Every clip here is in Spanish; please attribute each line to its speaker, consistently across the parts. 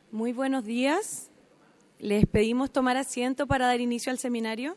Speaker 1: Muy buenos días. Les pedimos tomar asiento para dar inicio al seminario.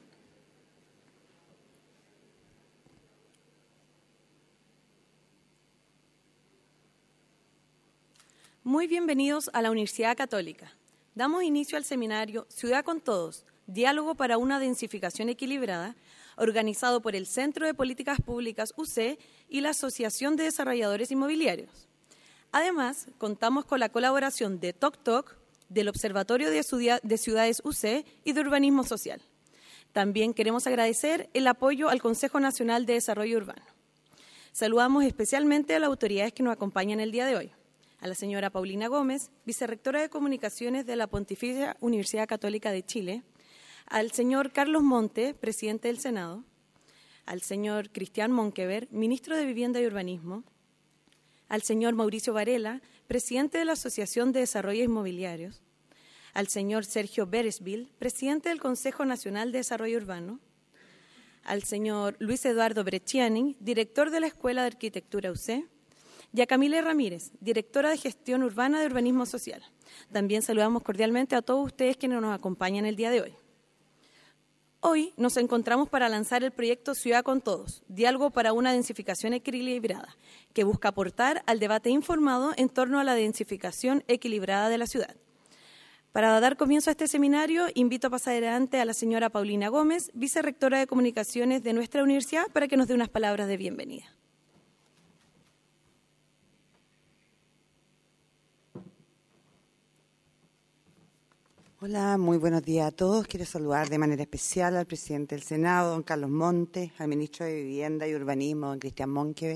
Speaker 1: Muy bienvenidos a la Universidad Católica. Damos inicio al seminario Ciudad con Todos, Diálogo para una Densificación Equilibrada, organizado por el Centro de Políticas Públicas UC y la Asociación de Desarrolladores Inmobiliarios. Además, contamos con la colaboración de TokTok, del Observatorio de Ciudades UC y de Urbanismo Social. También queremos agradecer el apoyo al Consejo Nacional de Desarrollo Urbano. Saludamos especialmente a las autoridades que nos acompañan el día de hoy. A la señora Paulina Gómez, vicerrectora de Comunicaciones de la Pontificia Universidad Católica de Chile, al señor Carlos Monte, presidente del Senado, al señor Cristián Monkever, ministro de Vivienda y Urbanismo, al señor Mauricio Varela, presidente de la Asociación de Desarrollos Inmobiliarios, al señor Sergio Beresville, presidente del Consejo Nacional de Desarrollo Urbano, al señor Luis Eduardo Brecciani, director de la Escuela de Arquitectura UC, y a Camila Ramírez, directora de Gestión Urbana de Urbanismo Social. También saludamos cordialmente a todos ustedes quienes nos acompañan el día de hoy. Hoy nos encontramos para lanzar el proyecto Ciudad con Todos, Diálogo para una Densificación Equilibrada, que busca aportar al debate informado en torno a la densificación equilibrada de la ciudad. Para dar comienzo a este seminario, invito a pasar adelante a la señora Paulina Gómez, vicerrectora de Comunicaciones de nuestra universidad, para que nos dé unas palabras de bienvenida.
Speaker 2: Hola, muy buenos días a todos. Quiero saludar de manera especial al presidente del Senado, don Carlos Monte, al ministro de Vivienda y Urbanismo, don Cristián Monkever,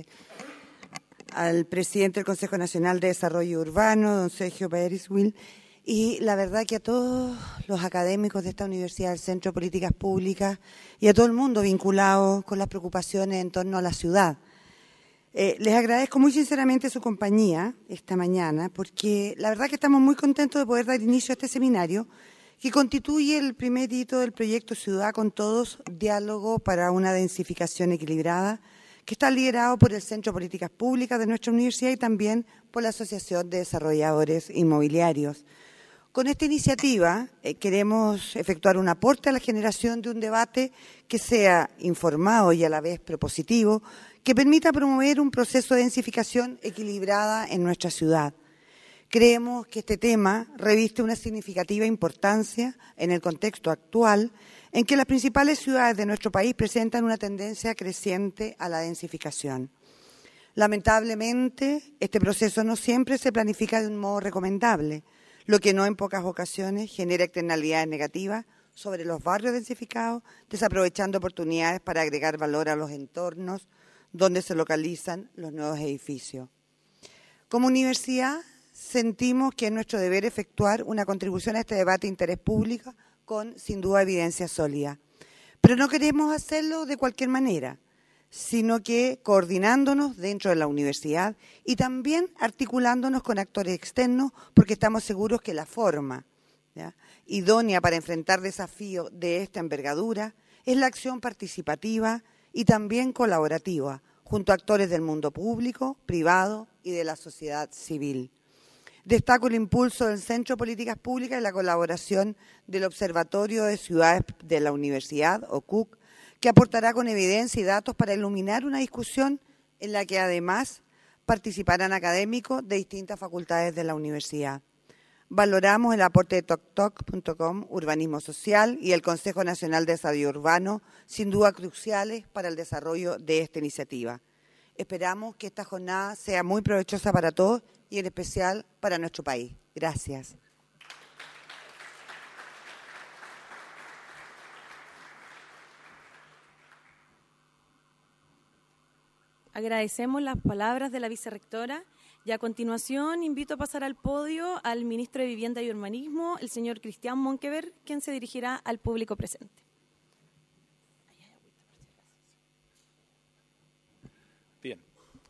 Speaker 2: al presidente del Consejo Nacional de Desarrollo Urbano, don Sergio Beresville, y la verdad que a todos los académicos de esta universidad, del Centro de Políticas Públicas, y a todo el mundo vinculado con las preocupaciones en torno a la ciudad. Les agradezco muy sinceramente su compañía esta mañana, porque la verdad que estamos muy contentos de poder dar inicio a este seminario que constituye el primer hito del proyecto Ciudad con Todos, Diálogo para una Densificación Equilibrada, que está liderado por el Centro de Políticas Públicas de nuestra universidad y también por la Asociación de Desarrolladores Inmobiliarios. Con esta iniciativa queremos efectuar un aporte a la generación de un debate que sea informado y a la vez propositivo, que permita promover un proceso de densificación equilibrada en nuestra ciudad. Creemos que este tema reviste una significativa importancia en el contexto actual, en que las principales ciudades de nuestro país presentan una tendencia creciente a la densificación. Lamentablemente, este proceso no siempre se planifica de un modo recomendable, lo que no en pocas ocasiones genera externalidades negativas sobre los barrios densificados, desaprovechando oportunidades para agregar valor a los entornos donde se localizan los nuevos edificios. Como universidad, sentimos que es nuestro deber efectuar una contribución a este debate de interés público con, sin duda, evidencia sólida. Pero no queremos hacerlo de cualquier manera, sino que coordinándonos dentro de la universidad y también articulándonos con actores externos, porque estamos seguros que la forma idónea para enfrentar desafíos de esta envergadura es la acción participativa y también colaborativa, junto a actores del mundo público, privado y de la sociedad civil. Destaco el impulso del Centro de Políticas Públicas y la colaboración del Observatorio de Ciudades de la Universidad, OCUC, que aportará con evidencia y datos para iluminar una discusión en la que además participarán académicos de distintas facultades de la universidad. Valoramos el aporte de TokTok.com, Urbanismo Social y el Consejo Nacional de Desarrollo Urbano, sin duda cruciales para el desarrollo de esta iniciativa. Esperamos que esta jornada sea muy provechosa para todos y en especial para nuestro país. Gracias.
Speaker 1: Agradecemos las palabras de la vicerrectora. Y a continuación invito a pasar al podio al ministro de Vivienda y Urbanismo, el señor Cristián Monkever, quien se dirigirá al público presente.
Speaker 3: Bien.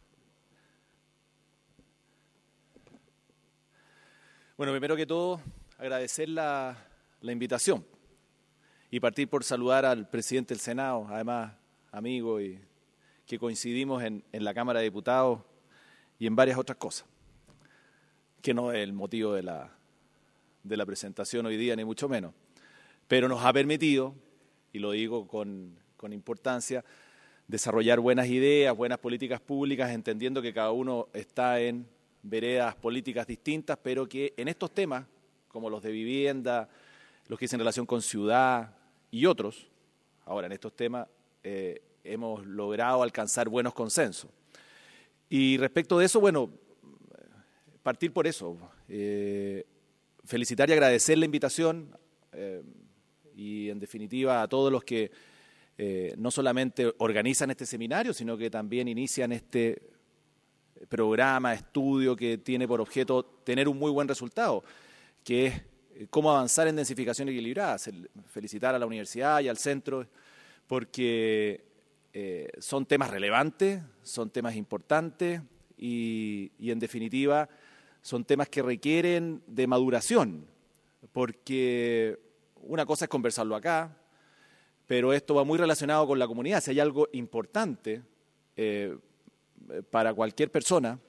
Speaker 3: Bueno, primero que todo, agradecer la invitación y partir por saludar al presidente del Senado, además amigo y que coincidimos en la Cámara de Diputados y en varias otras cosas, que no es el motivo de de la presentación hoy día, ni mucho menos. Pero nos ha permitido, y lo digo con importancia, desarrollar buenas ideas, buenas políticas públicas, entendiendo que cada uno está en veredas políticas distintas, pero que en estos temas, como los de vivienda, los que dicen relación con ciudad y otros, ahora en estos temas hemos logrado alcanzar buenos consensos. Y respecto de eso, bueno, partir por eso, felicitar y agradecer la invitación y en definitiva a todos los que no solamente organizan este seminario, sino que también inician este programa, estudio que tiene por objeto tener un muy buen resultado, que es cómo avanzar en densificación equilibrada. Felicitar a la universidad y al centro porque son temas relevantes, son temas importantes y en definitiva son temas que requieren de maduración, porque una cosa es conversarlo acá, pero esto va muy relacionado con la comunidad. Si hay algo importante para cualquier persona,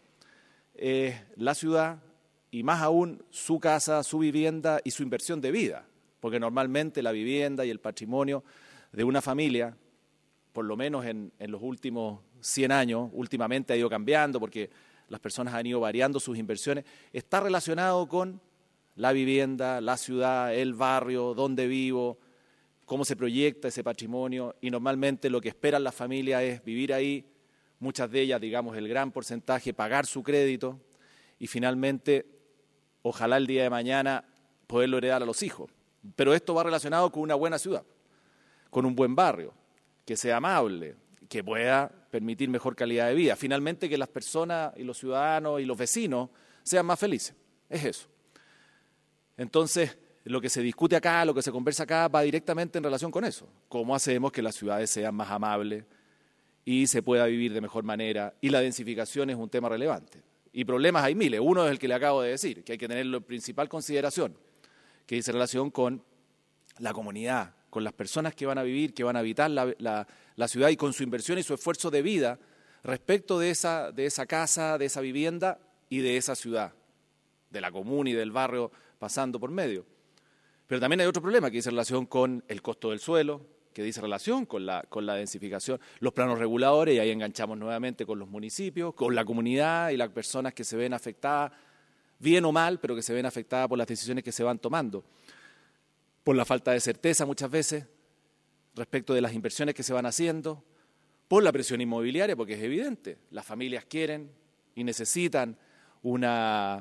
Speaker 3: la ciudad y más aún su casa, su vivienda y su inversión de vida, porque normalmente la vivienda y el patrimonio de una familia, por lo menos en los últimos 100 años, últimamente ha ido cambiando porque las personas han ido variando sus inversiones, está relacionado con la vivienda, la ciudad, el barrio, dónde vivo, cómo se proyecta ese patrimonio y normalmente lo que esperan las familias es vivir ahí, muchas de ellas, digamos el gran porcentaje, pagar su crédito y finalmente, ojalá el día de mañana poderlo heredar a los hijos. Pero esto va relacionado con una buena ciudad, con un buen barrio, que sea amable, que pueda permitir mejor calidad de vida. Finalmente que las personas y los ciudadanos y los vecinos sean más felices. Es eso. Entonces, lo que se discute acá, lo que se conversa acá, va directamente en relación con eso. ¿Cómo hacemos que las ciudades sean más amables y se pueda vivir de mejor manera? Y la densificación es un tema relevante. Y problemas hay miles. Uno es el que le acabo de decir, que hay que tenerlo en principal consideración, que dice relación con la comunidad, con las personas que van a vivir, que van a habitar la ciudad y con su inversión y su esfuerzo de vida respecto de esa casa, de esa vivienda y de esa ciudad, de la comuna y del barrio pasando por medio. Pero también hay otro problema que dice relación con el costo del suelo, que dice relación con la densificación, los planos reguladores, y ahí enganchamos nuevamente con los municipios, con la comunidad y las personas que se ven afectadas, bien o mal, pero que se ven afectadas por las decisiones que se van tomando, por la falta de certeza muchas veces respecto de las inversiones que se van haciendo, por la presión inmobiliaria, porque es evidente, las familias quieren y necesitan una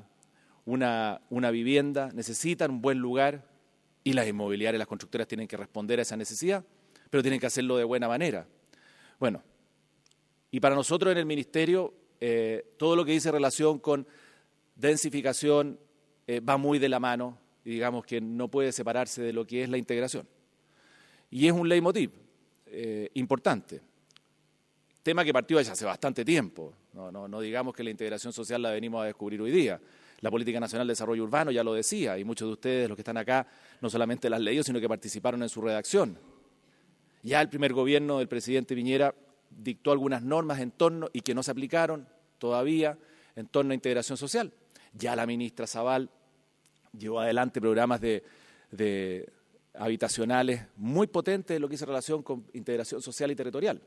Speaker 3: vivienda, necesitan un buen lugar y las inmobiliarias, las constructoras tienen que responder a esa necesidad, pero tienen que hacerlo de buena manera. Bueno, y para nosotros en el Ministerio, todo lo que dice relación con densificación va muy de la mano y digamos que no puede separarse de lo que es la integración. Y es un leitmotiv importante, tema que partió ya hace bastante tiempo, no digamos que la integración social la venimos a descubrir hoy día. La Política Nacional de Desarrollo Urbano ya lo decía, y muchos de ustedes, los que están acá, no solamente las leído, sino que participaron en su redacción. Ya el primer gobierno del presidente Piñera dictó algunas normas en torno, y que no se aplicaron todavía, en torno a integración social. Ya la ministra Zabal llevó adelante programas de habitacionales muy potentes en lo que hizo relación con integración social y territorial.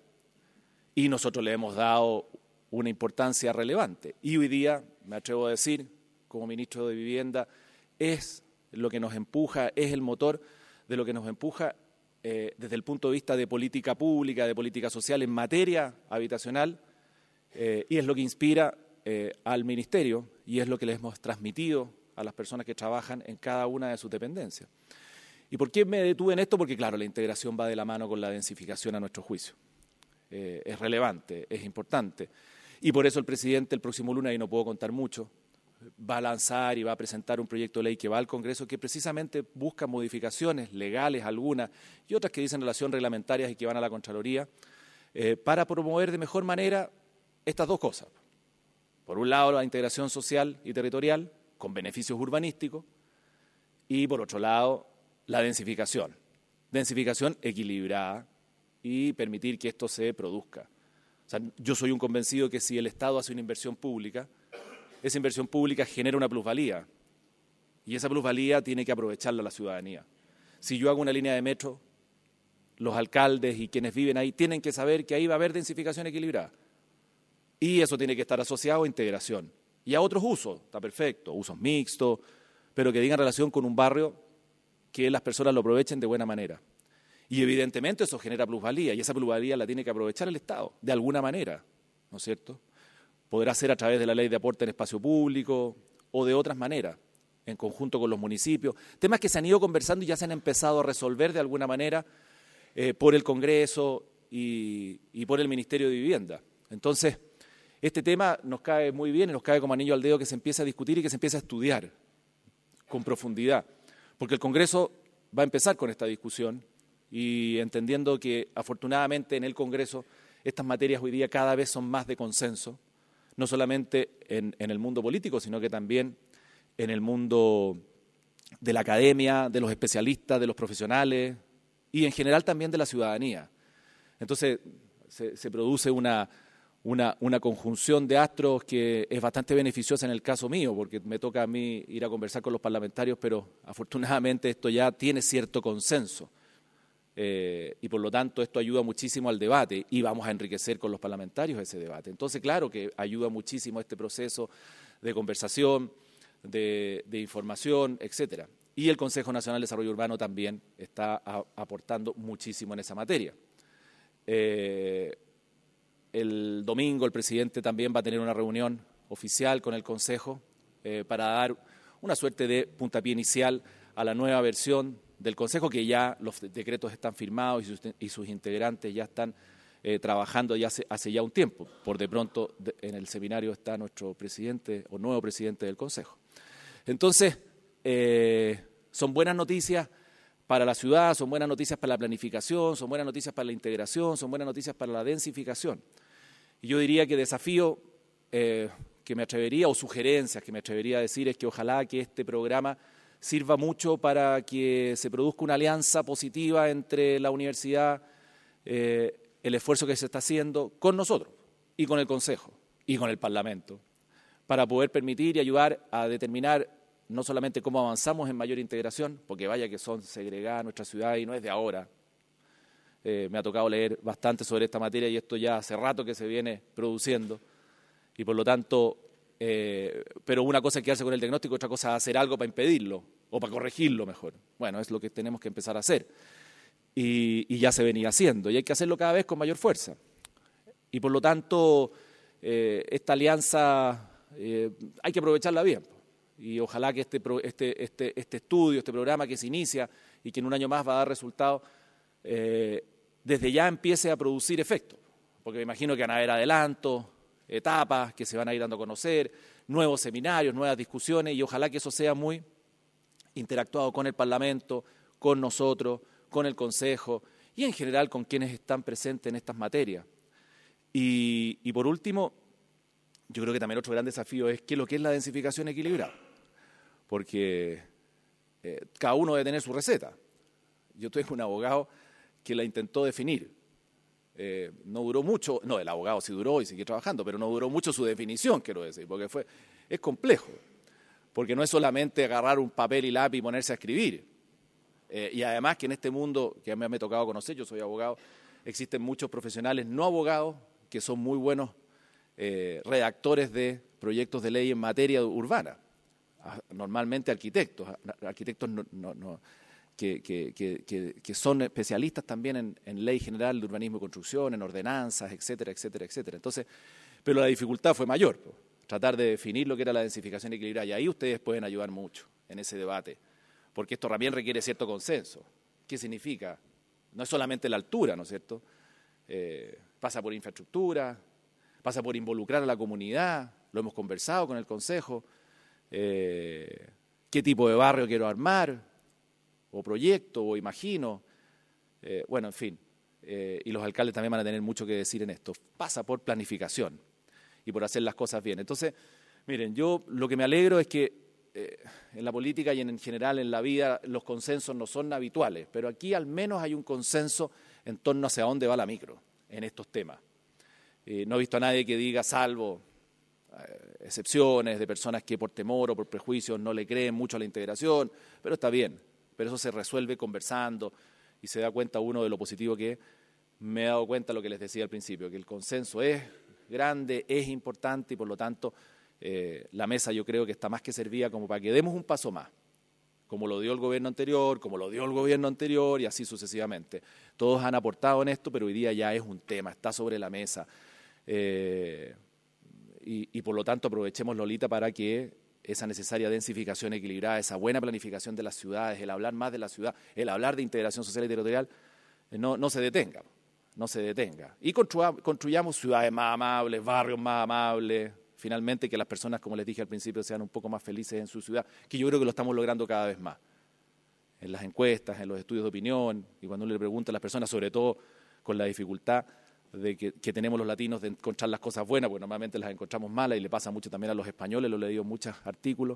Speaker 3: Y nosotros le hemos dado una importancia relevante. Y hoy día, me atrevo a decir, como ministro de Vivienda, es lo que nos empuja, es el motor de lo que nos empuja desde el punto de vista de política pública, de política social en materia habitacional, y es lo que inspira al Ministerio y es lo que les hemos transmitido a las personas que trabajan en cada una de sus dependencias. ¿Y por qué me detuve en esto? Porque, claro, la integración va de la mano con la densificación a nuestro juicio. Es relevante, es importante. Y por eso el presidente el próximo lunes, y no puedo contar mucho, va a lanzar y va a presentar un proyecto de ley que va al Congreso que precisamente busca modificaciones legales algunas y otras que dicen relación reglamentarias y que van a la Contraloría para promover de mejor manera estas dos cosas. Por un lado, la integración social y territorial con beneficios urbanísticos y por otro lado, la densificación. Densificación equilibrada y permitir que esto se produzca. O sea, yo soy un convencido que si el Estado hace una inversión pública, esa inversión pública genera una plusvalía Y esa plusvalía tiene que aprovecharla la ciudadanía. Si yo hago una línea de metro, los alcaldes y quienes viven ahí tienen que saber que ahí va a haber densificación equilibrada. Y eso tiene que estar asociado a integración. Y a otros usos, está perfecto, usos mixtos, pero que digan relación con un barrio que las personas lo aprovechen de buena manera. Y evidentemente eso genera plusvalía, y esa plusvalía la tiene que aprovechar el Estado, de alguna manera, ¿no es cierto? Podrá ser a través de la ley de aporte en espacio público o de otras maneras, en conjunto con los municipios. Temas que se han ido conversando y ya se han empezado a resolver de alguna manera por el Congreso y por el Ministerio de Vivienda. Entonces, este tema nos cae muy bien y nos cae como anillo al dedo que se empiece a discutir y que se empiece a estudiar con profundidad, porque el Congreso va a empezar con esta discusión y entendiendo que afortunadamente en el Congreso estas materias hoy día cada vez son más de consenso, no solamente en el mundo político, sino que también en el mundo de la academia, de los especialistas, de los profesionales y en general también de la ciudadanía. Entonces se produce una conjunción de astros que es bastante beneficiosa en el caso mío, porque me toca a mí ir a conversar con los parlamentarios, pero afortunadamente esto ya tiene cierto consenso. Y por lo tanto esto ayuda muchísimo al debate y vamos a enriquecer con los parlamentarios ese debate. Entonces, claro que ayuda muchísimo este proceso de conversación, de información, etcétera. Y el Consejo Nacional de Desarrollo Urbano también está aportando muchísimo en esa materia. El domingo el presidente también va a tener una reunión oficial con el Consejo para dar una suerte de puntapié inicial a la nueva versión del Consejo, que ya los decretos están firmados y sus integrantes ya están trabajando ya hace ya un tiempo. Por de pronto en el seminario está nuestro presidente o nuevo presidente del Consejo. Entonces, son buenas noticias para la ciudad, son buenas noticias para la planificación, son buenas noticias para la integración, son buenas noticias para la densificación. Y yo diría que desafío que me atrevería, o sugerencias que me atrevería a decir, es que ojalá que este programa sirva mucho para que se produzca una alianza positiva entre la universidad, el esfuerzo que se está haciendo con nosotros y con el Consejo y con el Parlamento, para poder permitir y ayudar a determinar no solamente cómo avanzamos en mayor integración, porque vaya que son segregadas nuestras ciudades y no es de ahora. Me ha tocado leer bastante sobre esta materia y esto ya hace rato que se viene produciendo y por lo tanto, pero una cosa es quedarse con el diagnóstico, otra cosa es hacer algo para impedirlo o para corregirlo mejor. Bueno, es lo que tenemos que empezar a hacer y ya se venía haciendo y hay que hacerlo cada vez con mayor fuerza. Y por lo tanto, esta alianza hay que aprovecharla bien. Y ojalá que este estudio, este programa que se inicia y que en un año más va a dar resultados, desde ya empiece a producir efectos, porque me imagino que van a haber adelantos, etapas que se van a ir dando a conocer, nuevos seminarios, nuevas discusiones, y ojalá que eso sea muy interactuado con el Parlamento, con nosotros, con el Consejo y en general con quienes están presentes en estas materias. Y por último, yo creo que también otro gran desafío es lo que es la densificación equilibrada, porque cada uno debe tener su receta. Yo tengo un abogado que la intentó definir. No duró mucho, no, el abogado sí duró y sigue trabajando, pero no duró mucho su definición, quiero decir, porque es complejo, porque no es solamente agarrar un papel y lápiz y ponerse a escribir. Y además que en este mundo, que a mí me ha tocado conocer, yo soy abogado, existen muchos profesionales no abogados que son muy buenos redactores de proyectos de ley en materia urbana, normalmente arquitectos que son especialistas también en ley general de urbanismo y construcción, en ordenanzas, etcétera, etcétera, etcétera. Entonces, pero la dificultad fue mayor, tratar de definir lo que era la densificación equilibrada, y ahí ustedes pueden ayudar mucho en ese debate, porque esto también requiere cierto consenso. ¿Qué significa? No es solamente la altura, ¿no es cierto? Pasa por infraestructura, pasa por involucrar a la comunidad, lo hemos conversado con el Consejo, qué tipo de barrio quiero armar, o proyecto, o imagino, bueno, en fin, y los alcaldes también van a tener mucho que decir en esto. Pasa por planificación y por hacer las cosas bien. Entonces, miren, yo lo que me alegro es que en la política y en general en la vida los consensos no son habituales, pero aquí al menos hay un consenso en torno hacia dónde va la micro en estos temas. No he visto a nadie que diga, salvo excepciones, de personas que por temor o por prejuicios no le creen mucho a la integración, pero está bien, pero eso se resuelve conversando y se da cuenta uno de lo positivo que es. Me he dado cuenta de lo que les decía al principio, que el consenso es grande, es importante y por lo tanto la mesa yo creo que está más que servida como para que demos un paso más, como lo dio el gobierno anterior, como lo dio el gobierno anterior y así sucesivamente. Todos han aportado en esto, pero hoy día ya es un tema, está sobre la mesa. Y por lo tanto aprovechemos, Lolita, para que esa necesaria densificación equilibrada, esa buena planificación de las ciudades, el hablar más de la ciudad, el hablar de integración social y territorial, no se detenga, no se detenga. Y construyamos ciudades más amables, barrios más amables, finalmente que las personas, como les dije al principio, sean un poco más felices en su ciudad, que yo creo que lo estamos logrando cada vez más. En las encuestas, en los estudios de opinión, y cuando uno le pregunta a las personas, sobre todo con la dificultad de que tenemos los latinos de encontrar las cosas buenas, porque normalmente las encontramos malas y le pasa mucho también a los españoles, lo he leído en muchos artículos.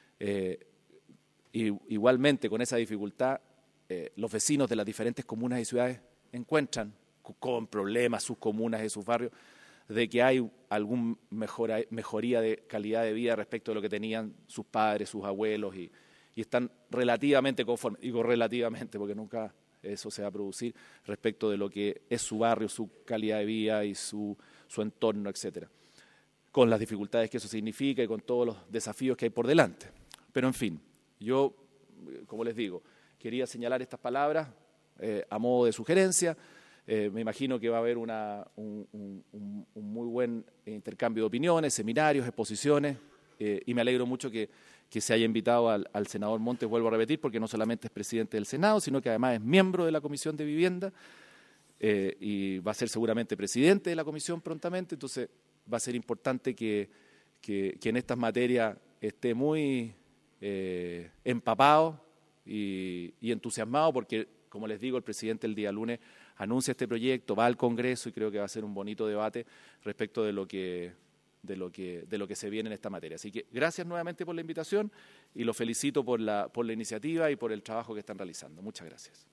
Speaker 3: Y igualmente con esa dificultad, los vecinos de las diferentes comunas y ciudades encuentran con problemas sus comunas y sus barrios, de que hay alguna mejoría de calidad de vida respecto de lo que tenían sus padres, sus abuelos, y están relativamente conformes. Digo relativamente porque nunca eso se va a producir respecto de lo que es su barrio, su calidad de vida y su entorno, etcétera, con las dificultades que eso significa y con todos los desafíos que hay por delante. Pero en fin, yo, como les digo, quería señalar estas palabras a modo de sugerencia. Me imagino que va a haber un muy buen intercambio de opiniones, seminarios, exposiciones, y me alegro mucho que se haya invitado al senador Montes, vuelvo a repetir, porque no solamente es presidente del Senado, sino que además es miembro de la Comisión de Vivienda y va a ser seguramente presidente de la comisión prontamente, entonces va a ser importante que en estas materias esté muy empapado y entusiasmado, porque, como les digo, el presidente el día lunes anuncia este proyecto, va al Congreso y creo que va a ser un bonito debate respecto de lo que se viene en esta materia. Así que gracias nuevamente por la invitación y los felicito por la iniciativa y por el trabajo que están realizando. Muchas gracias.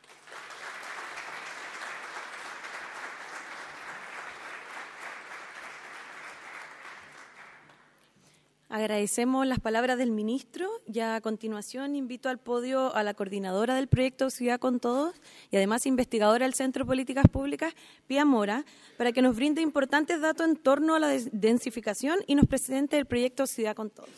Speaker 1: Agradecemos las palabras del ministro y a continuación invito al podio a la coordinadora del proyecto Ciudad con Todos y además investigadora del Centro de Políticas Públicas, Pía Mora, para que nos brinde importantes datos en torno a la densificación y nos presente el proyecto Ciudad con Todos.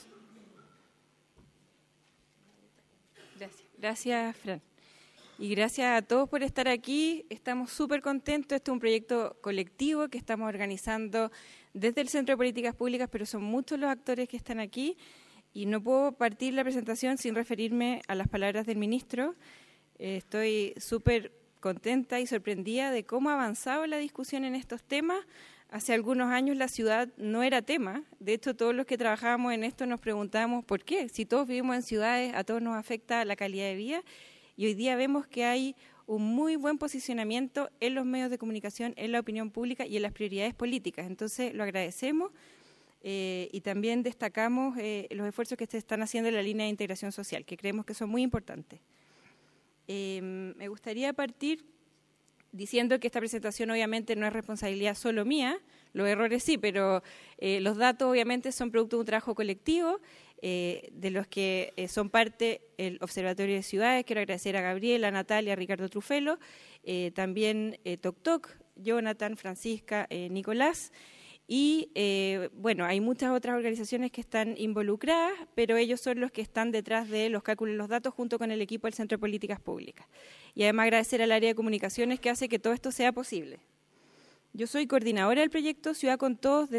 Speaker 4: Gracias, Fran. Y gracias a todos por estar aquí. Estamos súper contentos. Este es un proyecto colectivo que estamos organizando desde el Centro de Políticas Públicas, pero son muchos los actores que están aquí y no puedo partir la presentación sin referirme a las palabras del ministro. Estoy súper contenta y sorprendida de cómo ha avanzado la discusión en estos temas. Hace algunos años la ciudad no era tema. De hecho, todos los que trabajábamos en esto nos preguntábamos ¿por qué? Si todos vivimos en ciudades, a todos nos afecta la calidad de vida. Y hoy día vemos que hay un muy buen posicionamiento en los medios de comunicación, en la opinión pública y en las prioridades políticas. Entonces, lo agradecemos y también destacamos los esfuerzos que se están haciendo en la línea de integración social, que creemos que son muy importantes. Me gustaría partir diciendo que esta presentación obviamente no es responsabilidad solo mía, los errores sí, pero los datos obviamente son producto de un trabajo colectivo, de los que son parte el Observatorio de Ciudades. Quiero agradecer a Gabriela, a Natalia, a Ricardo Trufelo, también Toc Toc, Jonathan, Francisca, Nicolás, y bueno, hay muchas otras organizaciones que están involucradas, pero ellos son los que están detrás de los cálculos de los datos junto con el equipo del Centro de Políticas Públicas. Y además agradecer al área de comunicaciones que hace que todo esto sea posible. Yo soy coordinadora del proyecto Ciudad con Todos,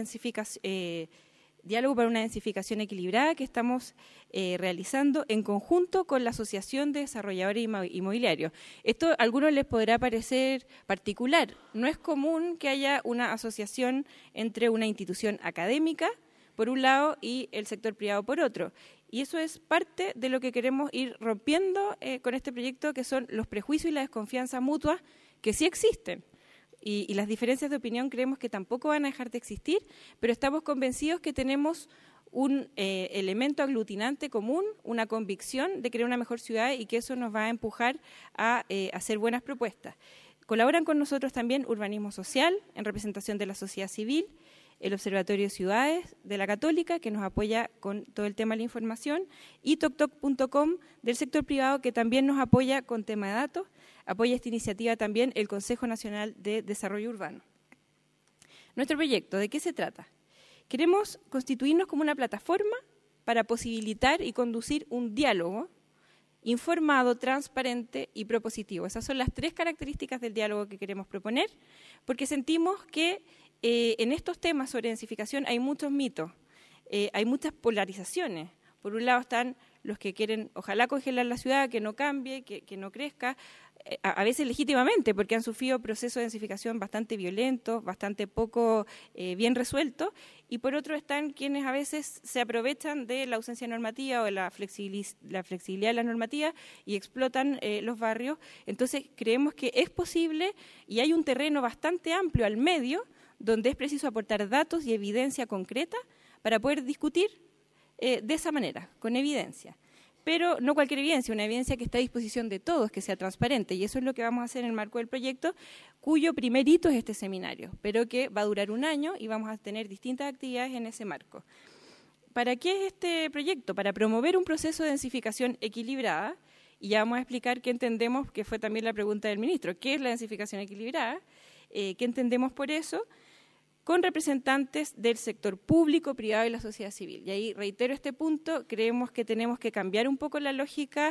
Speaker 4: Diálogo para una densificación equilibrada, que estamos realizando en conjunto con la Asociación de Desarrolladores Inmobiliarios. Esto a algunos les podrá parecer particular. No es común que haya una asociación entre una institución académica, por un lado, y el sector privado por otro. Y eso es parte de lo que queremos ir rompiendo con este proyecto, que son los prejuicios y la desconfianza mutua, que sí existen. Y las diferencias de opinión creemos que tampoco van a dejar de existir, pero estamos convencidos que tenemos un elemento aglutinante común, una convicción de crear una mejor ciudad y que eso nos va a empujar a hacer buenas propuestas. Colaboran con nosotros también Urbanismo Social, en representación de la sociedad civil, el Observatorio de Ciudades de la Católica, que nos apoya con todo el tema de la información, y toctoc.com del sector privado, que también nos apoya con tema de datos. Apoya esta iniciativa también el Consejo Nacional de Desarrollo Urbano. Nuestro proyecto, ¿de qué se trata? Queremos constituirnos como una plataforma para posibilitar y conducir un diálogo informado, transparente y propositivo. Esas son las 3 características del diálogo que queremos proponer, porque sentimos que en estos temas sobre densificación hay muchos mitos, hay muchas polarizaciones. Por un lado están los que quieren, ojalá, congelar la ciudad, que no cambie, que no crezca, a veces legítimamente, porque han sufrido procesos de densificación bastante violentos, bastante poco bien resueltos, y por otro están quienes a veces se aprovechan de la ausencia normativa o de la flexibilidad de las normativas y explotan los barrios. Entonces creemos que es posible y hay un terreno bastante amplio al medio donde es preciso aportar datos y evidencia concreta para poder discutir de esa manera, con evidencia. Pero no cualquier evidencia, una evidencia que esté a disposición de todos, que sea transparente, y eso es lo que vamos a hacer en el marco del proyecto, cuyo primer hito es este seminario, pero que va a durar 1 año y vamos a tener distintas actividades en ese marco. ¿Para qué es este proyecto? Para promover un proceso de densificación equilibrada, y ya vamos a explicar qué entendemos, que fue también la pregunta del ministro, ¿qué es la densificación equilibrada? ¿Qué entendemos por eso? Con representantes del sector público, privado y la sociedad civil. Y ahí reitero este punto, creemos que tenemos que cambiar un poco la lógica,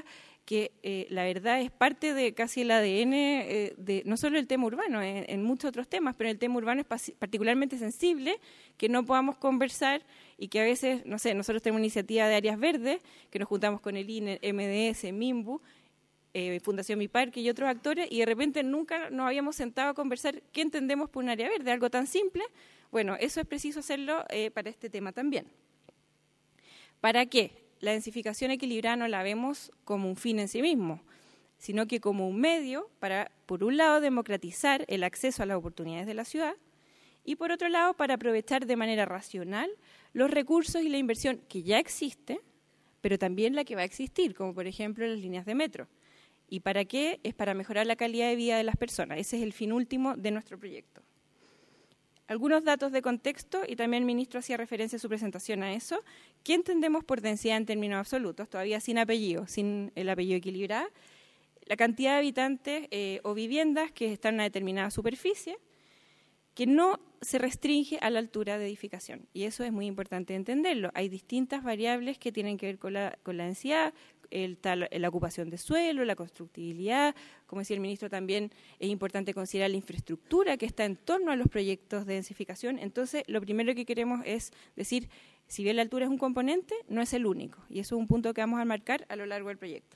Speaker 4: que la verdad es parte de casi el ADN, de no solo el tema urbano, en muchos otros temas, pero el tema urbano es particularmente sensible, que no podamos conversar y que a veces, no sé, nosotros tenemos una iniciativa de áreas verdes, que nos juntamos con el INE, MDS, MIMBU, Fundación Mi Parque y otros actores, y de repente nunca nos habíamos sentado a conversar qué entendemos por un área verde, algo tan simple. Bueno, eso es preciso hacerlo para este tema también. ¿Para qué? La densificación equilibrada no la vemos como un fin en sí mismo, sino que como un medio para, por un lado, democratizar el acceso a las oportunidades de la ciudad, y por otro lado, para aprovechar de manera racional los recursos y la inversión que ya existe, pero también la que va a existir, como por ejemplo las líneas de metro. ¿Y para qué? Es para mejorar la calidad de vida de las personas. Ese es el fin último de nuestro proyecto. Algunos datos de contexto, y también el ministro hacía referencia en su presentación a eso. ¿Qué entendemos por densidad en términos absolutos? Todavía sin apellido, sin el apellido equilibrado. La cantidad de habitantes o viviendas que están en una determinada superficie, que no se restringe a la altura de edificación. Y eso es muy importante entenderlo. Hay distintas variables que tienen que ver con la densidad, la ocupación de suelo, la constructibilidad. Como decía el ministro, también es importante considerar la infraestructura que está en torno a los proyectos de densificación. Entonces, lo primero que queremos es decir, si bien la altura es un componente, no es el único. Y eso es un punto que vamos a marcar a lo largo del proyecto.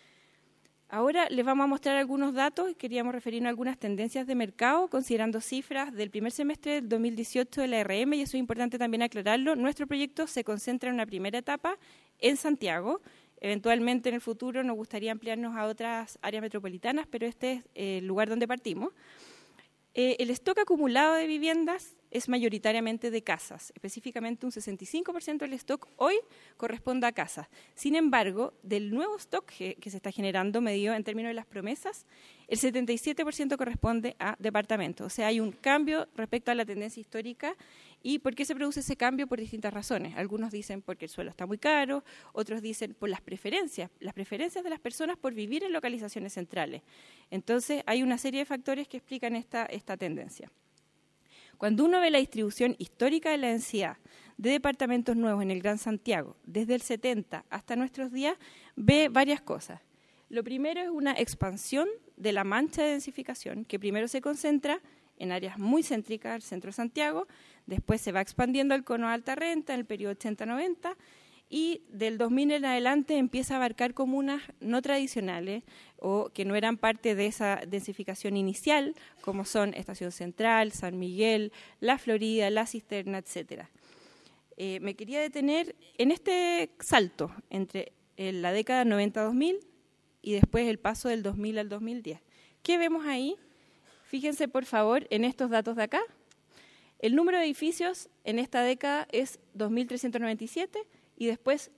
Speaker 4: Ahora les vamos a mostrar algunos datos. Queríamos referirnos a algunas tendencias de mercado, considerando cifras del primer semestre del 2018 de la RM, y eso es importante también aclararlo. Nuestro proyecto se concentra en una primera etapa en Santiago. Eventualmente en el futuro nos gustaría ampliarnos a otras áreas metropolitanas, pero este es el lugar donde partimos. El stock acumulado de viviendas es mayoritariamente de casas, específicamente un 65% del stock hoy corresponde a casas. Sin embargo, del nuevo stock que se está generando, medido en términos de las promesas, el 77% corresponde a departamentos. O sea, hay un cambio respecto a la tendencia histórica. ¿Y por qué se produce ese cambio? Por distintas razones. Algunos dicen porque el suelo está muy caro, otros dicen por las preferencias de las personas por vivir en localizaciones centrales. Entonces, hay una serie de factores que explican esta tendencia. Cuando uno ve la distribución histórica de la densidad de departamentos nuevos en el Gran Santiago, desde el 70 hasta nuestros días, ve varias cosas. Lo primero es una expansión de la mancha de densificación, que primero se concentra en áreas muy céntricas al centro de Santiago, después se va expandiendo al cono de alta renta en el periodo 80-90, y del 2000 en adelante empieza a abarcar comunas no tradicionales o que no eran parte de esa densificación inicial, como son Estación Central, San Miguel, La Florida, La Cisterna, etcétera. Me quería detener en este salto entre la década 90-2000 y después el paso del 2000 al 2010. ¿Qué vemos ahí? Fíjense, por favor, en estos datos de acá. El número de edificios en esta década es 2.397 y después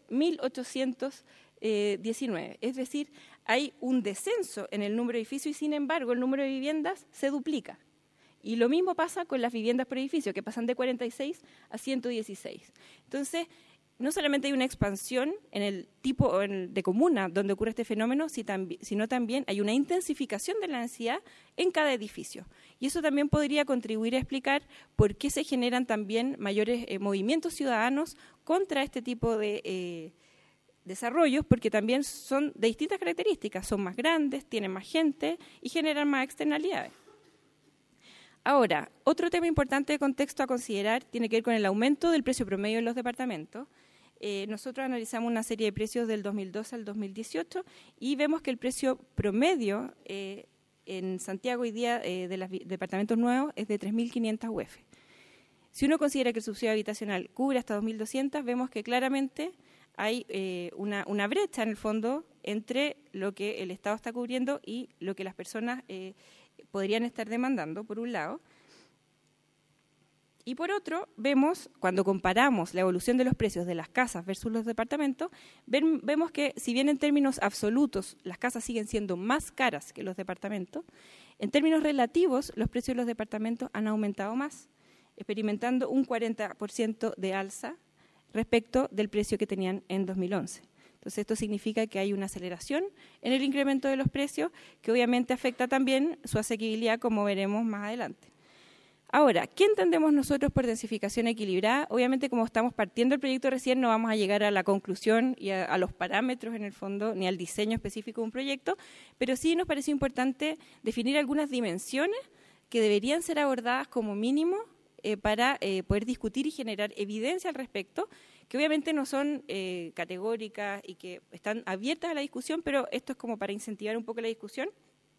Speaker 4: 1.819. Es decir, hay un descenso en el número de edificios y, sin embargo, el número de viviendas se duplica. Y lo mismo pasa con las viviendas por edificio, que pasan de 46 a 116. Entonces, no solamente hay una expansión en el tipo de comuna donde ocurre este fenómeno, sino también hay una intensificación de la densidad en cada edificio. Y eso también podría contribuir a explicar por qué se generan también mayores movimientos ciudadanos contra este tipo de desarrollos, porque también son de distintas características, son más grandes, tienen más gente y generan más externalidades. Ahora, otro tema importante de contexto a considerar tiene que ver con el aumento del precio promedio en los departamentos. Nosotros analizamos una serie de precios del 2012 al 2018 y vemos que el precio promedio en Santiago hoy día de los departamentos nuevos es de 3.500 UF. Si uno considera que el subsidio habitacional cubre hasta 2.200, vemos que claramente hay una brecha en el fondo entre lo que el Estado está cubriendo y lo que las personas podrían estar demandando, por un lado. Y por otro, vemos, cuando comparamos la evolución de los precios de las casas versus los departamentos, vemos que si bien en términos absolutos las casas siguen siendo más caras que los departamentos, en términos relativos los precios de los departamentos han aumentado más, experimentando un 40% de alza respecto del precio que tenían en 2011. Entonces, esto significa que hay una aceleración en el incremento de los precios, que obviamente afecta también su asequibilidad, como veremos más adelante. Ahora, ¿qué entendemos nosotros por densificación equilibrada? Obviamente, como estamos partiendo del proyecto recién, no vamos a llegar a la conclusión y a los parámetros, en el fondo, ni al diseño específico de un proyecto, pero sí nos pareció importante definir algunas dimensiones que deberían ser abordadas como mínimo para poder discutir y generar evidencia al respecto, que obviamente no son categóricas y que están abiertas a la discusión, pero esto es como para incentivar un poco la discusión.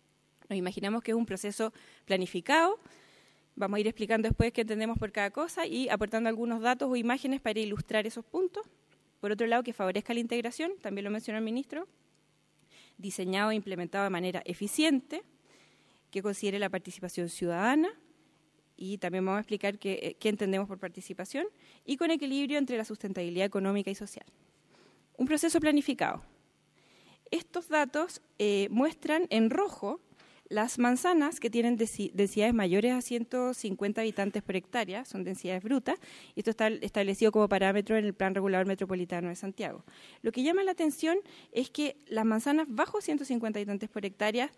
Speaker 4: Nos imaginamos que es un proceso planificado. Vamos a ir explicando después qué entendemos por cada cosa y aportando algunos datos o imágenes para ilustrar esos puntos. Por otro lado, que favorezca la integración, también lo mencionó el ministro, diseñado e implementado de manera eficiente, que considere la participación ciudadana, y también vamos a explicar qué entendemos por participación, y con equilibrio entre la sustentabilidad económica y social. Un proceso planificado. Estos datos muestran en rojo las manzanas que tienen densidades mayores a 150 habitantes por hectárea, son densidades brutas, y esto está establecido como parámetro en el Plan Regulador Metropolitano de Santiago. Lo que llama la atención es que las manzanas bajo 150 habitantes por hectárea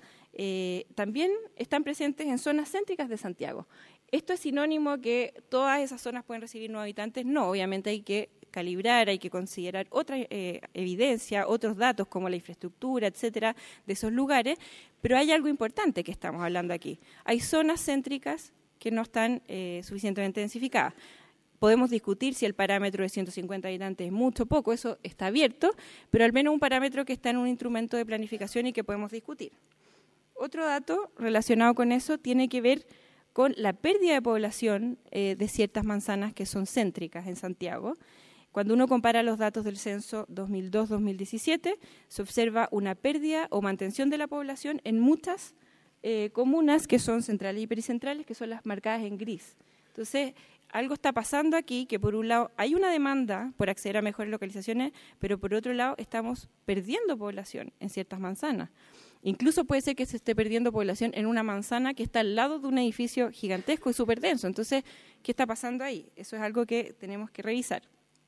Speaker 4: también están presentes en zonas céntricas de Santiago. ¿Esto es sinónimo que todas esas zonas pueden recibir nuevos habitantes? No, obviamente hay que calibrar, hay que considerar otra evidencia, otros datos como la infraestructura, etcétera, de esos lugares, pero hay algo importante que estamos hablando aquí. Hay zonas céntricas que no están suficientemente densificadas. Podemos discutir si el parámetro de 150 habitantes es mucho o poco, eso está abierto, pero al menos un parámetro que está en un instrumento de planificación y que podemos discutir. Otro dato relacionado con eso tiene que ver con la pérdida de población de ciertas manzanas que son céntricas en Santiago. Cuando uno compara los datos del censo 2002-2017, se observa una pérdida o mantención de la población en muchas comunas que son centrales y pericentrales, que son las marcadas en gris. Entonces, algo está pasando aquí, que por un lado hay una demanda por acceder a mejores localizaciones, pero por otro lado estamos perdiendo población en ciertas manzanas. Incluso puede ser que se esté perdiendo población en una manzana que está al lado de un edificio gigantesco y súper denso. Entonces, ¿qué está pasando ahí? Eso es algo que tenemos que revisar.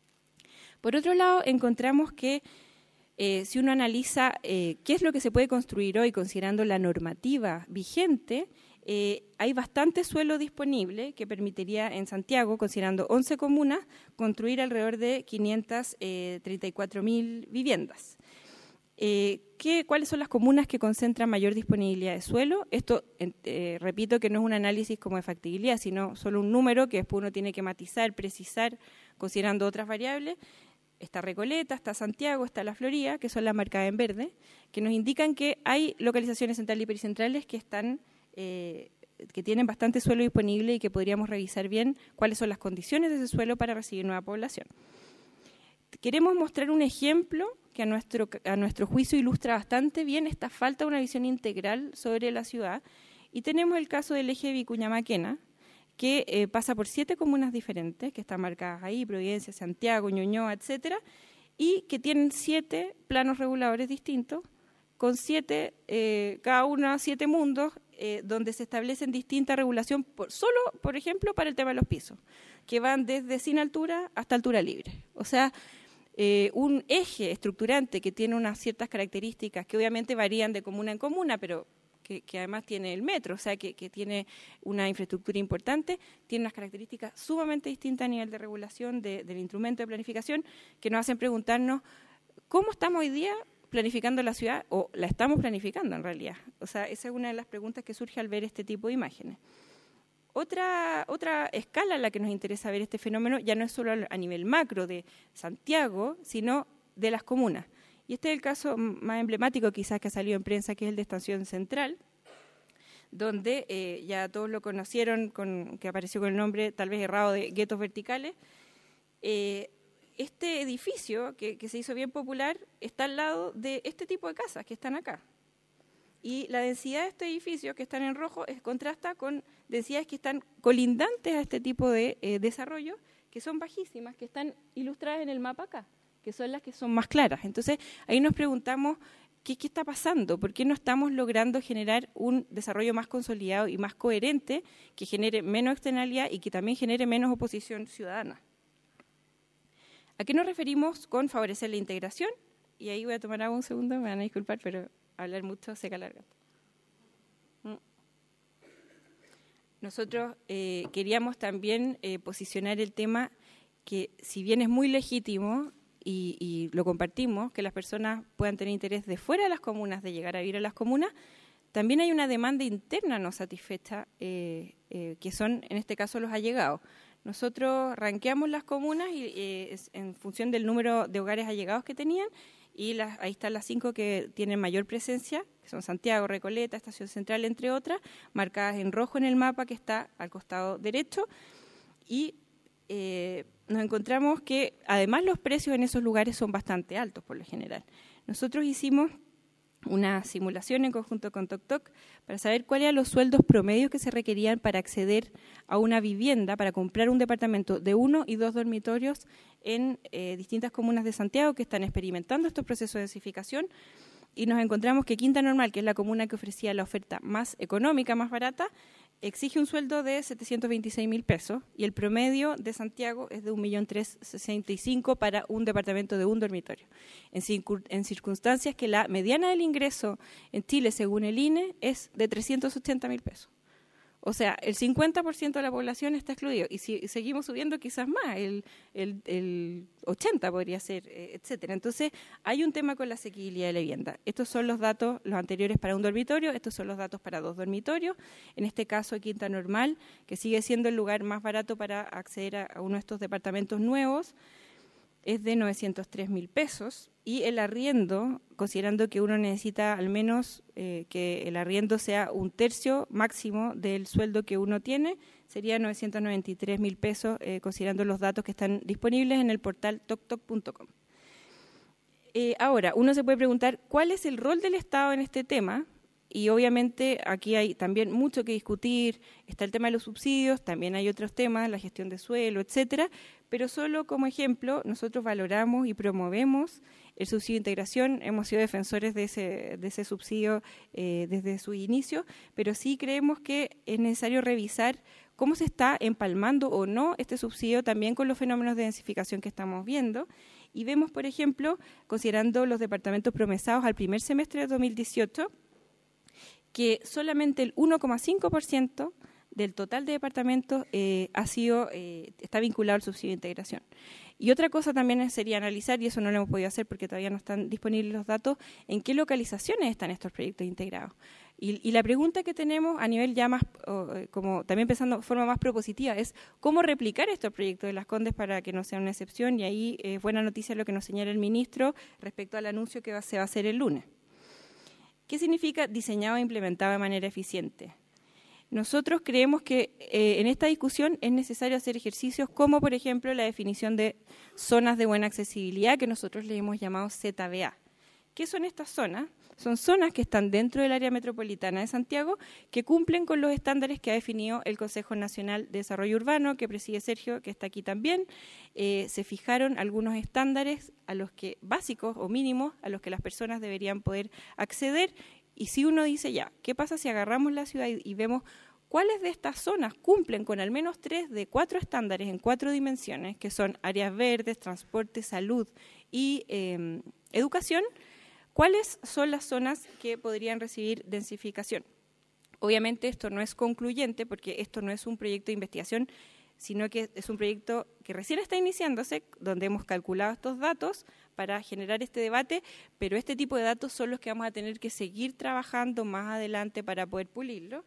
Speaker 4: Por otro lado, encontramos que si uno analiza qué es lo que se puede construir hoy considerando la normativa vigente, hay bastante suelo disponible que permitiría en Santiago, considerando 11 comunas, construir alrededor de 534.000 viviendas. ¿Cuáles son las comunas que concentran mayor disponibilidad de suelo? Esto, repito, que no es un análisis como de factibilidad, sino solo un número que después uno tiene que matizar, precisar, considerando otras variables. Está Recoleta, está Santiago, está La Florida, que son las marcadas en verde, que nos indican que hay localizaciones centrales y pericentrales que tienen bastante suelo disponible y que podríamos revisar bien cuáles son las condiciones de ese suelo para recibir nueva población. Queremos mostrar un ejemplo que a nuestro juicio ilustra bastante bien esta falta de una visión integral sobre la ciudad, y tenemos el caso del eje Vicuña-Maquena, que pasa por 7 comunas diferentes, que están marcadas ahí, Providencia, Santiago, Ñuñoa, etcétera, y que tienen 7 planos reguladores distintos, con cada uno 7 mundos, donde se establecen distintas regulaciones, solo, por ejemplo, para el tema de los pisos, que van desde sin altura hasta altura libre. O sea, un eje estructurante que tiene unas ciertas características que obviamente varían de comuna en comuna, pero que además tiene el metro, o sea, que tiene una infraestructura importante, tiene unas características sumamente distintas a nivel de regulación del instrumento de planificación, que nos hacen preguntarnos cómo estamos hoy día planificando la ciudad, o la estamos planificando en realidad. O sea, esa es una de las preguntas que surge al ver este tipo de imágenes. Otra escala en la que nos interesa ver este fenómeno ya no es solo a nivel macro de Santiago, sino de las comunas. Y este es el caso más emblemático quizás que ha salido en prensa, que es el de Estación Central, donde ya todos lo conocieron, que apareció con el nombre tal vez errado de guetos verticales. Este edificio, que se hizo bien popular, está al lado de este tipo de casas que están acá. Y la densidad de este edificio, que están en rojo, contrasta con densidades que están colindantes a este tipo de desarrollo, que son bajísimas, que están ilustradas en el mapa acá, que son las que son más claras. Entonces, ahí nos preguntamos, ¿qué está pasando? ¿Por qué no estamos logrando generar un desarrollo más consolidado y más coherente, que genere menos externalidad y que también genere menos oposición ciudadana? ¿A qué nos referimos con favorecer la integración? Y ahí voy a tomar agua un segundo, me van a disculpar, pero hablar mucho seca la garganta. Nosotros queríamos también posicionar el tema que, si bien es muy legítimo y lo compartimos, que las personas puedan tener interés de fuera de las comunas, de llegar a vivir a las comunas, también hay una demanda interna no satisfecha, que son, en este caso, los allegados. Nosotros ranqueamos las comunas en función del número de hogares allegados que tenían, y ahí están las 5 que tienen mayor presencia, que son Santiago, Recoleta, Estación Central, entre otras, marcadas en rojo en el mapa que está al costado derecho. Y nos encontramos que además los precios en esos lugares son bastante altos por lo general. Nosotros hicimos una simulación en conjunto con TokTok para saber cuáles eran los sueldos promedios que se requerían para acceder a una vivienda, para comprar un departamento de 1 y 2 dormitorios en distintas comunas de Santiago que están experimentando estos procesos de densificación, y nos encontramos que Quinta Normal, que es la comuna que ofrecía la oferta más económica, más barata, exige un sueldo de 726.000 pesos, y el promedio de Santiago es de 1.365.000 para un departamento de un dormitorio, en circunstancias que la mediana del ingreso en Chile, según el INE, es de 380.000 pesos. O sea, el 50% de la población está excluido, y si seguimos subiendo quizás más, el 80% podría ser, etcétera. Entonces, hay un tema con la asequibilidad de la vivienda. Estos son los datos, los anteriores para un dormitorio, estos son los datos para 2 dormitorios. En este caso, Quinta Normal, que sigue siendo el lugar más barato para acceder a uno de estos departamentos nuevos, es de 903.000 pesos, y el arriendo, considerando que uno necesita al menos que el arriendo sea 1/3 máximo del sueldo que uno tiene, sería 993.000 pesos, considerando los datos que están disponibles en el portal toktok.com. Ahora, uno se puede preguntar, ¿cuál es el rol del Estado en este tema? Y obviamente aquí hay también mucho que discutir, está el tema de los subsidios, también hay otros temas, la gestión de suelo, etcétera, pero solo como ejemplo, nosotros valoramos y promovemos el subsidio de integración, hemos sido defensores de ese subsidio desde su inicio, pero sí creemos que es necesario revisar cómo se está empalmando o no este subsidio también con los fenómenos de densificación que estamos viendo. Y vemos, por ejemplo, considerando los departamentos promesados al primer semestre de 2018, que solamente el 1,5% del total de departamentos está vinculado al subsidio de integración. Y otra cosa también sería analizar, y eso no lo hemos podido hacer porque todavía no están disponibles los datos, en qué localizaciones están estos proyectos integrados. Y la pregunta que tenemos a nivel ya más, como también pensando de forma más propositiva, es cómo replicar estos proyectos de Las Condes para que no sea una excepción, y ahí es buena noticia lo que nos señala el ministro respecto al anuncio que se va a hacer el lunes. ¿Qué significa diseñado e implementado de manera eficiente? Nosotros creemos que en esta discusión es necesario hacer ejercicios como, por ejemplo, la definición de zonas de buena accesibilidad, que nosotros le hemos llamado ZBA. ¿Qué son estas zonas? son zonas que están dentro del área metropolitana de Santiago que cumplen con los estándares que ha definido el Consejo Nacional de Desarrollo Urbano, que preside Sergio, que está aquí también. Se fijaron algunos estándares a los que básicos o mínimos a los que las personas deberían poder acceder. Y si uno dice ya, ¿qué pasa si agarramos la ciudad y vemos cuáles de estas zonas cumplen con al menos 3 de 4 estándares en 4 dimensiones, que son áreas verdes, transporte, salud y educación? ¿Cuáles son las zonas que podrían recibir densificación? Obviamente esto no es concluyente porque esto no es un proyecto de investigación, sino que es un proyecto que recién está iniciándose, donde hemos calculado estos datos para generar este debate, pero este tipo de datos son los que vamos a tener que seguir trabajando más adelante para poder pulirlo.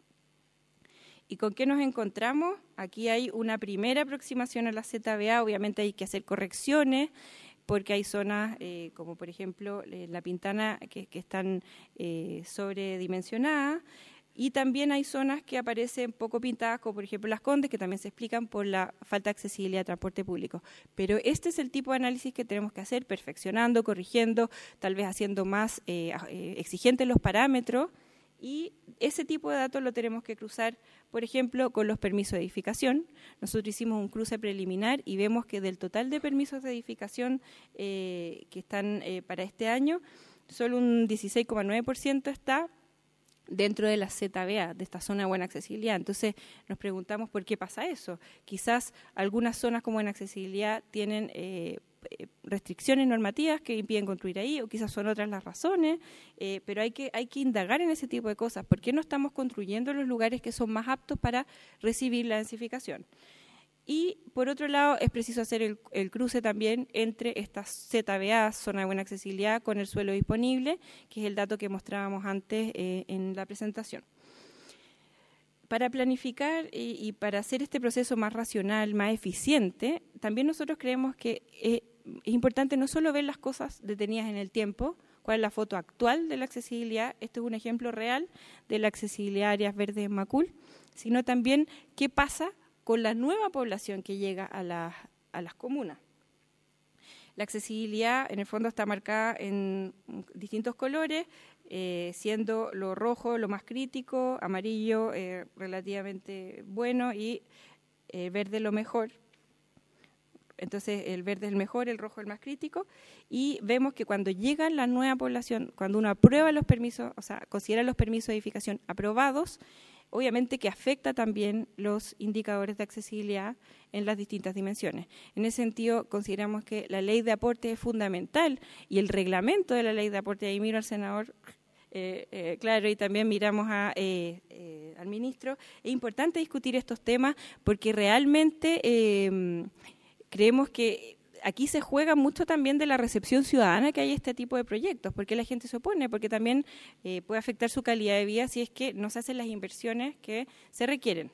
Speaker 4: ¿Y con qué nos encontramos? Aquí hay una primera aproximación a la ZBA, obviamente hay que hacer correcciones, porque hay zonas como por ejemplo La Pintana que están sobredimensionadas, y también hay zonas que aparecen poco pintadas, como por ejemplo Las Condes, que también se explican por la falta de accesibilidad a transporte público. Pero este es el tipo de análisis que tenemos que hacer, perfeccionando, corrigiendo, tal vez haciendo más exigentes los parámetros, y ese tipo de datos lo tenemos que cruzar, por ejemplo, con los permisos de edificación. Nosotros hicimos un cruce preliminar y vemos que del total de permisos de edificación que están para este año, solo un 16,9% está dentro de la ZBA, de esta zona de buena accesibilidad. Entonces nos preguntamos por qué pasa eso. Quizás algunas zonas con buena accesibilidad tienen restricciones normativas que impiden construir ahí, o quizás son otras las razones, pero hay que indagar en ese tipo de cosas. ¿Por qué no estamos construyendo los lugares que son más aptos para recibir la densificación? Y por otro lado es preciso hacer el cruce también entre estas ZBA, zona de buena accesibilidad, con el suelo disponible, que es el dato que mostrábamos antes en la presentación. Para planificar y para hacer este proceso más racional, más eficiente, también nosotros creemos que es importante no solo ver las cosas detenidas en el tiempo, cuál es la foto actual de la accesibilidad, este es un ejemplo real de la accesibilidad a áreas verdes en Macul, sino también qué pasa con la nueva población que llega a las comunas. La accesibilidad en el fondo está marcada en distintos colores, siendo lo rojo lo más crítico, amarillo relativamente bueno y verde lo mejor. Entonces el verde es el mejor, el rojo el más crítico, y vemos que cuando llega la nueva población, cuando uno aprueba los permisos, o sea, considera los permisos de edificación aprobados, obviamente que afecta también los indicadores de accesibilidad en las distintas dimensiones. En ese sentido, consideramos que la ley de aporte es fundamental y el reglamento de la ley de aporte, ahí miro al senador, claro, y también miramos al ministro, es importante discutir estos temas porque realmente creemos que aquí se juega mucho también de la recepción ciudadana que hay a este tipo de proyectos, porque la gente se opone, porque también puede afectar su calidad de vida si es que no se hacen las inversiones que se requieren.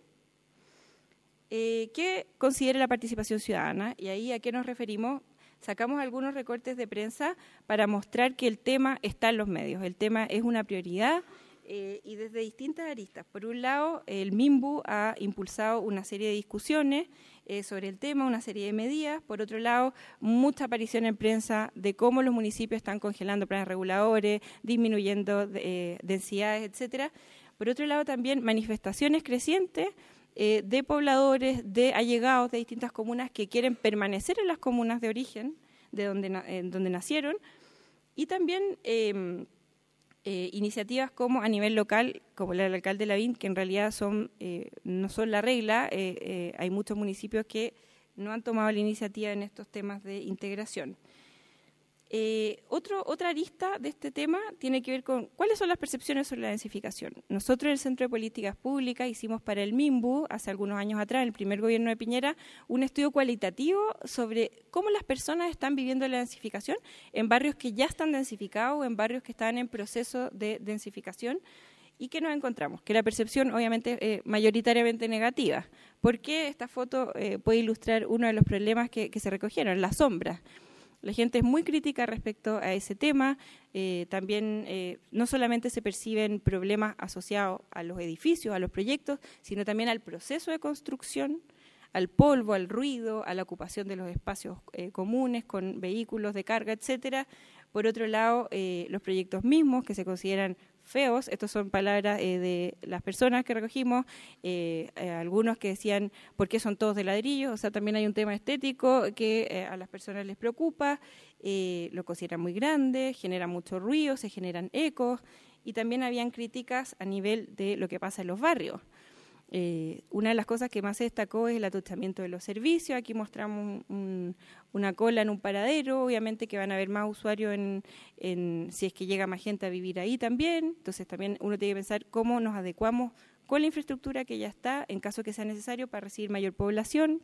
Speaker 4: ¿Qué considera la participación ciudadana? Y ahí, ¿a qué nos referimos? Sacamos algunos recortes de prensa para mostrar que el tema está en los medios, el tema es una prioridad y desde distintas aristas. Por un lado, el MIMBU ha impulsado una serie de discusiones sobre el tema, una serie de medidas. Por otro lado, mucha aparición en prensa de cómo los municipios están congelando planes reguladores, disminuyendo densidades, etcétera. Por otro lado, también manifestaciones crecientes de pobladores, de allegados de distintas comunas que quieren permanecer en las comunas de origen, de donde nacieron, y también iniciativas como a nivel local, como la del alcalde Lavín, que en realidad no son la regla. Hay muchos municipios que no han tomado la iniciativa en estos temas de integración. Otra arista de este tema tiene que ver con cuáles son las percepciones sobre la densificación. Nosotros en el Centro de Políticas Públicas hicimos para el MIMBU, hace algunos años atrás, en el primer gobierno de Piñera, un estudio cualitativo sobre cómo las personas están viviendo la densificación en barrios que ya están densificados o en barrios que están en proceso de densificación. ¿Y qué nos encontramos? Que la percepción obviamente es mayoritariamente negativa. ¿Por qué? Esta foto puede ilustrar uno de los problemas que se recogieron, las sombras. La gente es muy crítica respecto a ese tema. También no solamente se perciben problemas asociados a los edificios, a los proyectos, sino también al proceso de construcción, al polvo, al ruido, a la ocupación de los espacios comunes con vehículos de carga, etcétera. Por otro lado, los proyectos mismos que se consideran feos, estas son palabras de las personas que recogimos, algunos que decían ¿por qué son todos de ladrillo? O sea, también hay un tema estético que a las personas les preocupa, lo consideran muy grande, genera mucho ruido, se generan ecos, y también habían críticas a nivel de lo que pasa en los barrios. Una de las cosas que más se destacó es el atochamiento de los servicios. Aquí mostramos una cola en un paradero, obviamente que van a haber más usuarios si es que llega más gente a vivir ahí también. Entonces también uno tiene que pensar cómo nos adecuamos con la infraestructura que ya está, en caso que sea necesario para recibir mayor población.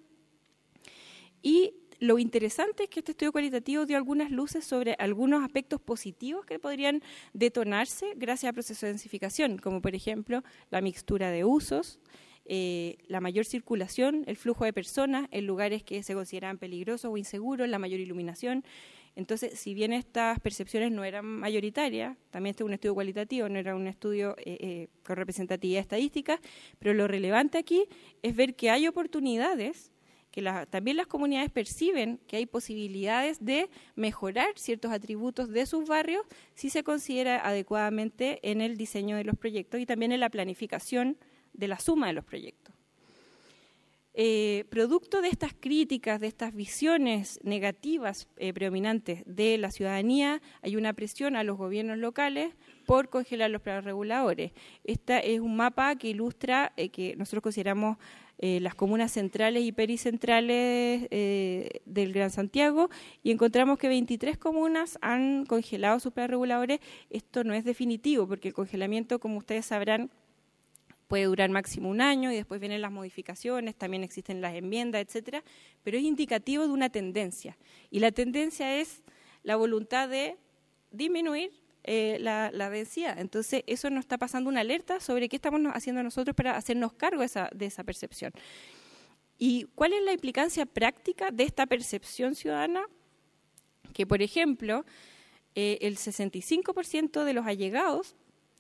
Speaker 4: Y lo interesante es que este estudio cualitativo dio algunas luces sobre algunos aspectos positivos que podrían detonarse gracias al proceso de densificación, como por ejemplo la mixtura de usos, la mayor circulación, el flujo de personas en lugares que se consideraban peligrosos o inseguros, la mayor iluminación. Entonces, si bien estas percepciones no eran mayoritarias, también este es un estudio cualitativo, no era un estudio con representatividad estadística, pero lo relevante aquí es ver que hay oportunidades, que también las comunidades perciben que hay posibilidades de mejorar ciertos atributos de sus barrios si se considera adecuadamente en el diseño de los proyectos y también en la planificación de la suma de los proyectos. Producto de estas críticas, de estas visiones negativas predominantes de la ciudadanía, hay una presión a los gobiernos locales por congelar los planes reguladores. Este es un mapa que ilustra que nosotros consideramos las comunas centrales y pericentrales del Gran Santiago, y encontramos que 23 comunas han congelado sus planes reguladores. Esto no es definitivo, porque el congelamiento, como ustedes sabrán, puede durar máximo un año y después vienen las modificaciones, también existen las enmiendas, etcétera, pero es indicativo de una tendencia. Y la tendencia es la voluntad de disminuir la densidad. Entonces, eso nos está pasando una alerta sobre qué estamos haciendo nosotros para hacernos cargo de esa percepción. ¿Y cuál es la implicancia práctica de esta percepción ciudadana? Que, por ejemplo, el 65% de los allegados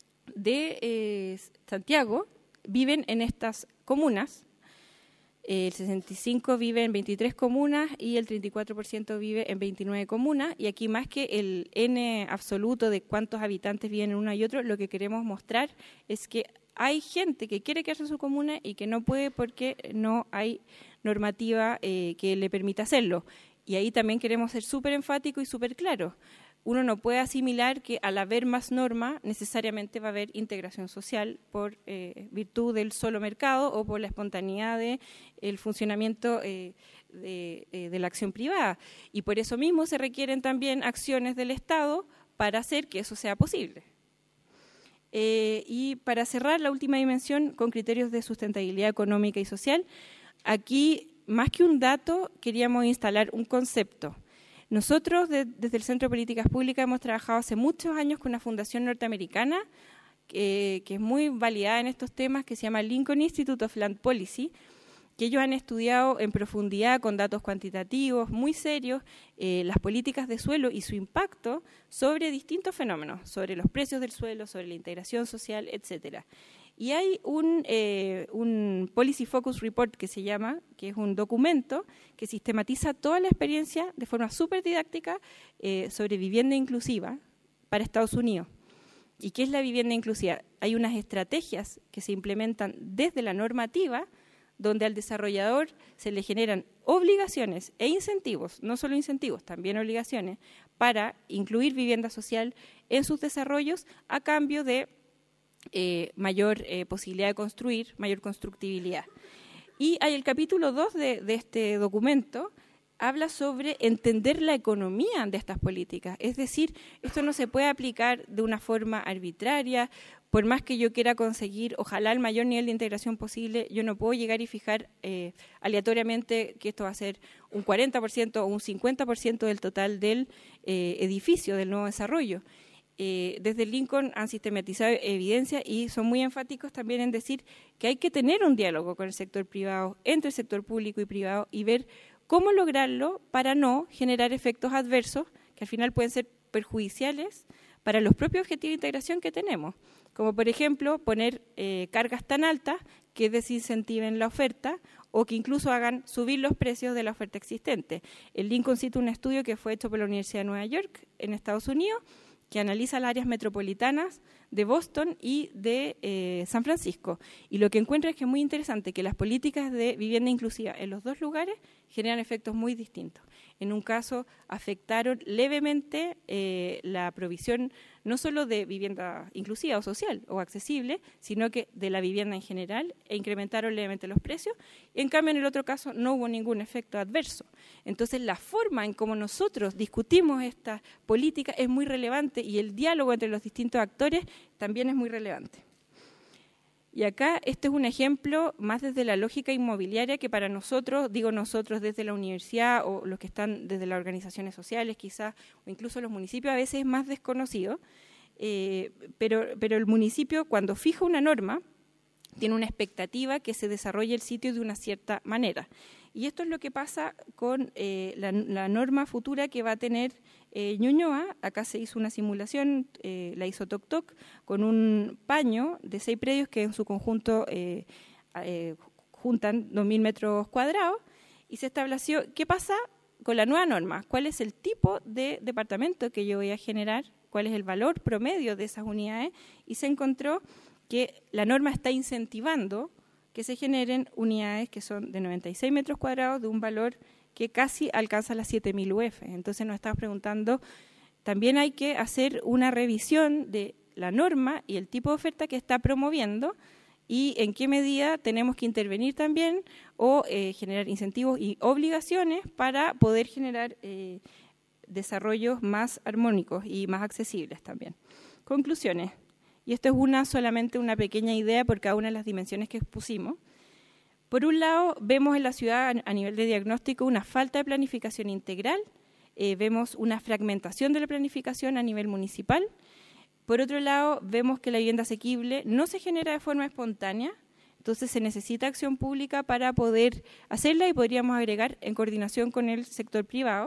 Speaker 4: de Santiago viven en estas comunas, el 65% vive en 23 comunas y el 34% vive en 29 comunas, y aquí más que el N absoluto de cuántos habitantes viven en una y otra, lo que queremos mostrar es que hay gente que quiere quedarse en su comuna y que no puede porque no hay normativa que le permita hacerlo. Y ahí también queremos ser súper enfáticos y súper claros. Uno no puede asimilar que al haber más norma necesariamente va a haber integración social por virtud del solo mercado o por la espontaneidad del funcionamiento de la acción privada. Y por eso mismo se requieren también acciones del Estado para hacer que eso sea posible. Y para cerrar, la última dimensión con criterios de sustentabilidad económica y social, aquí más que un dato queríamos instalar un concepto. Nosotros desde el Centro de Políticas Públicas hemos trabajado hace muchos años con una fundación norteamericana que es muy validada en estos temas, que se llama Lincoln Institute of Land Policy, que ellos han estudiado en profundidad con datos cuantitativos muy serios las políticas de suelo y su impacto sobre distintos fenómenos, sobre los precios del suelo, sobre la integración social, etcétera. Y hay un Policy Focus Report que se llama, que es un documento que sistematiza toda la experiencia de forma súper didáctica sobre vivienda inclusiva para Estados Unidos. ¿Y qué es la vivienda inclusiva? Hay unas estrategias que se implementan desde la normativa, donde al desarrollador se le generan obligaciones e incentivos, no solo incentivos, también obligaciones, para incluir vivienda social en sus desarrollos a cambio de mayor posibilidad de construir, mayor constructibilidad. Y hay el capítulo 2 de este documento, habla sobre entender la economía de estas políticas. Es decir, esto no se puede aplicar de una forma arbitraria. Por más que yo quiera conseguir, ojalá, el mayor nivel de integración posible, yo no puedo llegar y fijar aleatoriamente que esto va a ser un 40% o un 50% del total del edificio, del nuevo desarrollo. Desde Lincoln han sistematizado evidencia y son muy enfáticos también en decir que hay que tener un diálogo con el sector privado, entre el sector público y privado, y ver cómo lograrlo para no generar efectos adversos que al final pueden ser perjudiciales para los propios objetivos de integración que tenemos, como por ejemplo poner cargas tan altas que desincentiven la oferta o que incluso hagan subir los precios de la oferta existente. El Lincoln cita un estudio que fue hecho por la Universidad de Nueva York en Estados Unidos, que analiza las áreas metropolitanas de Boston y de San Francisco. Y lo que encuentra es que es muy interesante que las políticas de vivienda inclusiva en los dos lugares generan efectos muy distintos. En un caso afectaron levemente la provisión no solo de vivienda inclusiva o social o accesible, sino que de la vivienda en general, e incrementaron levemente los precios. En cambio, en el otro caso no hubo ningún efecto adverso. Entonces, la forma en cómo nosotros discutimos esta política es muy relevante y el diálogo entre los distintos actores también es muy relevante. Y acá este es un ejemplo más desde la lógica inmobiliaria que para nosotros, digo nosotros desde la universidad o los que están desde las organizaciones sociales quizás, o incluso los municipios, a veces es más desconocido, pero el municipio cuando fija una norma tiene una expectativa que se desarrolle el sitio de una cierta manera. Y esto es lo que pasa con la norma futura que va a tener Ñuñoa. Acá se hizo una simulación, la hizo Toc Toc, con un paño de 6 predios que en su conjunto juntan 2.000 metros cuadrados, y se estableció qué pasa con la nueva norma, cuál es el tipo de departamento que yo voy a generar, cuál es el valor promedio de esas unidades, y se encontró que la norma está incentivando que se generen unidades que son de 96 metros cuadrados de un valor que casi alcanza las 7.000 UF. Entonces nos estamos preguntando, también hay que hacer una revisión de la norma y el tipo de oferta que está promoviendo y en qué medida tenemos que intervenir también o generar incentivos y obligaciones para poder generar desarrollos más armónicos y más accesibles también. Conclusiones. Y esto es solamente una pequeña idea por cada una de las dimensiones que expusimos. Por un lado, vemos en la ciudad a nivel de diagnóstico una falta de planificación integral, vemos una fragmentación de la planificación a nivel municipal. Por otro lado, vemos que la vivienda asequible no se genera de forma espontánea, entonces se necesita acción pública para poder hacerla y podríamos agregar en coordinación con el sector privado.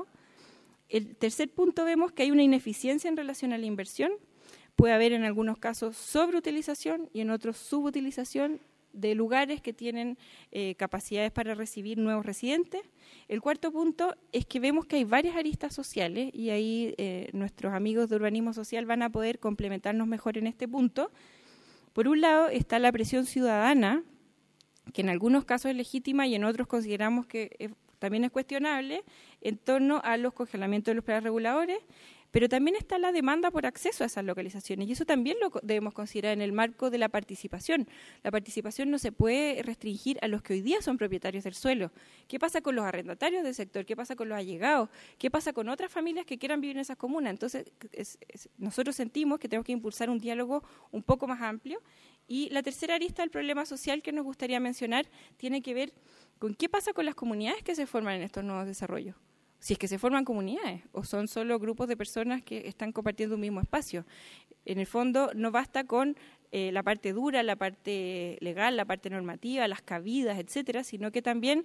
Speaker 4: El tercer punto, vemos que hay una ineficiencia en relación a la inversión. Puede haber en algunos casos sobreutilización y en otros subutilización de lugares que tienen capacidades para recibir nuevos residentes. El cuarto punto es que vemos que hay varias aristas sociales y ahí nuestros amigos de urbanismo social van a poder complementarnos mejor en este punto. Por un lado está la presión ciudadana, que en algunos casos es legítima y en otros consideramos que también es cuestionable, en torno a los congelamientos de los planes reguladores. Pero también está la demanda por acceso a esas localizaciones y eso también lo debemos considerar en el marco de la participación. La participación no se puede restringir a los que hoy día son propietarios del suelo. ¿Qué pasa con los arrendatarios del sector? ¿Qué pasa con los allegados? ¿Qué pasa con otras familias que quieran vivir en esas comunas? Entonces, nosotros sentimos que tenemos que impulsar un diálogo un poco más amplio. Y la tercera arista del problema social que nos gustaría mencionar tiene que ver con qué pasa con las comunidades que se forman en estos nuevos desarrollos. Si es que se forman comunidades o son solo grupos de personas que están compartiendo un mismo espacio. En el fondo no basta con la parte dura, la parte legal, la parte normativa, las cabidas, etcétera, sino que también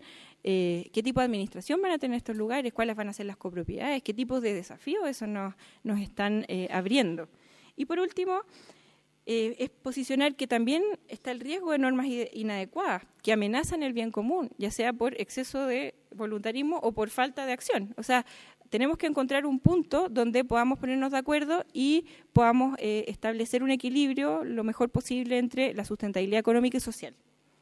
Speaker 4: qué tipo de administración van a tener estos lugares, cuáles van a ser las copropiedades, qué tipos de desafíos eso nos están abriendo. Y por último, es posicionar que también está el riesgo de normas inadecuadas que amenazan el bien común, ya sea por exceso de voluntarismo o por falta de acción. O sea, tenemos que encontrar un punto donde podamos ponernos de acuerdo y podamos establecer un equilibrio lo mejor posible entre la sustentabilidad económica y social.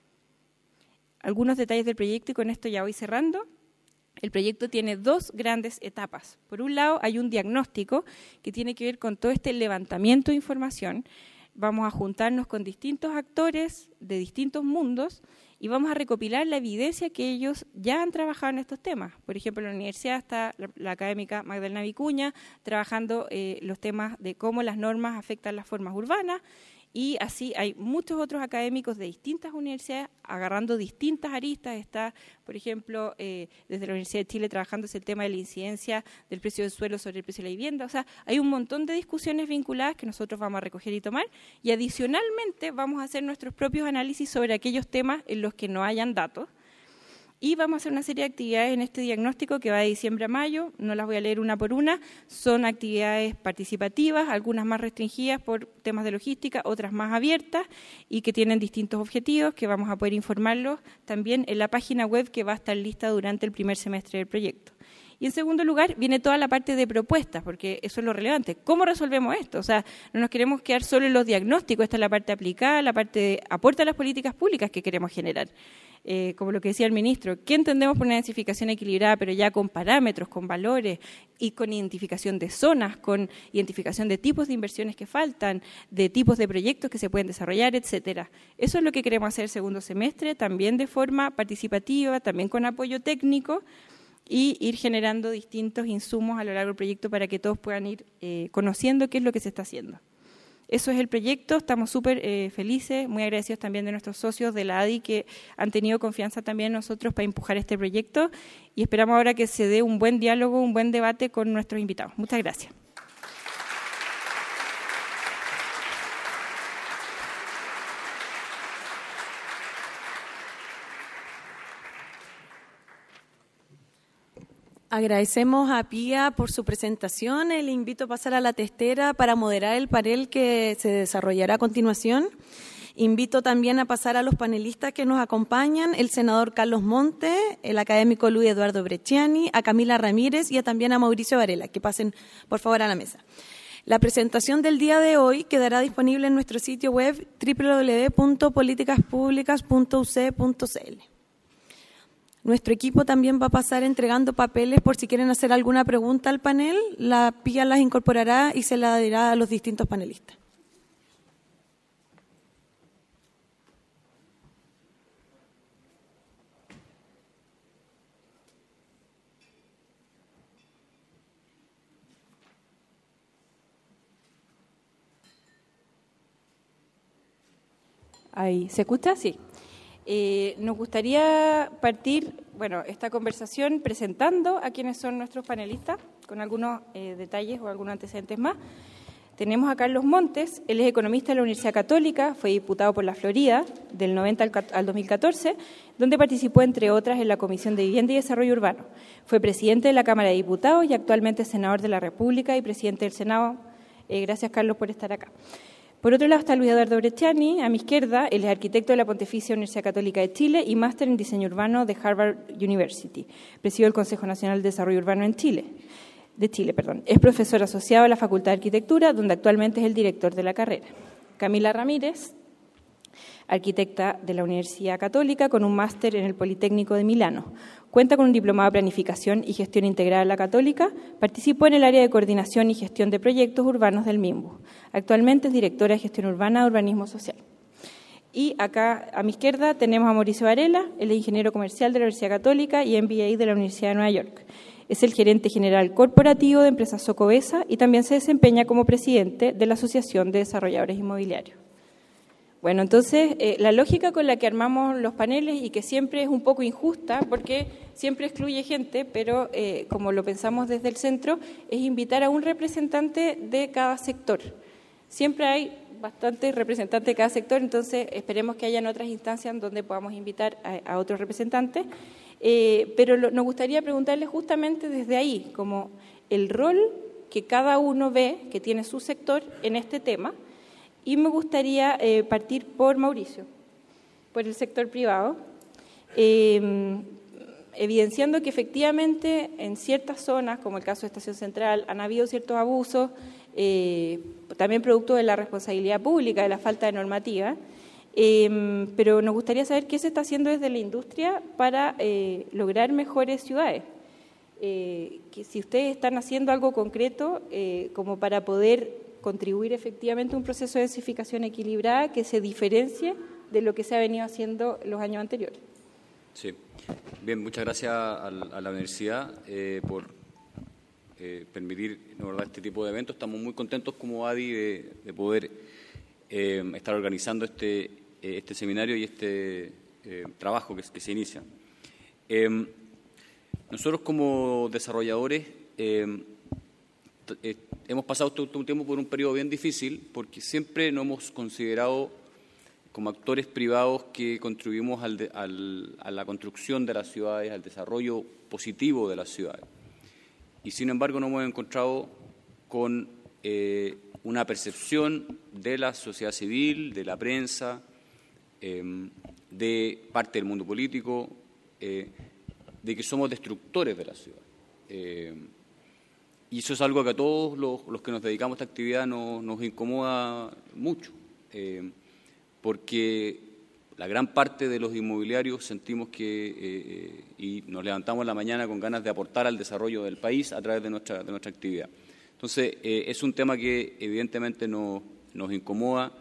Speaker 4: Algunos detalles del proyecto y con esto ya voy cerrando. El proyecto tiene 2 grandes etapas. Por un lado, hay un diagnóstico que tiene que ver con todo este levantamiento de información. Vamos a juntarnos con distintos actores de distintos mundos y vamos a recopilar la evidencia que ellos ya han trabajado en estos temas. Por ejemplo, en la universidad está la académica Magdalena Vicuña trabajando los temas de cómo las normas afectan las formas urbanas y así hay muchos otros académicos de distintas universidades agarrando distintas aristas. Está, por ejemplo, desde la Universidad de Chile trabajándose el tema de la incidencia del precio del suelo sobre el precio de la vivienda. O sea, hay un montón de discusiones vinculadas que nosotros vamos a recoger y tomar y adicionalmente vamos a hacer nuestros propios análisis sobre aquellos temas en los que no hayan datos. Y vamos a hacer una serie de actividades en este diagnóstico que va de diciembre a mayo, no las voy a leer una por una, son actividades participativas, algunas más restringidas por temas de logística, otras más abiertas y que tienen distintos objetivos que vamos a poder informarlos también en la página web que va a estar lista durante el primer semestre del proyecto. Y en segundo lugar viene toda la parte de propuestas, porque eso es lo relevante. ¿Cómo resolvemos esto? O sea, no nos queremos quedar solo en los diagnósticos, esta es la parte aplicada, la parte de aporte a las políticas públicas que queremos generar. Como lo que decía el ministro, ¿qué entendemos por una densificación equilibrada, pero ya con parámetros, con valores y con identificación de zonas, con identificación de tipos de inversiones que faltan, de tipos de proyectos que se pueden desarrollar, etcétera? Eso es lo que queremos hacer el segundo semestre, también de forma participativa, también con apoyo técnico, y ir generando distintos insumos a lo largo del proyecto para que todos puedan ir conociendo qué es lo que se está haciendo. Eso es el proyecto, estamos súper felices, muy agradecidos también de nuestros socios de la ADI que han tenido confianza también en nosotros para empujar este proyecto y esperamos ahora que se dé un buen diálogo, un buen debate con nuestros invitados. Muchas gracias.
Speaker 1: Agradecemos a Pía por su presentación. Le invito a pasar a la testera para moderar el panel que se desarrollará a continuación. Invito también a pasar a los panelistas que nos acompañan, el senador Carlos Monte, el académico Luis Eduardo Brecciani, a Camila Ramírez y también a Mauricio Varela, que pasen por favor a la mesa. La presentación del día de hoy quedará disponible en nuestro sitio web www.politicaspublicas.uc.cl. Nuestro equipo también va a pasar entregando papeles por si quieren hacer alguna pregunta al panel. La Pía las incorporará y se la dirá a los distintos panelistas.
Speaker 4: Ahí, ¿se escucha? Sí. Nos gustaría partir, esta conversación presentando a quienes son nuestros panelistas, con algunos detalles o algunos antecedentes más. Tenemos a Carlos Montes, él es economista de la Universidad Católica, fue diputado por la Florida del 90 al 2014, donde participó, entre otras, en la Comisión de Vivienda y Desarrollo Urbano. Fue presidente de la Cámara de Diputados y actualmente senador de la República y presidente del Senado. Gracias, Carlos, por estar acá. Por otro lado está Luis Eduardo Brecciani, a mi izquierda, él es arquitecto de la Pontificia Universidad Católica de Chile y máster en Diseño Urbano de Harvard University. Presidió el Consejo Nacional de Desarrollo Urbano de Chile. Es profesor asociado a la Facultad de Arquitectura, donde actualmente es el director de la carrera. Camila Ramírez, arquitecta de la Universidad Católica con un máster en el Politécnico de Milano. Cuenta con un diplomado de Planificación y Gestión Integrada de la Católica. Participó en el área de Coordinación y Gestión de Proyectos Urbanos del MIMBU. Actualmente es directora de Gestión Urbana de Urbanismo Social. Y acá a mi izquierda tenemos a Mauricio Varela, él es ingeniero comercial de la Universidad Católica y MBA de la Universidad de Nueva York. Es el gerente general corporativo de Empresas Socobesa y también se desempeña como presidente de la Asociación de Desarrolladores Inmobiliarios. Bueno, entonces, la lógica con la que armamos los paneles y que siempre es un poco injusta porque siempre excluye gente, pero como lo pensamos desde el centro, es invitar a un representante de cada sector. Siempre hay bastantes representantes de cada sector, entonces esperemos que hayan otras instancias donde podamos invitar a otros representantes, pero nos gustaría preguntarles justamente desde ahí, como el rol que cada uno ve que tiene su sector en este tema. Y me gustaría partir por Mauricio, por el sector privado, evidenciando que efectivamente en ciertas zonas, como el caso de Estación Central, han habido ciertos abusos, también producto de la responsabilidad pública, de la falta de normativa, pero nos gustaría saber qué se está haciendo desde la industria para lograr mejores ciudades. Que si ustedes están haciendo algo concreto como para poder contribuir efectivamente a un proceso de densificación equilibrada que se diferencie de lo que se ha venido haciendo los años anteriores.
Speaker 5: Sí. Bien, muchas gracias a la universidad por permitirnos este tipo de eventos. Estamos muy contentos como ADI de poder estar organizando este seminario y este trabajo que se inicia. Nosotros como desarrolladores hemos pasado todo un tiempo por un periodo bien difícil porque siempre nos hemos considerado como actores privados que contribuimos a la construcción de las ciudades, al desarrollo positivo de las ciudades. Y sin embargo nos hemos encontrado con una percepción de la sociedad civil, de la prensa, de parte del mundo político, de que somos destructores de la ciudad. Y eso es algo que a todos los que nos dedicamos a esta actividad nos incomoda mucho, porque la gran parte de los inmobiliarios sentimos que, y nos levantamos en la mañana con ganas de aportar al desarrollo del país a través de nuestra actividad. Entonces, es un tema que evidentemente nos incomoda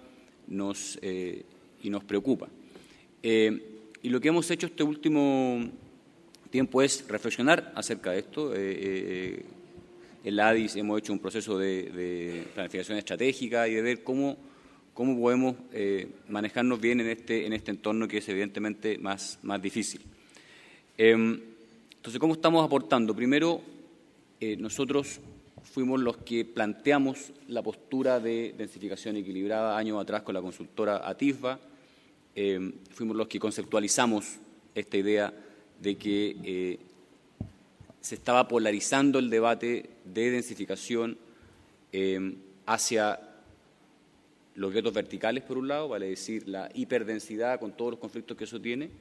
Speaker 5: y nos preocupa. Y lo que hemos hecho este último tiempo es reflexionar acerca de esto. En la ADI hemos hecho un proceso de planificación estratégica y de ver cómo podemos manejarnos bien en este entorno que es evidentemente más difícil. Entonces, ¿cómo estamos aportando? Primero, nosotros fuimos los que planteamos la postura de densificación equilibrada años atrás con la consultora Atisba. Fuimos los que conceptualizamos esta idea de que se estaba polarizando el debate de densificación hacia los guetos verticales, por un lado, vale decir, la hiperdensidad con todos los conflictos que eso tiene,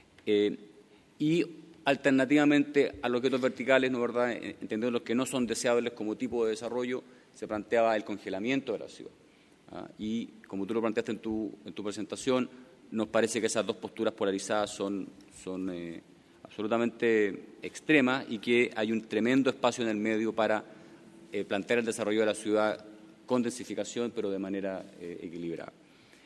Speaker 5: y alternativamente a los guetos verticales, ¿no, verdad?, entendiendo los que no son deseables como tipo de desarrollo, se planteaba el congelamiento de la ciudad. Y como tú lo planteaste en tu presentación, nos parece que esas dos posturas polarizadas son absolutamente extremas y que hay un tremendo espacio en el medio para plantear el desarrollo de la ciudad con densificación, pero de manera equilibrada.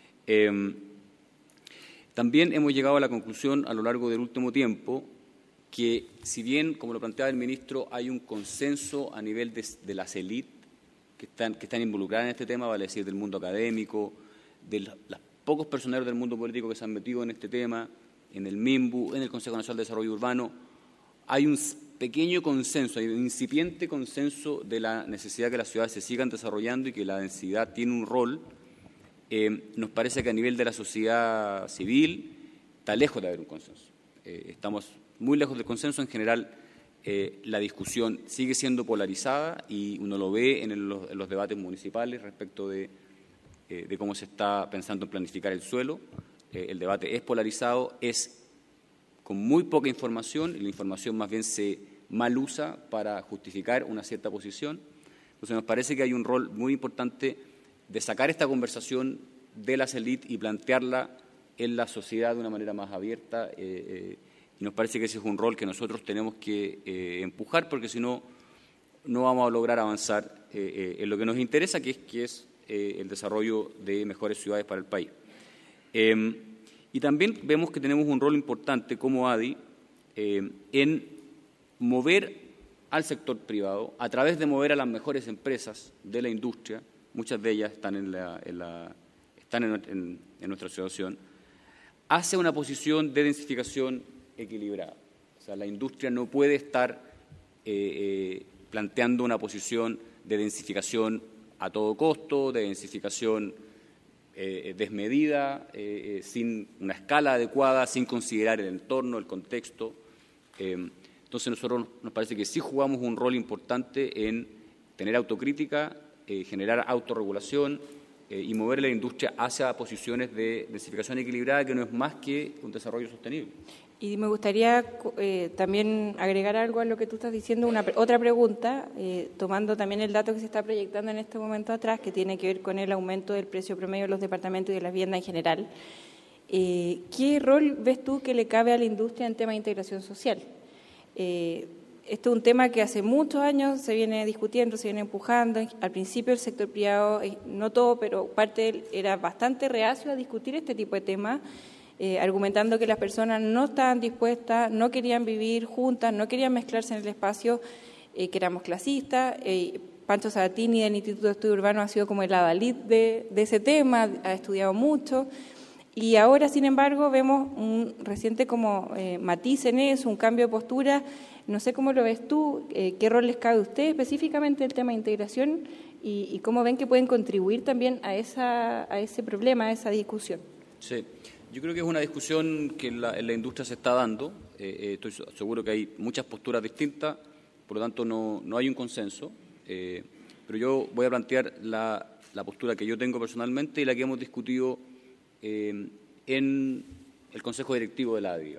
Speaker 5: También hemos llegado a la conclusión a lo largo del último tiempo que, si bien, como lo planteaba el ministro, hay un consenso a nivel de las élites que están involucradas en este tema, vale decir, del mundo académico, de los pocos personeros del mundo político que se han metido en este tema, en el MIMBU, en el Consejo Nacional de Desarrollo Urbano, hay un pequeño consenso, hay un incipiente consenso de la necesidad de que las ciudades se sigan desarrollando y que la densidad tiene un rol. Nos parece que a nivel de la sociedad civil está lejos de haber un consenso. Estamos muy lejos del consenso. En general, la discusión sigue siendo polarizada y uno lo ve en los debates municipales respecto de cómo se está pensando en planificar el suelo. El debate es polarizado, es con muy poca información, y la información más bien se mal usa para justificar una cierta posición. Entonces nos parece que hay un rol muy importante de sacar esta conversación de las élites y plantearla en la sociedad de una manera más abierta, y nos parece que ese es un rol que nosotros tenemos que empujar, porque si no, no vamos a lograr avanzar en lo que nos interesa, que es el desarrollo de mejores ciudades para el país. Y también vemos que tenemos un rol importante como ADI en mover al sector privado, a través de mover a las mejores empresas de la industria, muchas de ellas están en nuestra asociación, hacia una posición de densificación equilibrada. O sea, la industria no puede estar planteando una posición de densificación a todo costo, de densificación desmedida, sin una escala adecuada, sin considerar el entorno, el contexto. Entonces nosotros nos parece que sí jugamos un rol importante en tener autocrítica, generar autorregulación y mover la industria hacia posiciones de densificación equilibrada, que no es más que un desarrollo sostenible.
Speaker 4: Y me gustaría también agregar algo a lo que tú estás diciendo, otra pregunta, tomando también el dato que se está proyectando en este momento atrás, que tiene que ver con el aumento del precio promedio de los departamentos y de las viviendas en general. ¿Qué rol ves tú que le cabe a la industria en tema de integración social? Esto es un tema que hace muchos años se viene discutiendo, se viene empujando. Al principio el sector privado, no todo, pero parte de él era bastante reacio a discutir este tipo de temas, argumentando que las personas no estaban dispuestas, no querían vivir juntas, no querían mezclarse en el espacio, que éramos clasistas. Pancho Sabatini del Instituto de Estudio Urbano ha sido como el adalid de ese tema, ha estudiado mucho. Y ahora, sin embargo, vemos un reciente como matiz en eso, un cambio de postura. No sé cómo lo ves tú, qué rol les cabe a ustedes específicamente el tema de integración y cómo ven que pueden contribuir también a ese problema, a esa discusión.
Speaker 5: Sí, yo creo que es una discusión que en la industria se está dando. Estoy seguro que hay muchas posturas distintas, por lo tanto no hay un consenso. Pero yo voy a plantear la postura que yo tengo personalmente y la que hemos discutido en el Consejo Directivo de la ADI.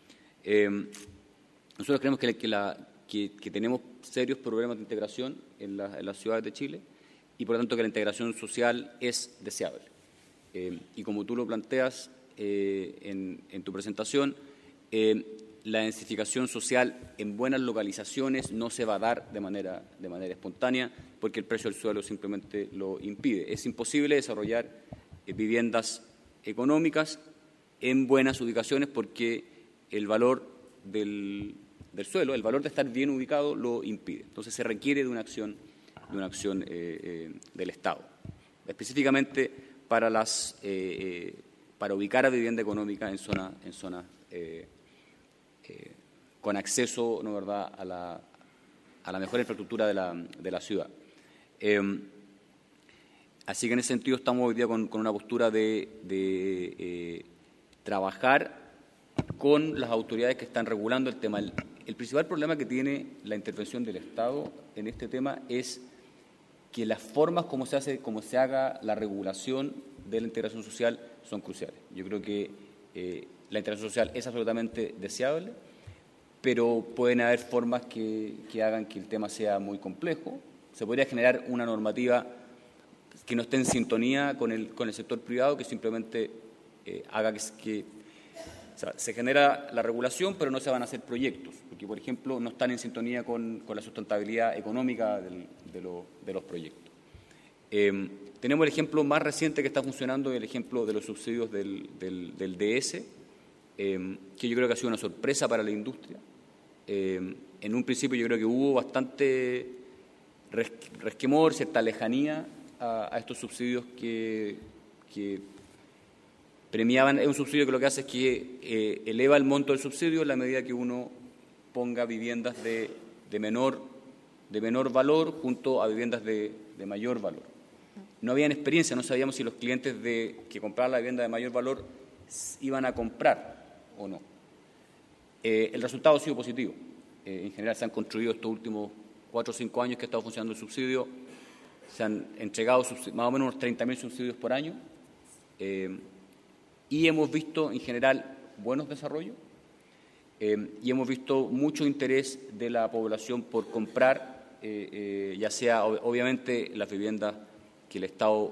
Speaker 5: Nosotros creemos que tenemos serios problemas de integración en las ciudades de Chile y, por lo tanto, que la integración social es deseable. Y como tú lo planteas en tu presentación, la densificación social en buenas localizaciones no se va a dar de manera espontánea porque el precio del suelo simplemente lo impide. Es imposible desarrollar viviendas económicas en buenas ubicaciones porque el valor del suelo, el valor de estar bien ubicado, lo impide. Entonces se requiere de una acción del Estado, específicamente para ubicar a vivienda económica en zonas con acceso, ¿no verdad?, a la mejor infraestructura de la ciudad. Así que en ese sentido estamos hoy día con una postura de trabajar con las autoridades que están regulando el tema. El principal problema que tiene la intervención del Estado en este tema es que las formas como se haga la regulación de la integración social son cruciales. Yo creo que la integración social es absolutamente deseable, pero pueden haber formas que hagan que el tema sea muy complejo. Se podría generar una normativa que no esté en sintonía con el sector privado, que simplemente haga que o sea, se genera la regulación, pero no se van a hacer proyectos, porque, por ejemplo, no están en sintonía con la sustentabilidad económica de los proyectos. Tenemos el ejemplo más reciente que está funcionando, el ejemplo de los subsidios del DS, que yo creo que ha sido una sorpresa para la industria. En un principio yo creo que hubo bastante resquemor, cierta lejanía a estos subsidios que premiaban. Es un subsidio que lo que hace es que eleva el monto del subsidio en la medida que uno ponga viviendas de menor valor junto a viviendas de mayor valor. No habían experiencia, no sabíamos si los clientes que compraban la vivienda de mayor valor iban a comprar o no. El resultado ha sido positivo. En general se han construido estos últimos 4 o 5 años que ha estado funcionando el subsidio, se han entregado más o menos unos 30.000 subsidios por año y hemos visto en general buenos desarrollos y hemos visto mucho interés de la población por comprar, ya sea obviamente las viviendas que el Estado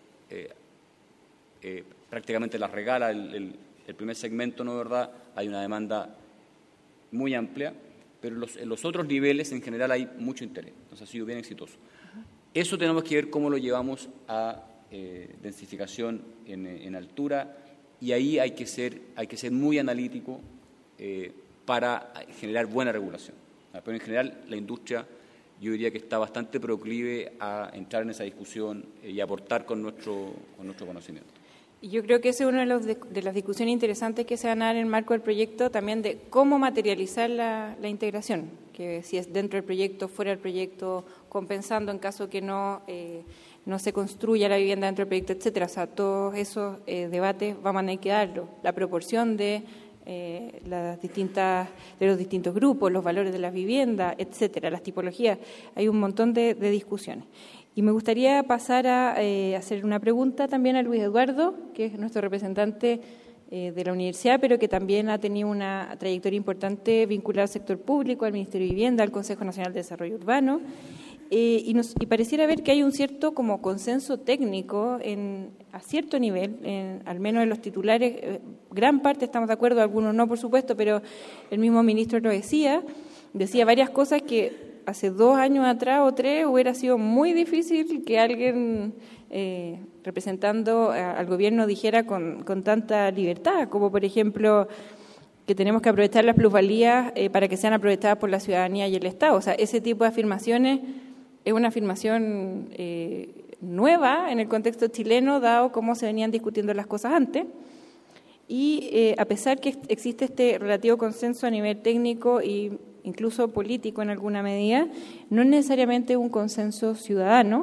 Speaker 5: prácticamente las regala, el primer segmento, ¿no es verdad? Hay una demanda muy amplia, pero en los otros niveles en general hay mucho interés, entonces ha sido bien exitoso. Eso tenemos que ver cómo lo llevamos a densificación en altura, y ahí hay que ser muy analítico para generar buena regulación. Pero en general la industria, yo diría que está bastante proclive a entrar en esa discusión y aportar con nuestro conocimiento.
Speaker 4: Y yo creo que esa es una de las discusiones interesantes que se van a dar en el marco del proyecto, también de cómo materializar la integración, que si es dentro del proyecto, fuera del proyecto, compensando en caso que no se construya la vivienda dentro del proyecto, etcétera. O sea, todos esos debates vamos a tener que darlo. La proporción de los distintos grupos, los valores de las viviendas, etcétera, las tipologías. Hay un montón de discusiones. Y me gustaría pasar a hacer una pregunta también a Luis Eduardo, que es nuestro representante de la universidad, pero que también ha tenido una trayectoria importante vinculada al sector público, al Ministerio de Vivienda, al Consejo Nacional de Desarrollo Urbano, y pareciera ver que hay un cierto como consenso técnico a cierto nivel, al menos en los titulares, gran parte estamos de acuerdo, algunos no, por supuesto, pero el mismo ministro lo decía varias cosas que hace 2 años atrás o 3 hubiera sido muy difícil que alguien representando al gobierno dijera con tanta libertad, como por ejemplo que tenemos que aprovechar las plusvalías para que sean aprovechadas por la ciudadanía y el Estado. O sea, ese tipo de afirmaciones es una afirmación nueva en el contexto chileno, dado cómo se venían discutiendo las cosas antes. Y a pesar que existe este relativo consenso a nivel técnico e incluso político en alguna medida, no es necesariamente un consenso ciudadano,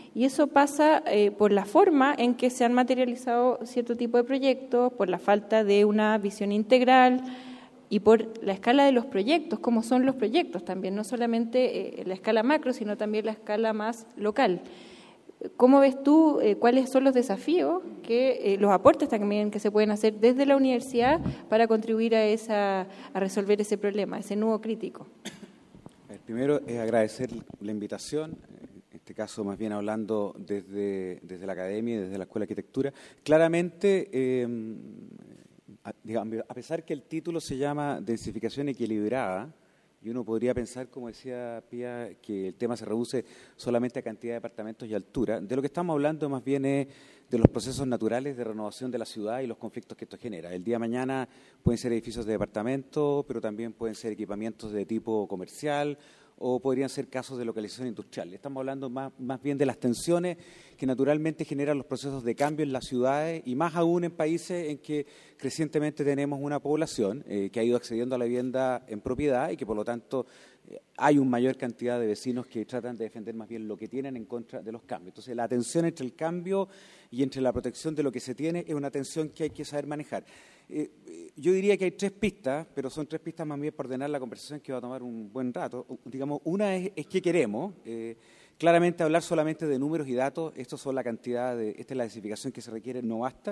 Speaker 4: Y eso pasa por la forma en que se han materializado cierto tipo de proyectos, por la falta de una visión integral y por la escala de los proyectos, como son los proyectos también, no solamente la escala macro, sino también la escala más local. ¿Cómo ves tú cuáles son los desafíos, los aportes también que se pueden hacer desde la universidad para contribuir a resolver ese problema, ese nudo crítico?
Speaker 6: Primero es agradecer la invitación, en este caso más bien hablando desde la academia y desde la Escuela de Arquitectura. Claramente, a pesar que el título se llama Densificación Equilibrada, y uno podría pensar, como decía Pía, que el tema se reduce solamente a cantidad de departamentos y altura. De lo que estamos hablando más bien es de los procesos naturales de renovación de la ciudad y los conflictos que esto genera. El día de mañana pueden ser edificios de departamentos, pero también pueden ser equipamientos de tipo comercial o podrían ser casos de localización industrial. Estamos hablando más bien de las tensiones que naturalmente generan los procesos de cambio en las ciudades y más aún en países en que crecientemente tenemos una población que ha ido accediendo a la vivienda en propiedad y que por lo tanto hay una mayor cantidad de vecinos que tratan de defender más bien lo que tienen en contra de los cambios. Entonces la tensión entre el cambio y entre la protección de lo que se tiene es una tensión que hay que saber manejar. Yo diría que hay 3 pistas, pero son 3 pistas más bien para ordenar la conversación que va a tomar un buen rato. Digamos, una es qué queremos. Claramente hablar solamente de números y datos, esta es la densificación que se requiere, no basta.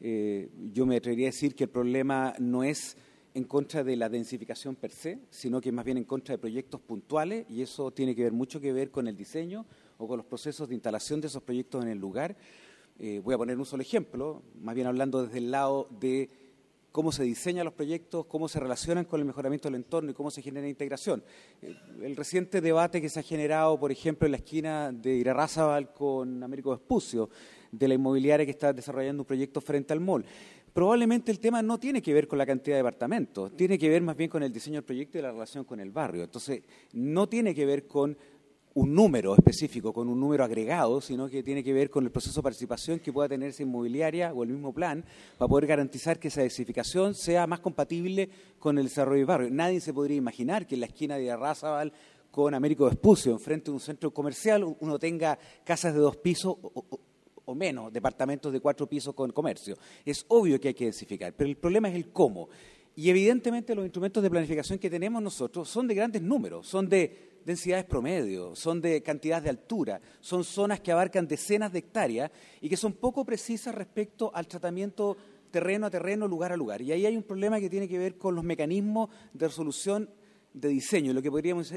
Speaker 6: Yo me atrevería a decir que el problema no es en contra de la densificación per se, sino que más bien en contra de proyectos puntuales, y eso tiene que ver mucho que ver con el diseño o con los procesos de instalación de esos proyectos en el lugar. Voy a poner un solo ejemplo, más bien hablando desde el lado de cómo se diseñan los proyectos, cómo se relacionan con el mejoramiento del entorno y cómo se genera integración. El reciente debate que se ha generado, por ejemplo, en la esquina de Irarrázaval con Américo Vespucio, de la inmobiliaria que está desarrollando un proyecto frente al mall. Probablemente el tema no tiene que ver con la cantidad de departamentos, tiene que ver más bien con el diseño del proyecto y la relación con el barrio. Entonces, no tiene que ver con un número específico, con un número agregado, sino que tiene que ver con el proceso de participación que pueda tener esa inmobiliaria o el mismo plan para poder garantizar que esa densificación sea más compatible con el desarrollo del barrio. Nadie se podría imaginar que en la esquina de Irarrázaval con Américo Vespucio, enfrente de un centro comercial, uno tenga casas de 2 pisos o menos, departamentos de 4 pisos con comercio. Es obvio que hay que densificar, pero el problema es el cómo. Y evidentemente los instrumentos de planificación que tenemos nosotros son de grandes números, son de densidades promedio, son de cantidad de altura, son zonas que abarcan decenas de hectáreas y que son poco precisas respecto al tratamiento terreno a terreno, lugar a lugar. Y ahí hay un problema que tiene que ver con los mecanismos de resolución de diseño, lo que podríamos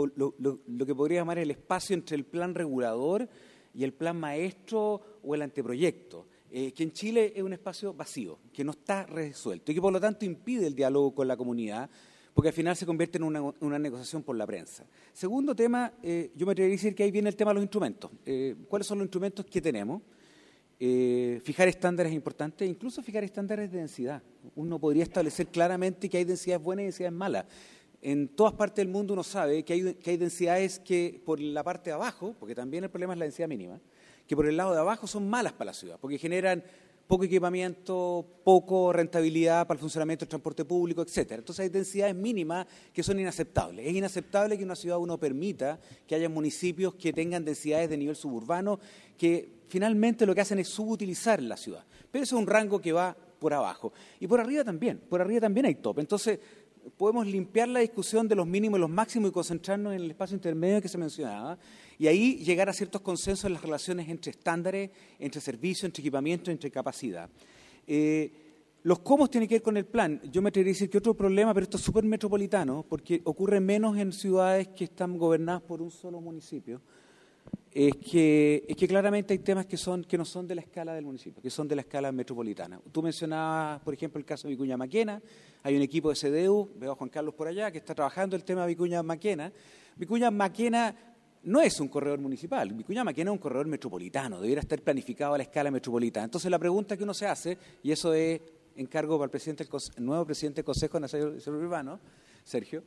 Speaker 6: llamar el espacio entre el plan regulador y el plan maestro o el anteproyecto, que en Chile es un espacio vacío, que no está resuelto y que por lo tanto impide el diálogo con la comunidad, porque al final se convierte en una negociación por la prensa. Segundo tema, yo me atrevería a decir que ahí viene el tema de los instrumentos. ¿Cuáles son los instrumentos que tenemos? Fijar estándares es importante, incluso fijar estándares de densidad. Uno podría establecer claramente que hay densidades buenas y densidades malas. En todas partes del mundo uno sabe que hay densidades que por la parte de abajo, porque también el problema es la densidad mínima, que por el lado de abajo son malas para la ciudad, porque generan poco equipamiento, poco rentabilidad para el funcionamiento del transporte público, etcétera. Entonces hay densidades mínimas que son inaceptables. Es inaceptable que en una ciudad uno permita que haya municipios que tengan densidades de nivel suburbano que finalmente lo que hacen es subutilizar la ciudad. Pero eso es un rango que va por abajo. Y por arriba también hay tope. Entonces podemos limpiar la discusión de los mínimos y los máximos y concentrarnos en el espacio intermedio que se mencionaba y ahí llegar a ciertos consensos en las relaciones entre estándares, entre servicios, entre equipamiento, entre capacidad. Los cómo tienen que ver con el plan. Yo me atrevería a decir que otro problema, pero esto es súper metropolitano, porque ocurre menos en ciudades que están gobernadas por un solo municipio, es que claramente hay temas que no son de la escala del municipio, que son de la escala metropolitana. Tú mencionabas, por ejemplo, el caso de Vicuña Maquena. Hay un equipo de CDU, veo a Juan Carlos por allá, que está trabajando el tema de Vicuña Maquena. Vicuña Maquena no es un corredor municipal, Vicuña Maquena es un corredor metropolitano, debiera estar planificado a la escala metropolitana. Entonces la pregunta que uno se hace, y eso es encargo para el nuevo presidente del Consejo Nacional de Desarrollo Urbano, Sergio,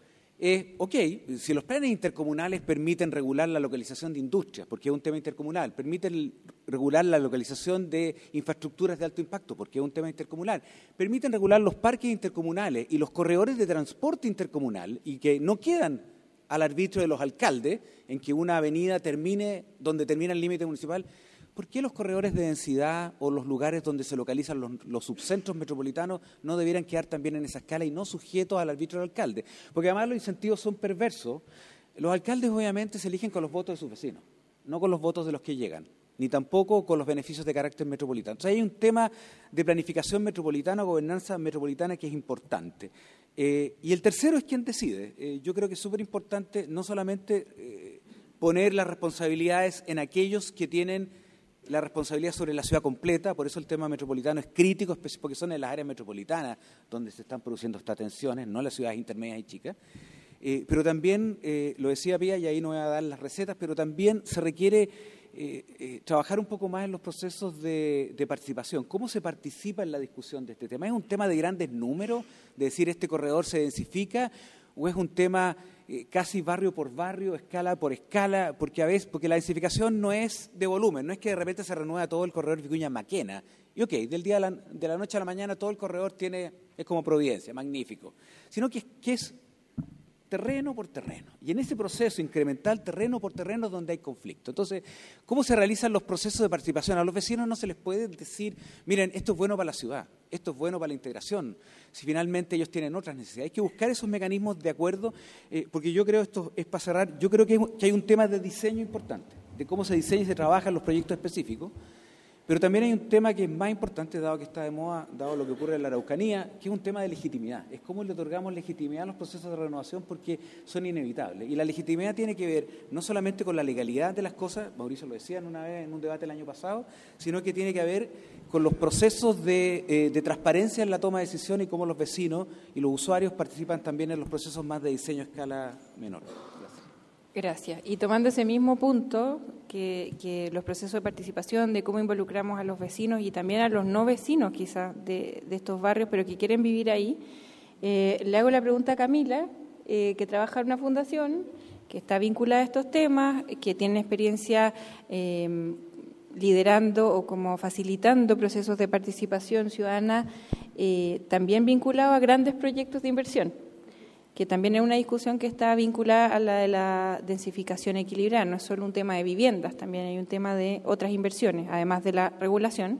Speaker 6: si los planes intercomunales permiten regular la localización de industrias, porque es un tema intercomunal, permiten regular la localización de infraestructuras de alto impacto, porque es un tema intercomunal, permiten regular los parques intercomunales y los corredores de transporte intercomunal y que no quedan al arbitrio de los alcaldes en que una avenida termine donde termina el límite municipal. ¿Por qué los corredores de densidad o los lugares donde se localizan los subcentros metropolitanos no debieran quedar también en esa escala y no sujetos al arbitrio del alcalde? Porque además los incentivos son perversos. Los alcaldes obviamente se eligen con los votos de sus vecinos, no con los votos de los que llegan, ni tampoco con los beneficios de carácter metropolitano. Entonces hay un tema de planificación metropolitana, gobernanza metropolitana que es importante. Y el tercero es quien decide. Yo creo que es súper importante no solamente poner las responsabilidades en aquellos que tienen la responsabilidad sobre la ciudad completa, por eso el tema metropolitano es crítico, porque son en las áreas metropolitanas donde se están produciendo estas tensiones, no las ciudades intermedias y chicas. Pero también, lo decía Pía, y ahí no voy a dar las recetas, pero también se requiere trabajar un poco más en los procesos de participación. ¿Cómo se participa en la discusión de este tema? ¿Es un tema de grandes números, de decir este corredor se densifica, o es un tema casi barrio por barrio, escala por escala? Porque a veces, porque la densificación no es de volumen, no es que de repente se renueva todo el corredor Vicuña-Maquena. Y de la noche a la mañana todo el corredor es como Providencia, magnífico. Sino que es terreno por terreno. Y en ese proceso incremental, terreno por terreno, es donde hay conflicto. Entonces, ¿cómo se realizan los procesos de participación? A los vecinos no se les puede decir, miren, esto es bueno para la ciudad, esto es bueno para la integración, si finalmente ellos tienen otras necesidades. Hay que buscar esos mecanismos de acuerdo, porque yo creo, esto es para cerrar, yo creo que hay un tema de diseño importante, de cómo se diseña y se trabaja en los proyectos específicos. Pero también hay un tema que es más importante, dado que está de moda, dado lo que ocurre en la Araucanía, que es un tema de legitimidad. Es cómo le otorgamos legitimidad a los procesos de renovación, porque son inevitables. Y la legitimidad tiene que ver no solamente con la legalidad de las cosas, Mauricio lo decía una vez en un debate el año pasado, sino que tiene que ver con los procesos de transparencia en la toma de decisiones y cómo los vecinos y los usuarios participan también en los procesos más de diseño a escala menor.
Speaker 4: Gracias. Y tomando ese mismo punto, que los procesos de participación, de cómo involucramos a los vecinos y también a los no vecinos quizás de estos barrios, pero que quieren vivir ahí, le hago la pregunta a Camila, que trabaja en una fundación, que está vinculada a estos temas, que tiene experiencia liderando o como facilitando procesos de participación ciudadana, también vinculado a grandes proyectos de inversión, que también es una discusión que está vinculada a la de la densificación equilibrada. No es solo un tema de viviendas, también hay un tema de otras inversiones, además de la regulación.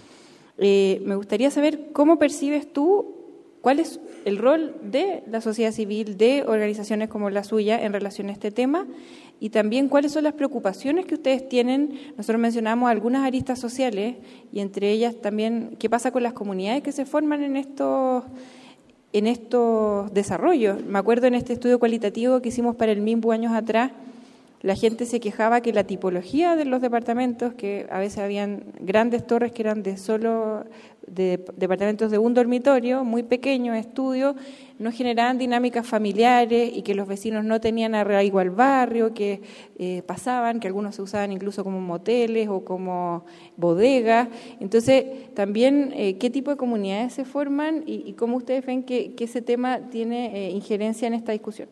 Speaker 4: Me gustaría saber cómo percibes tú, cuál es el rol de la sociedad civil, de organizaciones como la suya en relación a este tema, y también cuáles son las preocupaciones que ustedes tienen. Nosotros mencionamos algunas aristas sociales, y entre ellas también qué pasa con las comunidades que se forman en estos desarrollos. Me acuerdo en este estudio cualitativo que hicimos para el MIMBU años atrás, la gente se quejaba que la tipología de los departamentos, que a veces habían grandes torres que eran de departamentos de un dormitorio, muy pequeños, estudios, no generaban dinámicas familiares y que los vecinos no tenían arraigo al barrio, que pasaban, que algunos se usaban incluso como moteles o como bodegas. Entonces, también, ¿qué tipo de comunidades se forman y cómo ustedes ven que ese tema tiene injerencia en esta discusión?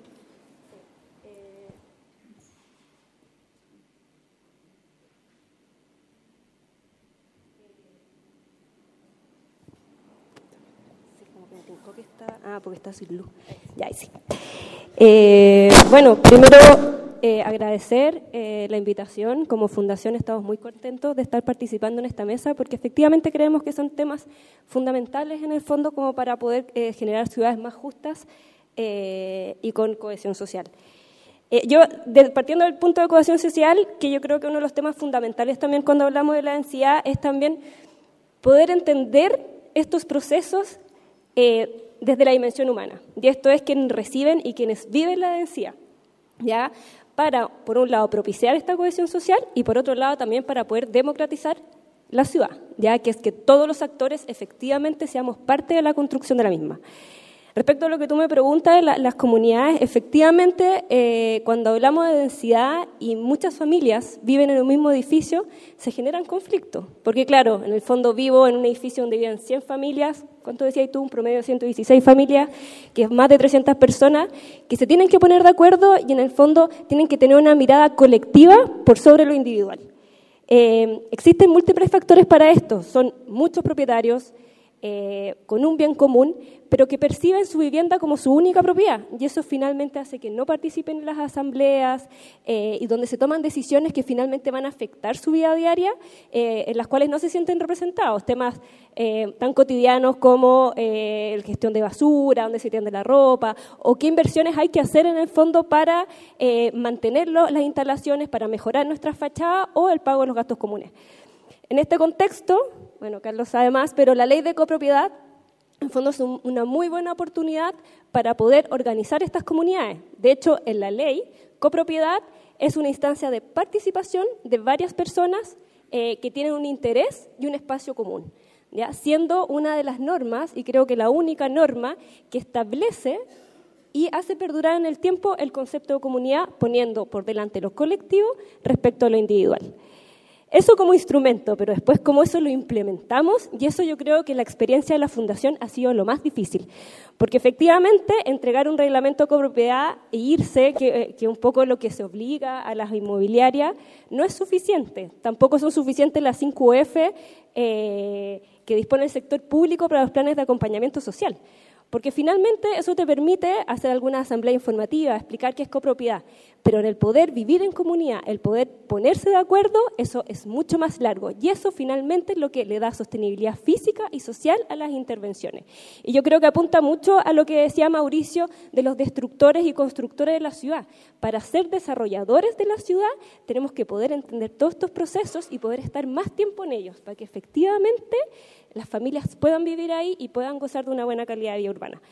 Speaker 7: Porque está sin luz. Ya, ahí sí. Bueno, primero agradecer la invitación. Como fundación estamos muy contentos de estar participando en esta mesa porque efectivamente creemos que son temas fundamentales en el fondo como para poder generar ciudades más justas y con cohesión social. Partiendo del punto de cohesión social, que yo creo que uno de los temas fundamentales también cuando hablamos de la densidad es también poder entender estos procesos desde la dimensión humana, y esto es quienes reciben y quienes viven la densidad, ¿ya? Para, por un lado, propiciar esta cohesión social y, por otro lado, también para poder democratizar la ciudad, ya que es que todos los actores efectivamente seamos parte de la construcción de la misma. Respecto a lo que tú me preguntas, las comunidades, efectivamente, cuando hablamos de densidad y muchas familias viven en un mismo edificio, se generan conflictos. Porque, claro, en el fondo vivo en un edificio donde viven 100 familias, ¿cuánto decías tú? Un promedio de 116 familias, que es más de 300 personas, que se tienen que poner de acuerdo y en el fondo tienen que tener una mirada colectiva por sobre lo individual. Existen múltiples factores para esto, son muchos propietarios, con un bien común, pero que perciben su vivienda como su única propiedad, y eso finalmente hace que no participen en las asambleas y donde se toman decisiones que finalmente van a afectar su vida diaria, en las cuales no se sienten representados, temas tan cotidianos como la gestión de basura, dónde se tiende la ropa, o qué inversiones hay que hacer en el fondo para mantener las instalaciones, para mejorar nuestras fachadas o el pago de los gastos comunes. En este contexto, bueno, Carlos sabe más, pero la ley de copropiedad, en fondo, es una muy buena oportunidad para poder organizar estas comunidades. De hecho, en la ley, copropiedad es una instancia de participación de varias personas que tienen un interés y un espacio común, ¿ya? Siendo una de las normas, y creo que la única norma, que establece y hace perdurar en el tiempo el concepto de comunidad, poniendo por delante lo colectivo respecto a lo individual. Eso como instrumento, pero después cómo eso lo implementamos, y eso yo creo que la experiencia de la Fundación ha sido lo más difícil, porque efectivamente entregar un reglamento de copropiedad e irse, que un poco lo que se obliga a las inmobiliarias, no es suficiente. Tampoco son suficientes las 5 UF que dispone el sector público para los planes de acompañamiento social. Porque finalmente eso te permite hacer alguna asamblea informativa, explicar qué es copropiedad, pero en el poder vivir en comunidad, el poder ponerse de acuerdo, eso es mucho más largo, y eso finalmente es lo que le da sostenibilidad física y social a las intervenciones. Y yo creo que apunta mucho a lo que decía Mauricio de los destructores y constructores de la ciudad. Para ser desarrolladores de la ciudad tenemos que poder entender todos estos procesos y poder estar más tiempo en ellos, para que efectivamente las familias puedan vivir ahí y puedan gozar de una buena calidad de vida urbana.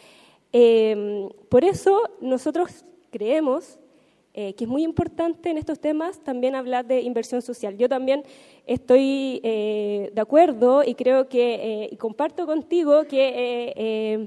Speaker 7: Por eso nosotros creemos que es muy importante en estos temas también hablar de inversión social. Yo también estoy de acuerdo y creo que, y comparto contigo que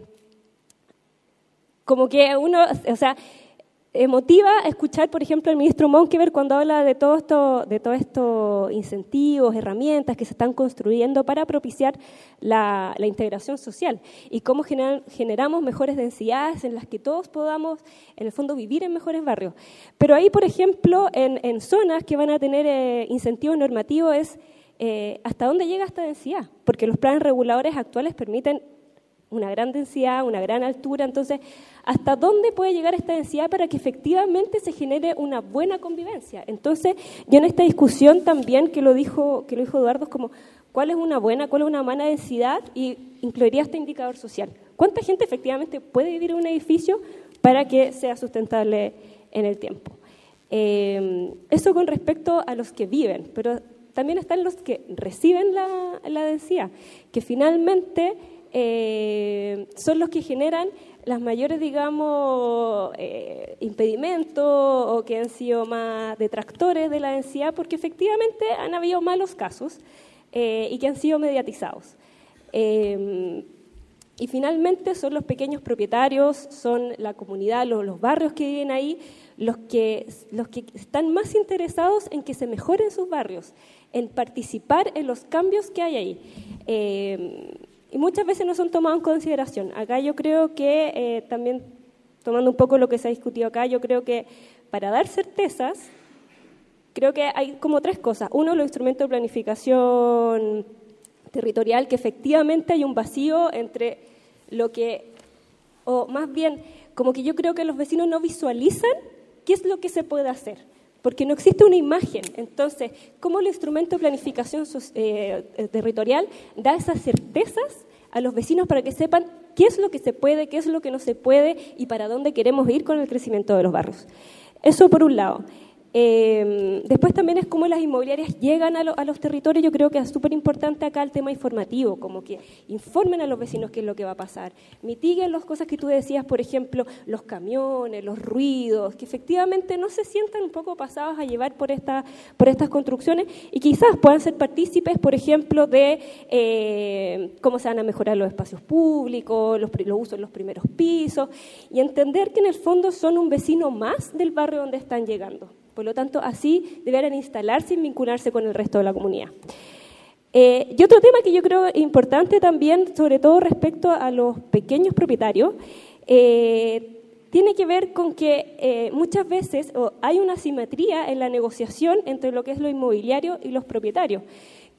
Speaker 7: como que uno, o sea, motiva escuchar, por ejemplo, al ministro Monkeberg cuando habla de todos estos incentivos, herramientas que se están construyendo para propiciar la integración social y cómo generamos mejores densidades en las que todos podamos, en el fondo, vivir en mejores barrios. Pero ahí, por ejemplo, en zonas que van a tener incentivos normativos es hasta dónde llega esta densidad, porque los planes reguladores actuales permiten una gran densidad, una gran altura, entonces, ¿hasta dónde puede llegar esta densidad para que efectivamente se genere una buena convivencia? Entonces, yo en esta discusión también, que lo dijo Eduardo, es como, ¿cuál es una buena, cuál es una mala densidad? Y incluiría este indicador social. ¿Cuánta gente efectivamente puede vivir en un edificio para que sea sustentable en el tiempo? Eso con respecto a los que viven, pero también están los que reciben la densidad, que finalmente son los que generan las mayores, digamos, impedimentos o que han sido más detractores de la densidad, porque efectivamente han habido malos casos y que han sido mediatizados. Y finalmente son los pequeños propietarios, son la comunidad, los barrios que viven ahí, los que están más interesados en que se mejoren sus barrios, en participar en los cambios que hay ahí. Y muchas veces no son tomados en consideración. Acá yo creo que, también tomando un poco lo que se ha discutido acá, yo creo que para dar certezas, creo que hay como 3 cosas. Uno, los instrumentos de planificación territorial, que efectivamente hay un vacío entre lo que, o más bien, como que yo creo que los vecinos no visualizan qué es lo que se puede hacer, porque no existe una imagen. Entonces, ¿cómo el instrumento de planificación territorial da esas certezas a los vecinos para que sepan qué es lo que se puede, qué es lo que no se puede y para dónde queremos ir con el crecimiento de los barrios? Eso por un lado. Después también es cómo las inmobiliarias llegan a los territorios. Yo creo que es súper importante acá el tema informativo, como que informen a los vecinos qué es lo que va a pasar, mitiguen las cosas que tú decías, por ejemplo, los camiones, los ruidos, que efectivamente no se sientan un poco pasados a llevar por estas construcciones y quizás puedan ser partícipes, por ejemplo, de cómo se van a mejorar los espacios públicos, los usos en los primeros pisos, y entender que en el fondo son un vecino más del barrio donde están llegando. Por lo tanto, así deberán instalarse y vincularse con el resto de la comunidad. Y otro tema que yo creo importante también, sobre todo respecto a los pequeños propietarios, tiene que ver con que muchas veces hay una asimetría en la negociación entre lo que es lo inmobiliario y los propietarios,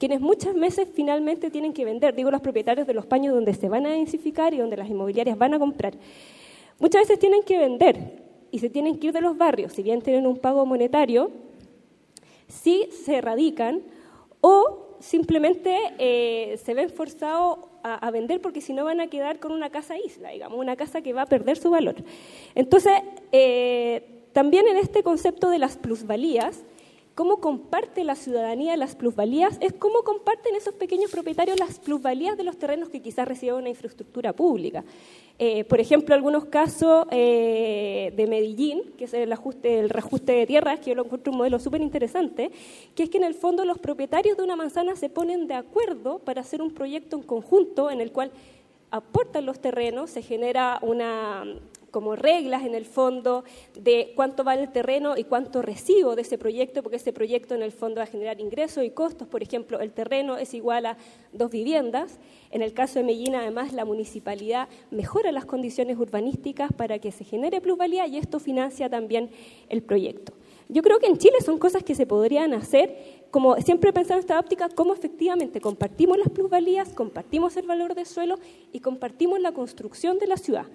Speaker 7: quienes muchas veces finalmente tienen que vender, digo los propietarios de los paños donde se van a densificar y donde las inmobiliarias van a comprar. Muchas veces tienen que vender y se tienen que ir de los barrios, si bien tienen un pago monetario, si se radican o simplemente se ven forzados a vender porque si no van a quedar con una casa isla, digamos, una casa que va a perder su valor. Entonces, también en este concepto de las plusvalías, cómo comparte la ciudadanía las plusvalías, es cómo comparten esos pequeños propietarios las plusvalías de los terrenos que quizás reciben una infraestructura pública. Por ejemplo, algunos casos de Medellín, que es el reajuste de tierras, que yo lo encuentro un modelo súper interesante, que es que en el fondo los propietarios de una manzana se ponen de acuerdo para hacer un proyecto en conjunto en el cual aportan los terrenos, se genera como reglas en el fondo de cuánto vale el terreno y cuánto recibo de ese proyecto, porque ese proyecto en el fondo va a generar ingresos y costos. Por ejemplo, el terreno es igual a 2 viviendas. En el caso de Medellín, además, la municipalidad mejora las condiciones urbanísticas para que se genere plusvalía y esto financia también el proyecto. Yo creo que en Chile son cosas que se podrían hacer, como siempre he pensado en esta óptica, cómo efectivamente compartimos las plusvalías, compartimos el valor del suelo y compartimos la construcción de la ciudad.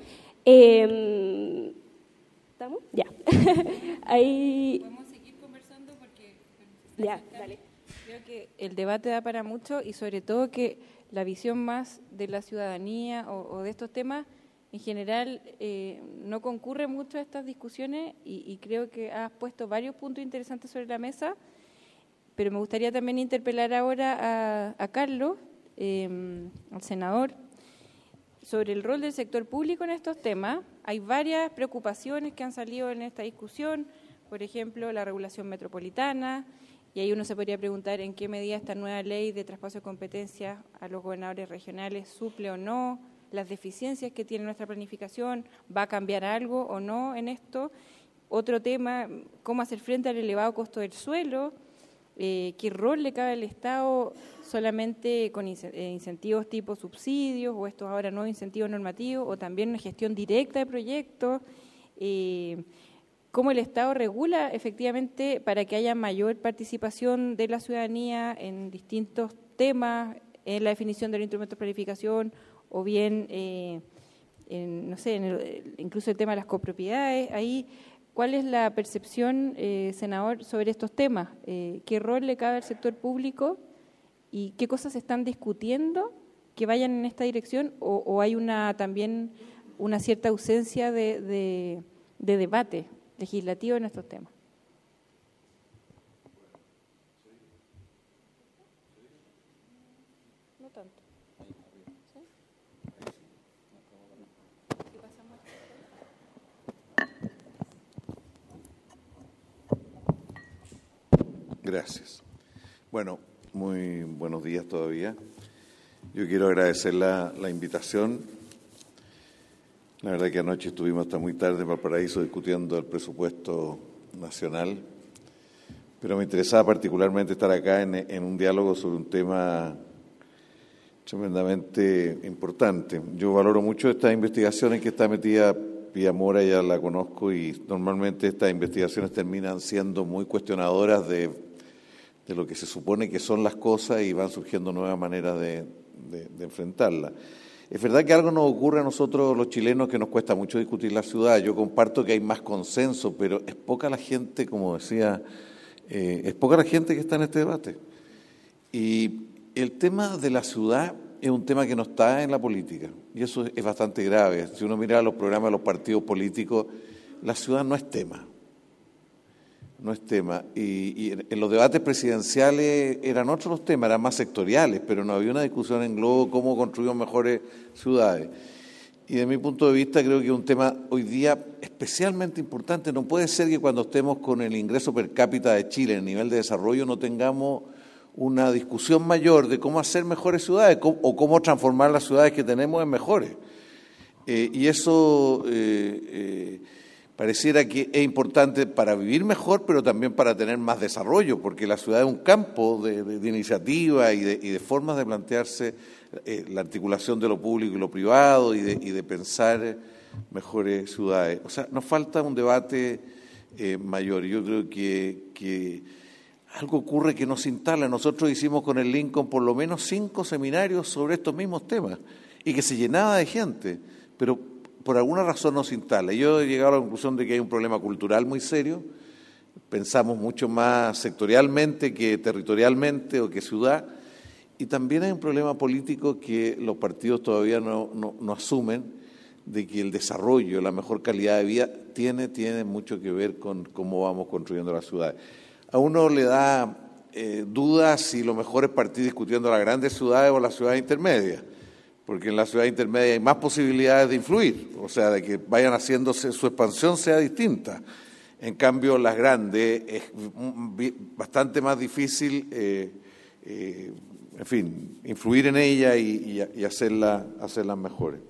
Speaker 7: ¿Estamos? Ya. Ahí...
Speaker 4: Podemos seguir conversando porque...
Speaker 7: Ya, dale.
Speaker 4: Creo que el debate da para mucho y sobre todo que la visión más de la ciudadanía o de estos temas en general no concurre mucho a estas discusiones y creo que has puesto varios puntos interesantes sobre la mesa, pero me gustaría también interpelar ahora a Carlos, al senador, sobre el rol del sector público en estos temas. Hay varias preocupaciones que han salido en esta discusión, por ejemplo, la regulación metropolitana, y ahí uno se podría preguntar en qué medida esta nueva ley de traspaso de competencias a los gobernadores regionales suple o no las deficiencias que tiene nuestra planificación, va a cambiar algo o no en esto. Otro tema, cómo hacer frente al elevado costo del suelo, qué rol le cabe al Estado solamente con incentivos tipo subsidios o estos ahora nuevos incentivos normativos o también una gestión directa de proyectos, cómo el Estado regula efectivamente para que haya mayor participación de la ciudadanía en distintos temas, en la definición de los instrumentos de planificación o bien, incluso el tema de las copropiedades. Ahí, ¿cuál es la percepción, senador, sobre estos temas? ¿Qué rol le cabe al sector público y qué cosas se están discutiendo que vayan en esta dirección o hay también una cierta ausencia de debate legislativo en estos temas? No tanto.
Speaker 8: Gracias. Bueno, muy buenos días todavía. Yo quiero agradecer la invitación. La verdad que anoche estuvimos hasta muy tarde en Valparaíso discutiendo el presupuesto nacional, pero me interesaba particularmente estar acá en un diálogo sobre un tema tremendamente importante. Yo valoro mucho estas investigaciones que está metida Pía Mora, ya la conozco, y normalmente estas investigaciones terminan siendo muy cuestionadoras de lo que se supone que son las cosas y van surgiendo nuevas maneras de enfrentarlas. Es verdad que algo nos ocurre a nosotros los chilenos que nos cuesta mucho discutir la ciudad. Yo comparto que hay más consenso, pero es poca la gente, como decía, es poca la gente que está en este debate. Y el tema de la ciudad es un tema que no está en la política, y eso es bastante grave. Si uno mira los programas de los partidos políticos, la ciudad no es tema. No es tema. Y en los debates presidenciales eran otros los temas, eran más sectoriales, pero no había una discusión en globo cómo construimos mejores ciudades. Y de mi punto de vista creo que es un tema hoy día especialmente importante. No puede ser que cuando estemos con el ingreso per cápita de Chile, el nivel de desarrollo, no tengamos una discusión mayor de cómo hacer mejores ciudades o cómo transformar las ciudades que tenemos en mejores. Y eso pareciera que es importante para vivir mejor, pero también para tener más desarrollo, porque la ciudad es un campo de iniciativa y de formas de plantearse la articulación de lo público y lo privado y de pensar mejores ciudades. O sea, nos falta un debate mayor. Yo creo que algo ocurre que no se instala. Nosotros hicimos con el Lincoln por lo menos 5 seminarios sobre estos mismos temas y que se llenaba de gente, pero por alguna razón no se instala. Yo he llegado a la conclusión de que hay un problema cultural muy serio. Pensamos mucho más sectorialmente que territorialmente o que ciudad, y también hay un problema político que los partidos todavía no asumen, de que el desarrollo, la mejor calidad de vida tiene mucho que ver con cómo vamos construyendo las ciudades. A uno le da dudas si lo mejor es partir discutiendo las grandes ciudades o las ciudades intermedias, porque en las ciudades intermedias hay más posibilidades de influir, o sea, de que vayan haciéndose, su expansión sea distinta. En cambio, las grandes es bastante más difícil, influir en ellas y hacerlas mejores.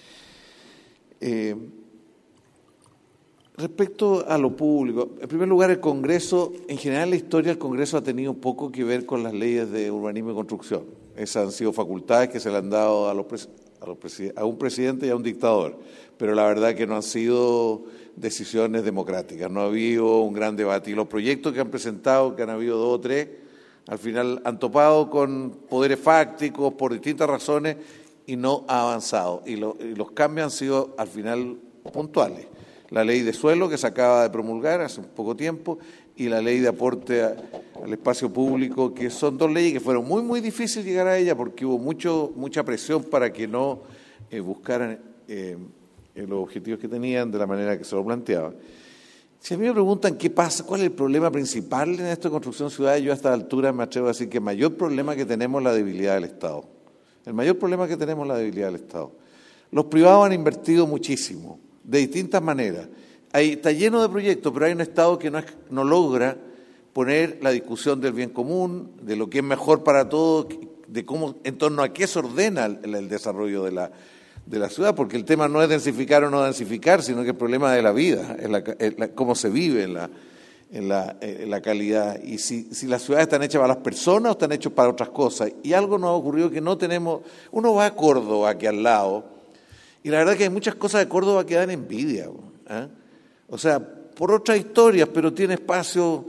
Speaker 8: Respecto a lo público, en primer lugar, el Congreso, en general en la historia, el Congreso ha tenido poco que ver con las leyes de urbanismo y construcción. Esas han sido facultades que se le han dado a un presidente y a un dictador, pero la verdad que no han sido decisiones democráticas, no ha habido un gran debate. Y los proyectos que han presentado, que han habido 2 o 3, al final han topado con poderes fácticos por distintas razones y no ha avanzado. Y los cambios han sido, al final, puntuales. La ley de suelo, que se acaba de promulgar hace un poco tiempo, y la ley de aporte al espacio público, que son 2 leyes que fueron muy, muy difíciles llegar a ella porque hubo mucha presión para que no buscaran los objetivos que tenían de la manera que se lo planteaban. Si a mí me preguntan qué pasa, cuál es el problema principal en esto de construcción de ciudades, yo a esta altura me atrevo a decir que el mayor problema que tenemos es la debilidad del Estado. El mayor problema que tenemos es la debilidad del Estado. Los privados han invertido muchísimo, de distintas maneras. Está lleno de proyectos, pero hay un Estado que no logra poner la discusión del bien común, de lo que es mejor para todos, de cómo, en torno a qué se ordena el desarrollo de la ciudad, porque el tema no es densificar o no densificar, sino que el problema de la vida, cómo se vive en la calidad, y si las ciudades están hechas para las personas o están hechas para otras cosas. Y algo nos ha ocurrido que no tenemos. Uno va a Córdoba, aquí al lado, y la verdad que hay muchas cosas de Córdoba que dan envidia, ¿eh? O sea, por otras historias, pero tiene espacio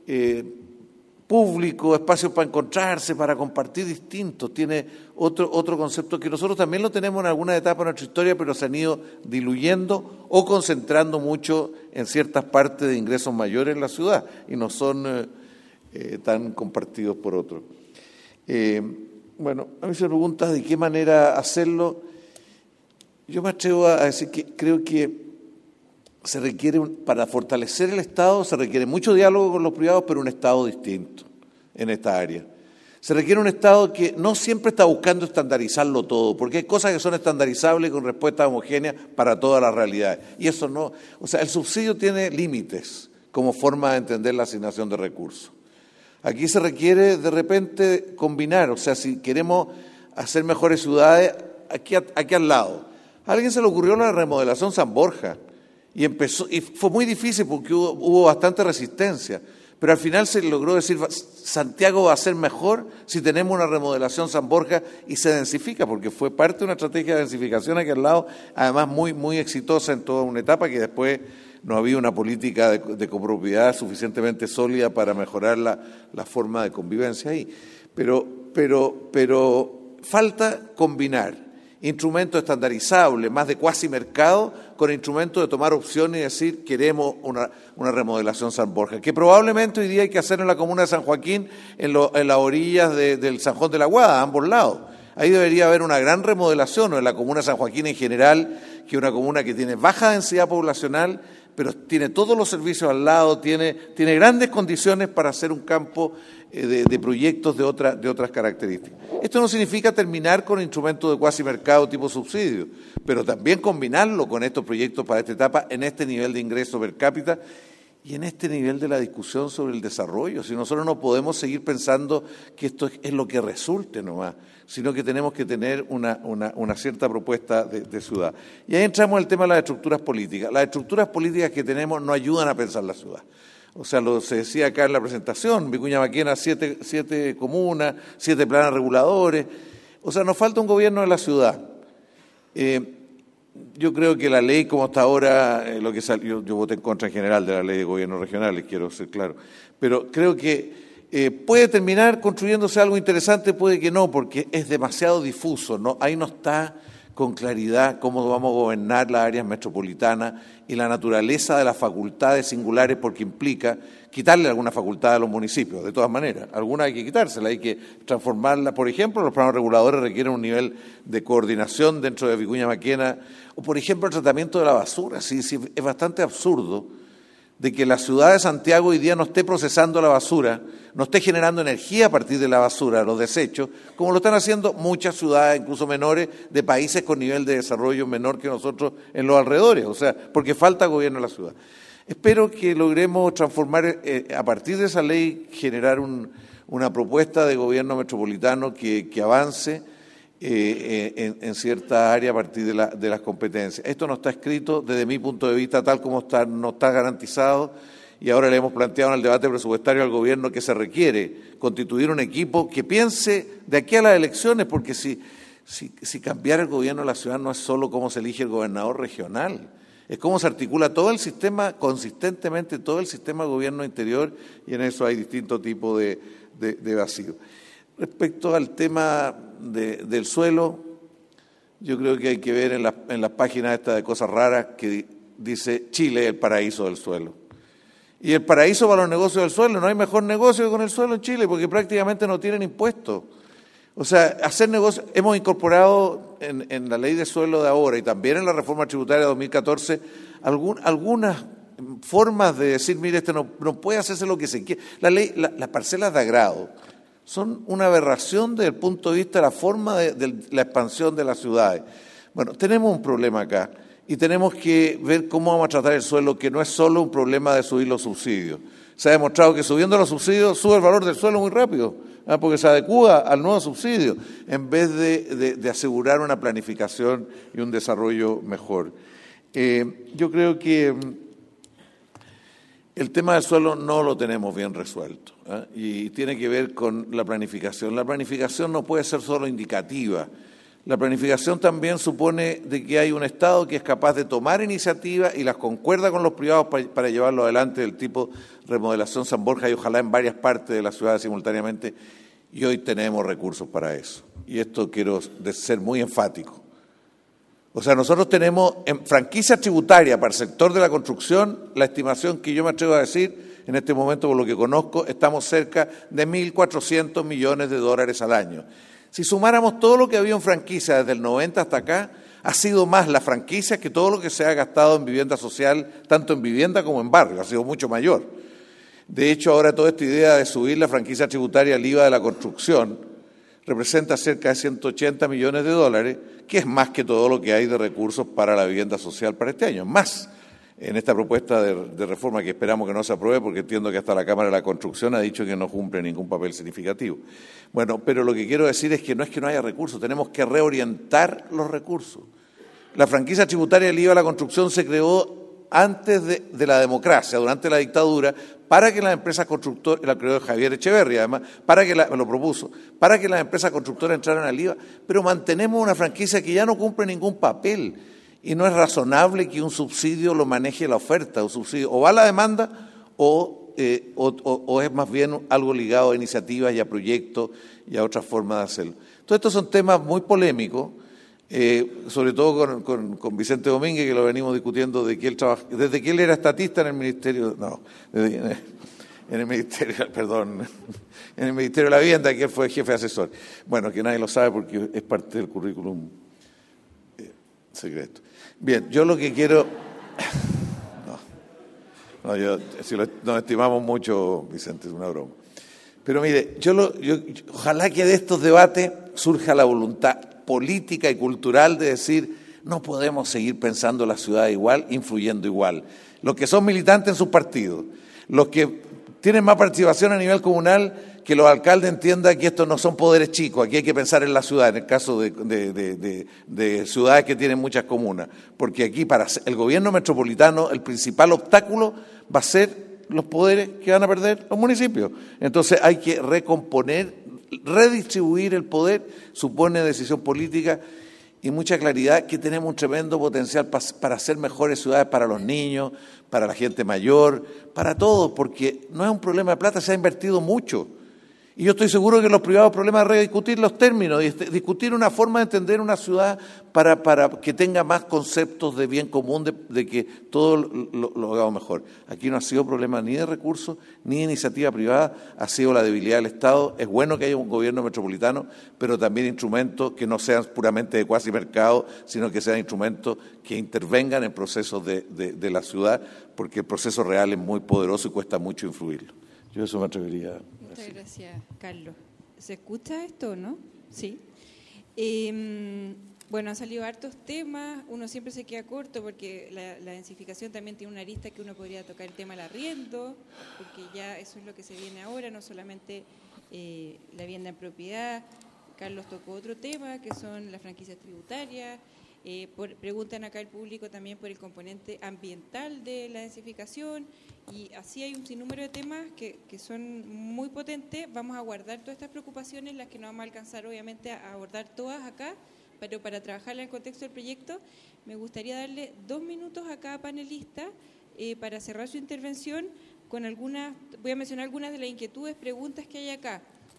Speaker 8: público, espacios para encontrarse, para compartir distintos, tiene otro concepto que nosotros también lo tenemos en alguna etapa de nuestra historia, pero se han ido diluyendo o concentrando mucho en ciertas partes de ingresos mayores en la ciudad y no son tan compartidos por otros. Bueno, a mí se me pregunta de qué manera hacerlo. Yo me atrevo a decir que creo que se requiere, para fortalecer el Estado, se requiere mucho diálogo con los privados, pero un Estado distinto en esta área. Se requiere un Estado que no siempre está buscando estandarizarlo todo, porque hay cosas que son estandarizables con respuestas homogéneas para todas las realidades. Y eso no, o sea, el subsidio tiene límites como forma de entender la asignación de recursos. Aquí se requiere de repente combinar, o sea, si queremos hacer mejores ciudades, aquí al lado. A alguien se le ocurrió la remodelación San Borja, y fue muy difícil porque hubo bastante resistencia, pero al final se logró decir, Santiago va a ser mejor si tenemos una remodelación San Borja, y se densifica, porque fue parte de una estrategia de densificación aquí al lado, además muy, muy exitosa en toda una etapa, que después no había una política de copropiedad suficientemente sólida para mejorar la forma de convivencia ahí. Pero falta combinar instrumentos estandarizables, más de cuasi mercado, con instrumentos de tomar opciones y decir, queremos una remodelación San Borja, que probablemente hoy día hay que hacer en la comuna de San Joaquín, en las orillas del Sanjón de la Guada, a ambos lados. Ahí debería haber una gran remodelación, o en la comuna de San Joaquín en general, que es una comuna que tiene baja densidad poblacional, pero tiene todos los servicios al lado, tiene grandes condiciones para hacer un campo de proyectos de otras características. Esto no significa terminar con instrumentos de cuasi mercado tipo subsidio, pero también combinarlo con estos proyectos para esta etapa en este nivel de ingreso per cápita y en este nivel de la discusión sobre el desarrollo. Si nosotros no podemos seguir pensando que esto es lo que resulte nomás, sino que tenemos que tener una cierta propuesta de ciudad. Y ahí entramos al tema de las estructuras políticas. Las estructuras políticas que tenemos no ayudan a pensar la ciudad. O sea, se decía acá en la presentación, Vicuña Maquena, 7 comunas, 7 planes reguladores. O sea, nos falta un gobierno de la ciudad. Yo creo que la ley como está ahora, yo voté en contra en general de la ley de gobiernos regionales, quiero ser claro, pero creo que Puede terminar construyéndose algo interesante, puede que no, porque es demasiado difuso, ¿no? Ahí no está con claridad cómo vamos a gobernar las áreas metropolitanas y la naturaleza de las facultades singulares, porque implica quitarle alguna facultad a los municipios, de todas maneras. Algunas hay que quitárselas, hay que transformarlas. Por ejemplo, los programas reguladores requieren un nivel de coordinación dentro de Vicuña Maquena, o por ejemplo el tratamiento de la basura. Sí, es bastante absurdo de que la ciudad de Santiago hoy día no esté procesando la basura, no esté generando energía a partir de la basura, los desechos, como lo están haciendo muchas ciudades, incluso menores, de países con nivel de desarrollo menor que nosotros en los alrededores, o sea, porque falta gobierno en la ciudad. Espero que logremos transformar, a partir de esa ley, generar una propuesta de gobierno metropolitano que avance en cierta área a partir de las competencias. Esto no está escrito, desde mi punto de vista, tal como está, no está garantizado, y ahora le hemos planteado en el debate presupuestario al gobierno que se requiere constituir un equipo que piense de aquí a las elecciones, porque si cambiar el gobierno de la ciudad no es solo cómo se elige el gobernador regional, es cómo se articula todo el sistema, consistentemente todo el sistema de gobierno interior, y en eso hay distintos tipos de vacío. Respecto al tema del suelo, yo creo que hay que ver en las páginas estas de cosas raras que dice Chile es el paraíso del suelo. Y el paraíso para los negocios del suelo, no hay mejor negocio que con el suelo en Chile, porque prácticamente no tienen impuestos. O sea, hacer negocios, hemos incorporado en la ley de suelo de ahora y también en la reforma tributaria de 2014 algunas formas de decir, mire, no puede hacerse lo que se quiere. Las parcelas de agrado son una aberración desde el punto de vista de la forma de la expansión de las ciudades. Bueno, tenemos un problema acá y tenemos que ver cómo vamos a tratar el suelo, que no es solo un problema de subir los subsidios. Se ha demostrado que subiendo los subsidios sube el valor del suelo muy rápido, porque se adecúa al nuevo subsidio, en vez de asegurar una planificación y un desarrollo mejor. Yo creo que el tema del suelo no lo tenemos bien resuelto, y tiene que ver con la planificación. La planificación no puede ser solo indicativa. La planificación también supone de que hay un Estado que es capaz de tomar iniciativas y las concuerda con los privados para llevarlo adelante, del tipo remodelación San Borja, y ojalá en varias partes de la ciudad simultáneamente, y hoy tenemos recursos para eso. Y esto quiero ser muy enfático. O sea, nosotros tenemos en franquicia tributaria para el sector de la construcción, la estimación que yo me atrevo a decir, en este momento por lo que conozco, estamos cerca de 1.400 millones de dólares al año. Si sumáramos todo lo que había en franquicia desde el 90 hasta acá, ha sido más la franquicia que todo lo que se ha gastado en vivienda social, tanto en vivienda como en barrio, ha sido mucho mayor. De hecho, ahora toda esta idea de subir la franquicia tributaria al IVA de la construcción representa cerca de 180 millones de dólares, que es más que todo lo que hay de recursos para la vivienda social para este año, más en esta propuesta de reforma que esperamos que no se apruebe, porque entiendo que hasta la Cámara de la Construcción ha dicho que no cumple ningún papel significativo. Bueno, pero lo que quiero decir es que no haya recursos, tenemos que reorientar los recursos. La franquicia tributaria del IVA a la construcción se creó antes de la democracia, durante la dictadura, para que las empresas constructoras, la creó Javier Echeverría además, lo propuso, para que las empresas constructoras entraran al IVA, pero mantenemos una franquicia que ya no cumple ningún papel. Y no es razonable que un subsidio lo maneje la oferta, un subsidio o va a la demanda o es más bien algo ligado a iniciativas y a proyectos y a otras formas de hacerlo. Entonces estos son temas muy polémicos, sobre todo con Vicente Domínguez, que lo venimos discutiendo desde que él era estatista en el Ministerio, en el Ministerio de la Vivienda, que él fue jefe asesor. Bueno, que nadie lo sabe porque es parte del currículum secreto. Bien, yo lo que quiero... nos estimamos mucho, Vicente, es una broma. Pero mire, ojalá que de estos debates surja la voluntad política y cultural de decir, no podemos seguir pensando la ciudad igual, influyendo igual. Los que son militantes en sus partidos, los que tienen más participación a nivel comunal, que los alcaldes entiendan que estos no son poderes chicos, aquí hay que pensar en la ciudad, en el caso de ciudades que tienen muchas comunas, porque aquí para el gobierno metropolitano el principal obstáculo va a ser los poderes que van a perder los municipios. Entonces hay que recomponer, redistribuir el poder, supone decisión política, y mucha claridad que tenemos un tremendo potencial para hacer mejores ciudades para los niños, para la gente mayor, para todos, porque no es un problema de plata, se ha invertido mucho. Y yo estoy seguro que los privados problemas es rediscutir los términos, discutir una forma de entender una ciudad para que tenga más conceptos de bien común, de que todo lo hagamos mejor. Aquí no ha sido problema ni de recursos, ni de iniciativa privada, ha sido la debilidad del Estado. Es bueno que haya un gobierno metropolitano, pero también instrumentos que no sean puramente de cuasi mercado, sino que sean instrumentos que intervengan en procesos de la ciudad, porque el proceso real es muy poderoso y cuesta mucho influirlo. Yo eso me atrevería a decir.
Speaker 4: Muchas gracias, Carlos. ¿Se escucha esto o no? Sí. Bueno, han salido hartos temas, uno siempre se queda corto porque la densificación también tiene una arista que uno podría tocar el tema del arriendo, porque ya eso es lo que se viene ahora, no solamente la vivienda en propiedad. Carlos tocó otro tema, que son las franquicias tributarias. Preguntan acá el público también por el componente ambiental de la densificación, y así hay un sinnúmero de temas que son muy potentes. Vamos a guardar todas estas preocupaciones, las que no vamos a alcanzar obviamente a abordar todas acá, pero para trabajarla en el contexto del proyecto me gustaría darle 2 minutos a cada panelista para cerrar su intervención con algunas, voy a mencionar algunas de las inquietudes, preguntas que hay acá.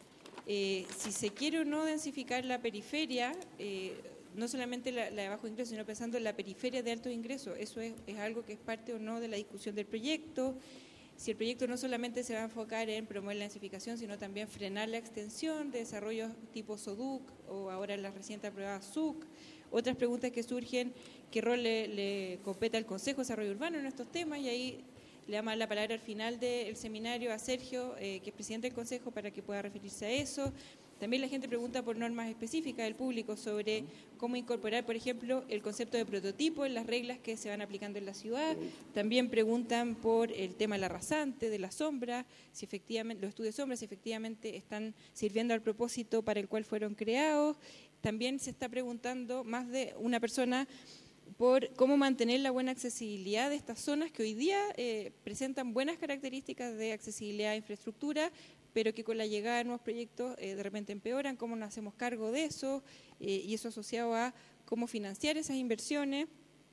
Speaker 4: Si se quiere o no densificar la periferia, no solamente la de bajo ingreso, sino pensando en la periferia de alto ingreso. Eso es algo que es parte o no de la discusión del proyecto. Si el proyecto no solamente se va a enfocar en promover la densificación, sino también frenar la extensión de desarrollos tipo SODUC o ahora la reciente aprobada SUC. Otras preguntas que surgen, ¿qué rol le compete al Consejo de Desarrollo Urbano en estos temas? Y ahí le damos la palabra al final del seminario a Sergio, que es presidente del Consejo, para que pueda referirse a eso. También la gente pregunta por normas específicas del público sobre cómo incorporar, por ejemplo, el concepto de prototipo en las reglas que se van aplicando en la ciudad. También preguntan por el tema del arrasante, de la sombra, si efectivamente los estudios de sombra, si efectivamente están sirviendo al propósito para el cual fueron creados. También se está preguntando más de una persona por cómo mantener la buena accesibilidad de estas zonas que hoy día presentan buenas características de accesibilidad a infraestructura, pero que con la llegada de nuevos proyectos de repente empeoran, cómo nos hacemos cargo de eso, y eso asociado a cómo financiar esas inversiones.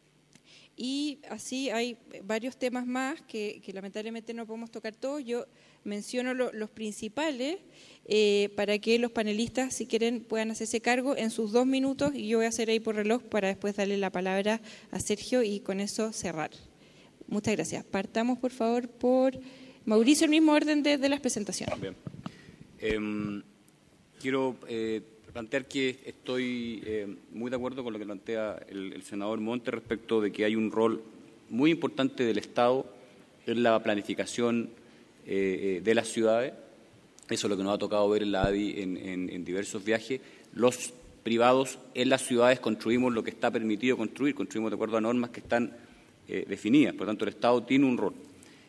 Speaker 4: Y así hay varios temas más que lamentablemente no podemos tocar todos. Yo menciono los principales para que los panelistas, si quieren, puedan hacerse cargo en sus 2 minutos, y yo voy a hacer ahí por reloj para después darle la palabra a Sergio y con eso cerrar. Muchas gracias. Partamos, por favor, por Mauricio, el mismo orden de las presentaciones.
Speaker 5: Bien. Quiero plantear que estoy muy de acuerdo con lo que plantea el senador Monte respecto de que hay un rol muy importante del Estado en la planificación de las ciudades. Eso es lo que nos ha tocado ver en la ADI en diversos viajes. Los privados en las ciudades construimos lo que está permitido construir, construimos de acuerdo a normas que están definidas. Por lo tanto, el Estado tiene un rol.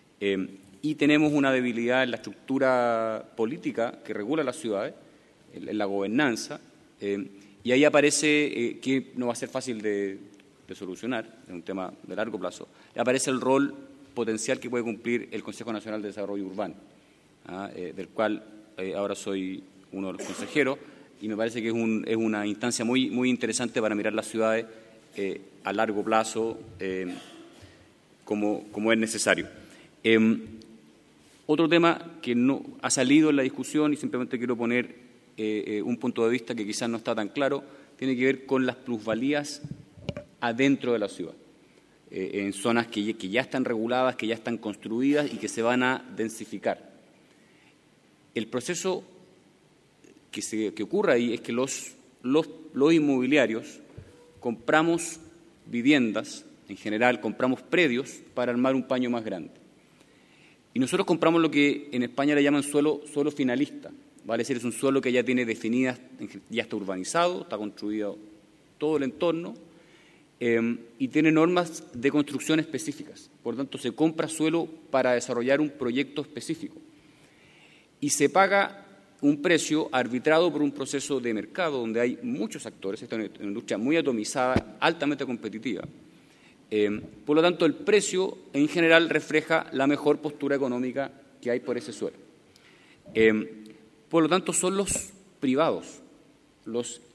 Speaker 5: Y tenemos una debilidad en la estructura política que regula las ciudades, en la gobernanza, y ahí aparece, que no va a ser fácil de solucionar, es un tema de largo plazo, aparece el rol potencial que puede cumplir el Consejo Nacional de Desarrollo Urbano, del cual ahora soy uno de los consejeros, y me parece que es una instancia muy, muy interesante para mirar las ciudades a largo plazo como es necesario. Otro tema que no ha salido en la discusión y simplemente quiero poner un punto de vista que quizás no está tan claro, tiene que ver con las plusvalías adentro de la ciudad, en zonas que ya están reguladas, que ya están construidas y que se van a densificar. El proceso que ocurre ahí es que los inmobiliarios compramos viviendas, en general compramos predios para armar un paño más grande. Y nosotros compramos lo que en España le llaman suelo finalista, vale decir, es un suelo que ya tiene definidas, ya está urbanizado, está construido todo el entorno y tiene normas de construcción específicas. Por lo tanto, se compra suelo para desarrollar un proyecto específico y se paga un precio arbitrado por un proceso de mercado donde hay muchos actores, esta es una industria muy atomizada, altamente competitiva. Por lo tanto, el precio en general refleja la mejor postura económica que hay por ese suelo. Por lo tanto, son los privados, los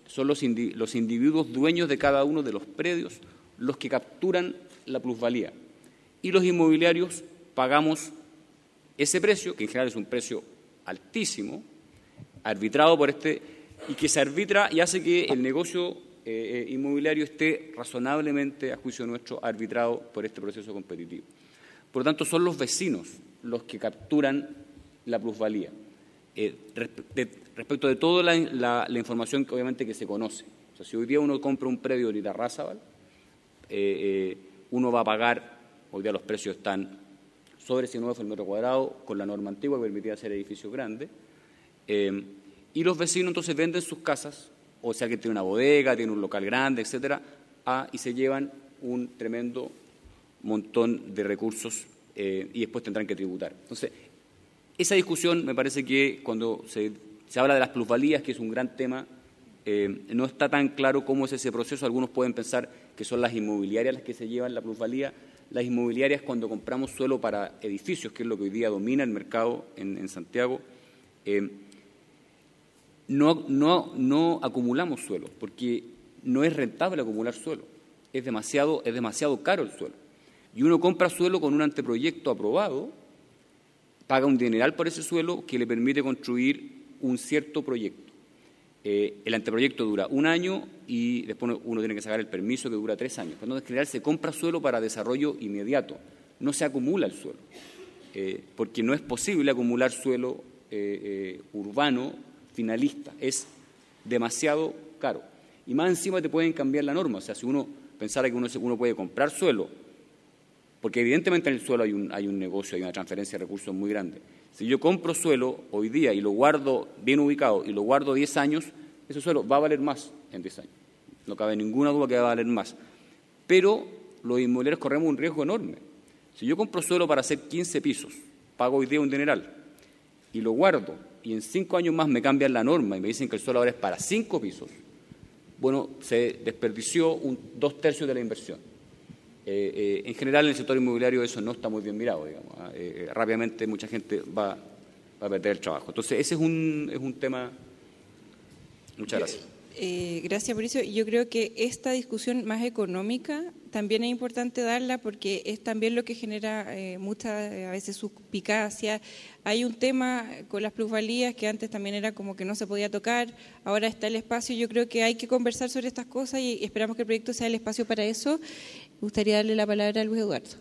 Speaker 5: son los individuos dueños de cada uno de los predios los que capturan la plusvalía. Y los inmobiliarios pagamos ese precio, que en general es un precio altísimo, arbitrado por y que se arbitra y hace que el negocio inmobiliario esté razonablemente, a juicio nuestro, arbitrado por este proceso competitivo. Por lo tanto, son los vecinos los que capturan la plusvalía. Respecto de toda la información que obviamente que se conoce. O sea, si hoy día uno compra un predio en Irarrázaval, uno va a pagar, hoy día los precios están sobre 100 UF el metro cuadrado, con la norma antigua que permitía hacer edificios grandes, y los vecinos entonces venden sus casas, o sea que tiene una bodega, tiene un local grande, etcétera, y se llevan un tremendo montón de recursos y después tendrán que tributar. Entonces, esa discusión me parece que cuando se habla de las plusvalías, que es un gran tema, no está tan claro cómo es ese proceso. Algunos pueden pensar que son las inmobiliarias las que se llevan la plusvalía. Las inmobiliarias, cuando compramos suelo para edificios, que es lo que hoy día domina el mercado en Santiago, no acumulamos suelo, porque no es rentable acumular suelo. Es demasiado caro el suelo. Y uno compra suelo con un anteproyecto aprobado, paga un dineral por ese suelo que le permite construir un cierto proyecto. El anteproyecto dura 1 año y después uno tiene que sacar el permiso que dura 3 años. Entonces, en general, se compra suelo para desarrollo inmediato. No se acumula el suelo, porque no es posible acumular suelo urbano finalista. Es demasiado caro. Y más encima te pueden cambiar la norma. O sea, si uno pensara que uno puede comprar suelo, porque evidentemente en el suelo hay un negocio, hay una transferencia de recursos muy grande. Si yo compro suelo hoy día y lo guardo bien ubicado y lo guardo 10 años, ese suelo va a valer más en 10 años. No cabe ninguna duda que va a valer más. Pero los inmobiliarios corremos un riesgo enorme. Si yo compro suelo para hacer 15 pisos, pago hoy día un dineral y lo guardo y en 5 años más me cambian la norma y me dicen que el suelo ahora es para 5 pisos, bueno, se desperdició 2/3 de la inversión. En general, en el sector inmobiliario eso no está muy bien mirado, digamos. Rápidamente mucha gente va a perder el trabajo. Entonces, ese es un tema. Muchas gracias.
Speaker 4: Gracias, Mauricio. Yo creo que esta discusión más económica también es importante darla porque es también lo que genera muchas a veces suspicacia. Hay un tema con las plusvalías que antes también era como que no se podía tocar, ahora está el espacio. Yo creo que hay que conversar sobre estas cosas y esperamos que el proyecto sea el espacio para eso. Me gustaría darle la palabra a Luis Eduardo.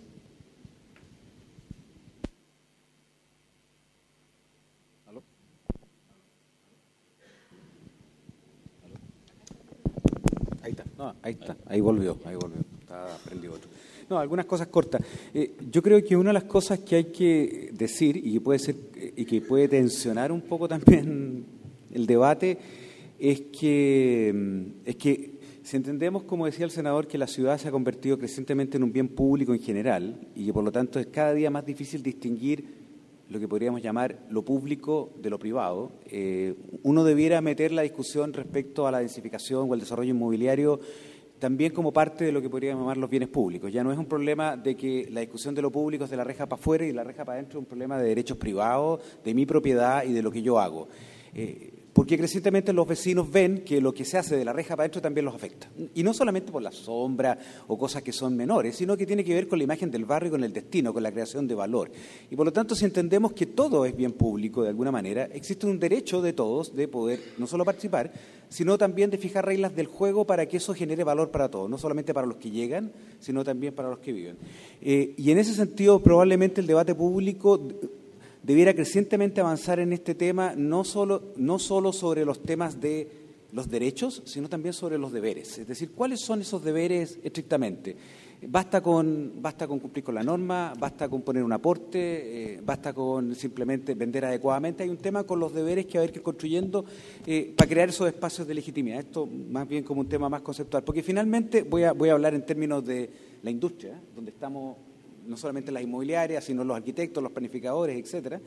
Speaker 6: Ahí está, ahí volvió, estaba prendido otro. No, algunas cosas cortas. Yo creo que una de las cosas que hay que decir y que puede ser y que puede tensionar un poco también el debate es que si entendemos, como decía el senador, que la ciudad se ha convertido crecientemente en un bien público en general y que por lo tanto es cada día más difícil distinguir lo que podríamos llamar lo público de lo privado, uno debiera meter la discusión respecto a la densificación o el desarrollo inmobiliario también como parte de lo que podríamos llamar los bienes públicos. Ya no es un problema de que la discusión de lo público es de la reja para afuera y de la reja para adentro, es un problema de derechos privados, de mi propiedad y de lo que yo hago. Porque crecientemente los vecinos ven que lo que se hace de la reja para adentro también los afecta. Y no solamente por la sombra o cosas que son menores, sino que tiene que ver con la imagen del barrio, con el destino, con la creación de valor. Y por lo tanto, si entendemos que todo es bien público de alguna manera, existe un derecho de todos de poder no solo participar, sino también de fijar reglas del juego para que eso genere valor para todos, no solamente para los que llegan, sino también para los que viven. Y en ese sentido, probablemente el debate público debiera crecientemente avanzar en este tema, no solo sobre los temas de los derechos, sino también sobre los deberes. Es decir, ¿cuáles son esos deberes estrictamente? Basta con cumplir con la norma, basta con poner un aporte, basta con simplemente vender adecuadamente. Hay un tema con los deberes que va a haber que ir construyendo para crear esos espacios de legitimidad. Esto más bien como un tema más conceptual, porque finalmente voy a hablar en términos de la industria, donde estamos no solamente las inmobiliarias, sino los arquitectos, los planificadores, etcétera.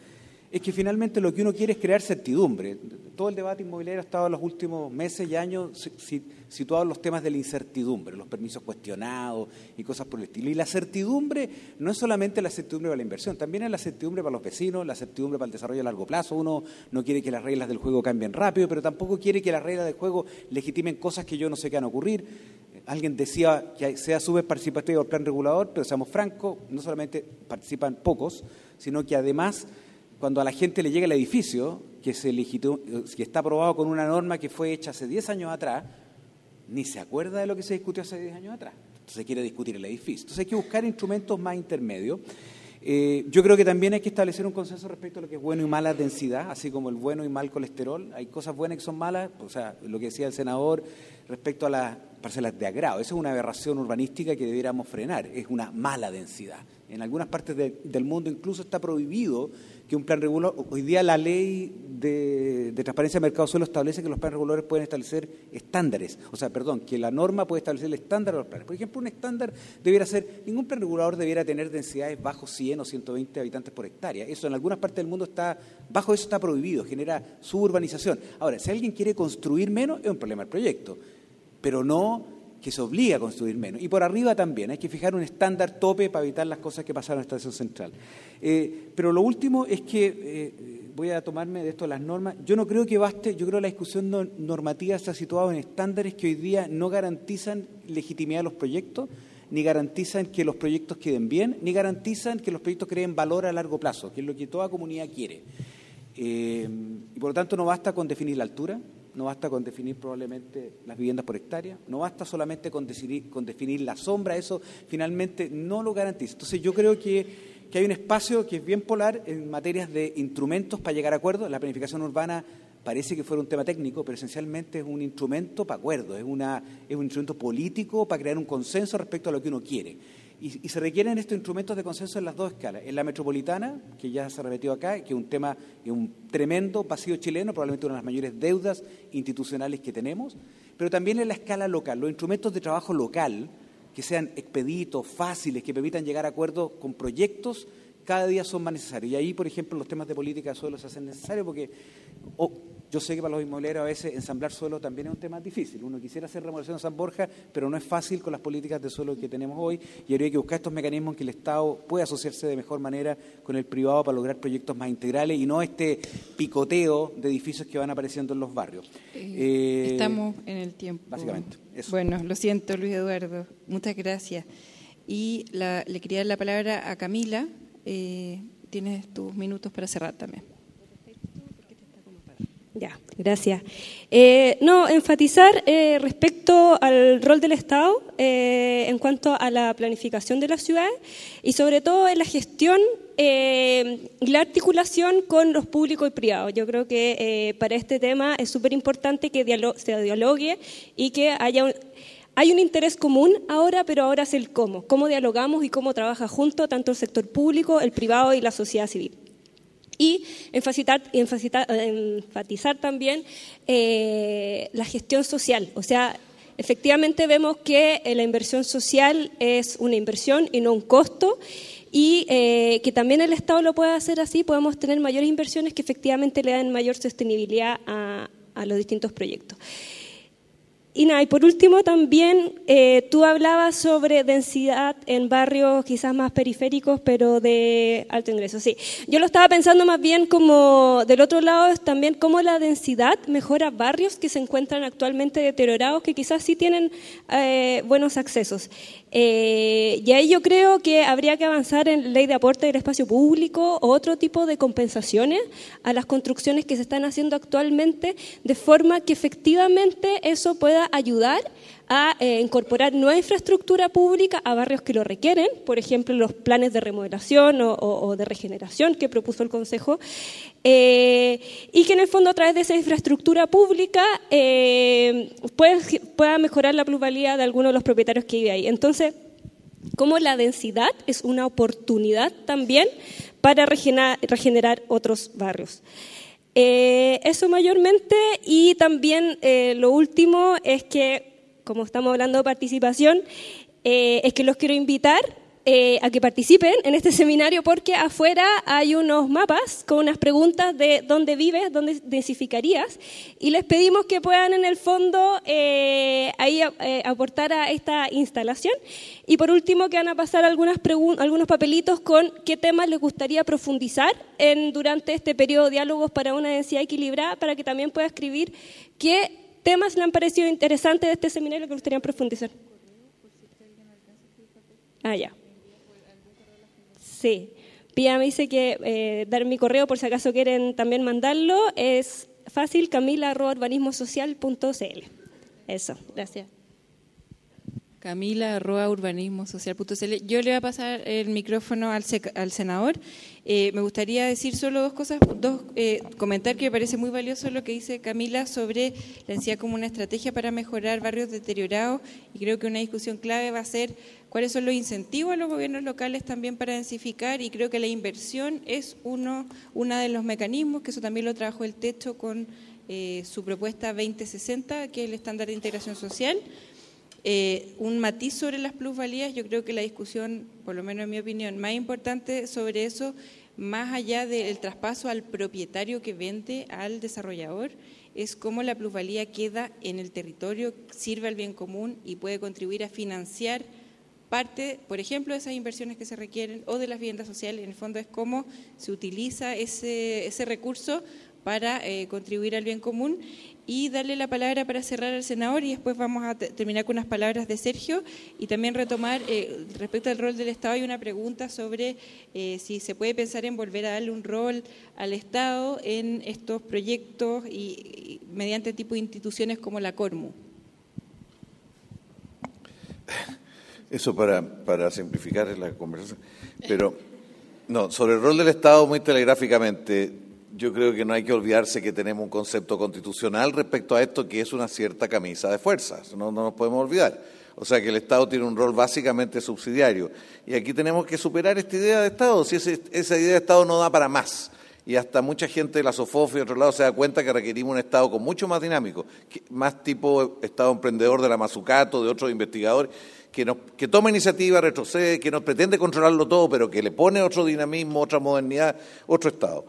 Speaker 6: es que finalmente lo que uno quiere es crear certidumbre. Todo el debate inmobiliario ha estado en los últimos meses y años situado en los temas de la incertidumbre, los permisos cuestionados y cosas por el estilo. Y la certidumbre no es solamente la certidumbre para la inversión, también es la certidumbre para los vecinos, la certidumbre para el desarrollo a largo plazo. Uno no quiere que las reglas del juego cambien rápido, pero tampoco quiere que las reglas del juego legitimen cosas que yo no sé qué van a ocurrir. Alguien decía que sea súper participativo el plan regulador, pero seamos francos, no solamente participan pocos, sino que además, cuando a la gente le llega el edificio, que está aprobado con una norma que fue hecha hace 10 años atrás, ni se acuerda de lo que se discutió hace 10 años atrás. Entonces quiere discutir el edificio. Entonces hay que buscar instrumentos más intermedios. Yo creo que también hay que establecer un consenso respecto a lo que es bueno y mala densidad, así como el bueno y mal colesterol. Hay cosas buenas que son malas, o sea, lo que decía el senador respecto a las parcelas de agrado. Esa es una aberración urbanística que debiéramos frenar, es una mala densidad. En algunas partes del mundo incluso está prohibido que un plan regulador, hoy día la ley de transparencia de mercado de suelo establece que los planes reguladores pueden establecer estándares, que la norma puede establecer el estándar de los planes. Por ejemplo, un estándar debiera ser, ningún plan regulador debiera tener densidades bajo 100 o 120 habitantes por hectárea. Eso en algunas partes del mundo bajo eso está prohibido, genera suburbanización. Ahora, si alguien quiere construir menos, es un problema del proyecto, pero no que se obliga a construir menos. Y por arriba también, hay que fijar un estándar tope para evitar las cosas que pasaron en la Estación Central. Pero lo último es que, voy a tomarme de esto las normas, yo no creo que baste, yo creo que la discusión normativa está situada en estándares que hoy día no garantizan legitimidad de los proyectos, ni garantizan que los proyectos queden bien, ni garantizan que los proyectos creen valor a largo plazo, que es lo que toda comunidad quiere. Y por lo tanto no basta con definir la altura, no basta con definir probablemente las viviendas por hectárea, no basta solamente con definir la sombra, eso finalmente no lo garantiza. Entonces yo creo que hay un espacio que es bien polar en materias de instrumentos para llegar a acuerdos. La planificación urbana parece que fuera un tema técnico, pero esencialmente es un instrumento para acuerdos, es un instrumento político para crear un consenso respecto a lo que uno quiere. Y se requieren estos instrumentos de consenso en las dos escalas. En la metropolitana, que ya se repetió acá, que es un tema, es un tremendo vacío chileno, probablemente una de las mayores deudas institucionales que tenemos, pero también en la escala local. Los instrumentos de trabajo local, que sean expeditos, fáciles, que permitan llegar a acuerdos con proyectos, cada día son más necesarios. Y ahí, por ejemplo, los temas de política de suelo se hacen necesarios porque yo sé que para los inmobiliarios a veces ensamblar suelo también es un tema difícil. Uno quisiera hacer remodelación en San Borja, pero no es fácil con las políticas de suelo que tenemos hoy y habría que buscar estos mecanismos en que el Estado pueda asociarse de mejor manera con el privado para lograr proyectos más integrales y no este picoteo de edificios que van apareciendo en los barrios.
Speaker 4: Estamos en el tiempo.
Speaker 6: Básicamente, eso.
Speaker 4: Bueno, lo siento, Luis Eduardo. Muchas gracias. Y le quería dar la palabra a Camila. Tienes tus minutos para cerrar también.
Speaker 7: Ya, gracias. Enfatizar respecto al rol del Estado en cuanto a la planificación de las ciudades y sobre todo en la gestión y la articulación con los públicos y privados. Yo creo que para este tema es súper importante que se dialogue y que hay un interés común ahora, pero ahora es el cómo dialogamos y cómo trabaja junto tanto el sector público, el privado y la sociedad civil. Y enfatizar también la gestión social. O sea, efectivamente vemos que la inversión social es una inversión y no un costo, y que también el Estado lo puede hacer así, podemos tener mayores inversiones que efectivamente le dan mayor sostenibilidad a los distintos proyectos. Y por último también tú hablabas sobre densidad en barrios quizás más periféricos, pero de alto ingreso. Sí, yo lo estaba pensando más bien como del otro lado, es también cómo la densidad mejora barrios que se encuentran actualmente deteriorados, que quizás sí tienen buenos accesos. Y ahí yo creo que habría que avanzar en ley de aporte del espacio público o otro tipo de compensaciones a las construcciones que se están haciendo actualmente, de forma que efectivamente eso pueda ayudar a incorporar nueva infraestructura pública a barrios que lo requieren, por ejemplo, los planes de remodelación o de regeneración que propuso el Consejo, y que en el fondo a través de esa infraestructura pública pueda mejorar la plusvalía de algunos de los propietarios que viven ahí. Entonces, como la densidad es una oportunidad también para regenerar otros barrios. Eso mayormente, y también lo último es que, como estamos hablando de participación, es que los quiero invitar a que participen en este seminario, porque afuera hay unos mapas con unas preguntas de dónde vives, dónde densificarías, y les pedimos que puedan en el fondo ahí aportar a esta instalación. Y por último, que van a pasar algunos papelitos con qué temas les gustaría profundizar durante este periodo de diálogos para una densidad equilibrada, para que también pueda escribir qué temas le han parecido interesantes de este seminario que les gustaría profundizar. Ya. Sí. Pía me dice que dar mi correo por si acaso quieren también mandarlo. Es fácil, camila@urbanismosocial.cl. Eso, gracias.
Speaker 4: camila@urbanismosocial.cl. Yo le voy a pasar el micrófono al senador. Me gustaría decir solo dos cosas, comentar que me parece muy valioso lo que dice Camila sobre la densidad como una estrategia para mejorar barrios deteriorados, y creo que una discusión clave va a ser cuáles son los incentivos a los gobiernos locales también para densificar, y creo que la inversión es uno de los mecanismos, que eso también lo trabajó el Techo con su propuesta 2060, que es el estándar de integración social. Un matiz sobre las plusvalías, yo creo que la discusión, por lo menos en mi opinión, más importante sobre eso, más allá del traspaso al propietario que vende al desarrollador, es cómo la plusvalía queda en el territorio, sirve al bien común y puede contribuir a financiar parte, por ejemplo, de esas inversiones que se requieren o de las viviendas sociales. En el fondo es cómo se utiliza ese recurso para contribuir al bien común. Y darle la palabra para cerrar al senador, y después vamos a terminar con unas palabras de Sergio, y también retomar respecto al rol del Estado. Hay una pregunta sobre si se puede pensar en volver a darle un rol al Estado en estos proyectos y mediante tipo de instituciones como la Cormu.
Speaker 8: Eso para simplificar la conversación. Pero, no, sobre el rol del Estado, muy telegráficamente, yo creo que no hay que olvidarse que tenemos un concepto constitucional respecto a esto, que es una cierta camisa de fuerzas, no nos podemos olvidar. O sea que el Estado tiene un rol básicamente subsidiario. Y aquí tenemos que superar esta idea de Estado, si esa idea de Estado no da para más. Y hasta mucha gente de la SOFOF y de otro lado se da cuenta que requerimos un Estado con mucho más dinámico, más tipo Estado emprendedor de la Mazzucato, de otros investigadores, que toma iniciativa, retrocede, que no pretende controlarlo todo, pero que le pone otro dinamismo, otra modernidad, otro Estado.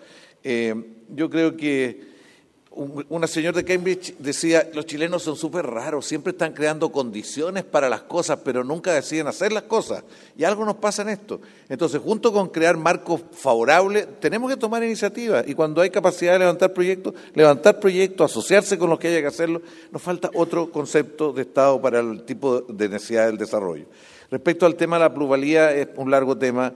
Speaker 8: Yo creo que una señora de Cambridge decía, los chilenos son súper raros, siempre están creando condiciones para las cosas, pero nunca deciden hacer las cosas. Y algo nos pasa en esto. Entonces, junto con crear marcos favorables, tenemos que tomar iniciativas. Y cuando hay capacidad de levantar proyectos, asociarse con los que haya que hacerlo, nos falta otro concepto de Estado para el tipo de necesidad del desarrollo. Respecto al tema de la plusvalía, es un largo tema.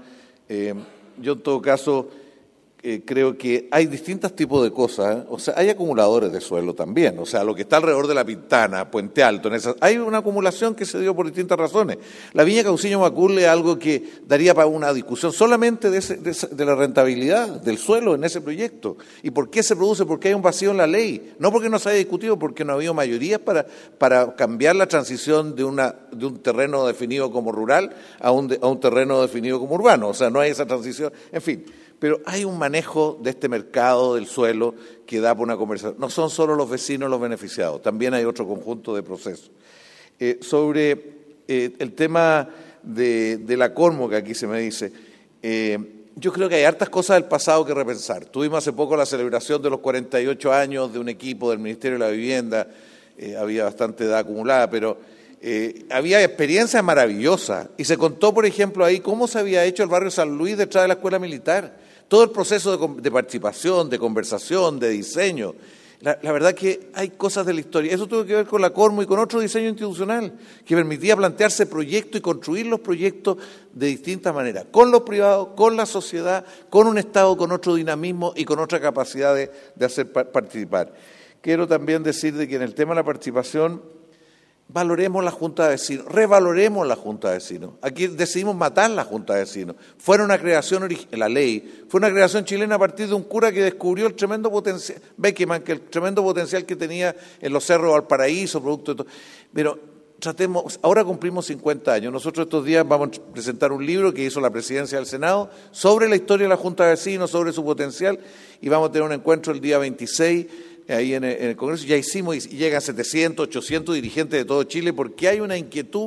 Speaker 8: Yo, en todo caso, creo que hay distintos tipos de cosas, o sea, hay acumuladores de suelo también, o sea, lo que está alrededor de La Pintana, Puente Alto, hay una acumulación que se dio por distintas razones. La Viña Cauciño Macul es algo que daría para una discusión solamente de la rentabilidad del suelo en ese proyecto. ¿Y por qué se produce? Porque hay un vacío en la ley, no porque no se haya discutido, porque no ha habido mayorías para cambiar la transición de un terreno definido como rural a un terreno definido como urbano, o sea, no hay esa transición, en fin. Pero hay un manejo de este mercado del suelo que da para una conversación. No son solo los vecinos los beneficiados, también hay otro conjunto de procesos. Sobre el tema de la Cormu, que aquí se me dice, yo creo que hay hartas cosas del pasado que repensar. Tuvimos hace poco la celebración de los 48 años de un equipo del Ministerio de la Vivienda, había bastante edad acumulada, pero había experiencias maravillosas. Y se contó, por ejemplo, ahí cómo se había hecho el barrio San Luis detrás de la escuela militar. Todo el proceso de participación, de conversación, de diseño. La verdad que hay cosas de la historia. Eso tuvo que ver con la Cormu y con otro diseño institucional que permitía plantearse proyectos y construir los proyectos de distintas maneras, con los privados, con la sociedad, con un Estado, con otro dinamismo y con otra capacidad de hacer participar. Quiero también decir de que en el tema de la participación, valoremos la Junta de Vecinos, revaloremos la Junta de Vecinos. Aquí decidimos matar la Junta de Vecinos. Fue una creación, la ley, fue una creación chilena a partir de un cura que descubrió el tremendo potencial, Beckerman, que el tremendo potencial que tenía en los cerros de Valparaíso, producto de todo. Pero tratemos, ahora cumplimos 50 años. Nosotros estos días vamos a presentar un libro que hizo la presidencia del Senado sobre la historia de la Junta de Vecinos, sobre su potencial, y vamos a tener un encuentro el día 26 ahí en el Congreso. Ya hicimos y llegan 700, 800 dirigentes de todo Chile porque hay una inquietud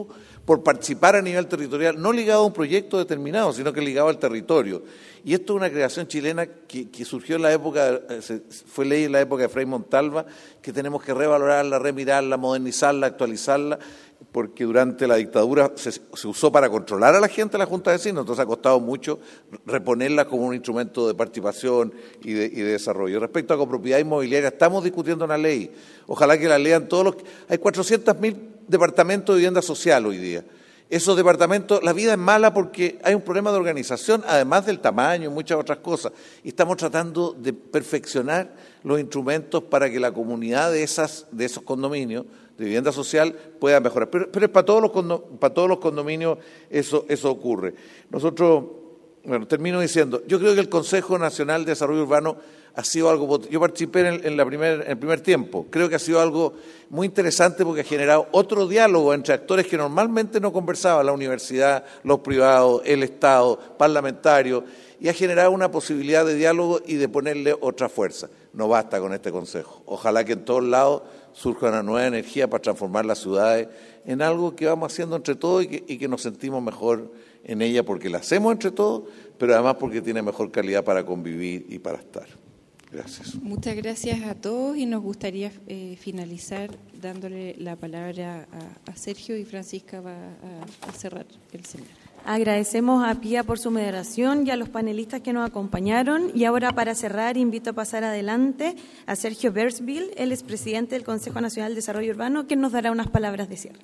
Speaker 8: por participar a nivel territorial, no ligado a un proyecto determinado, sino que ligado al territorio. Y esto es una creación chilena que surgió en la época, fue ley en la época de Frei Montalva, que tenemos que revalorarla, remirarla, modernizarla, actualizarla, porque durante la dictadura se usó para controlar a la gente la Junta de Vecinos, entonces ha costado mucho reponerla como un instrumento de participación y de desarrollo. Respecto a copropiedad inmobiliaria, estamos discutiendo una ley, ojalá que la lean todos los... Hay 400.000 departamentos de vivienda social hoy día. Esos departamentos, la vida es mala porque hay un problema de organización, además del tamaño y muchas otras cosas. Y estamos tratando de perfeccionar los instrumentos para que la comunidad de esos condominios de vivienda social pueda mejorar. Pero para todos los condominios eso ocurre. Nosotros, bueno, termino diciendo, yo creo que el Consejo Nacional de Desarrollo Urbano ha sido algo, yo participé en el primer tiempo, creo que ha sido algo muy interesante porque ha generado otro diálogo entre actores que normalmente no conversaban, la universidad, los privados, el Estado, parlamentarios, y ha generado una posibilidad de diálogo y de ponerle otra fuerza. No basta con este Consejo, ojalá que en todos lados surja una nueva energía para transformar las ciudades en algo que vamos haciendo entre todos y que nos sentimos mejor en ella porque la hacemos entre todos, pero además porque tiene mejor calidad para convivir y para estar. Gracias.
Speaker 4: Muchas gracias a todos y nos gustaría finalizar dándole la palabra a Sergio y Francisca va a cerrar el seminario.
Speaker 1: Agradecemos a Pía por su moderación y a los panelistas que nos acompañaron. Y ahora, para cerrar, invito a pasar adelante a Sergio Bersville, él es presidente del Consejo Nacional de Desarrollo Urbano, quien nos dará unas palabras de cierre.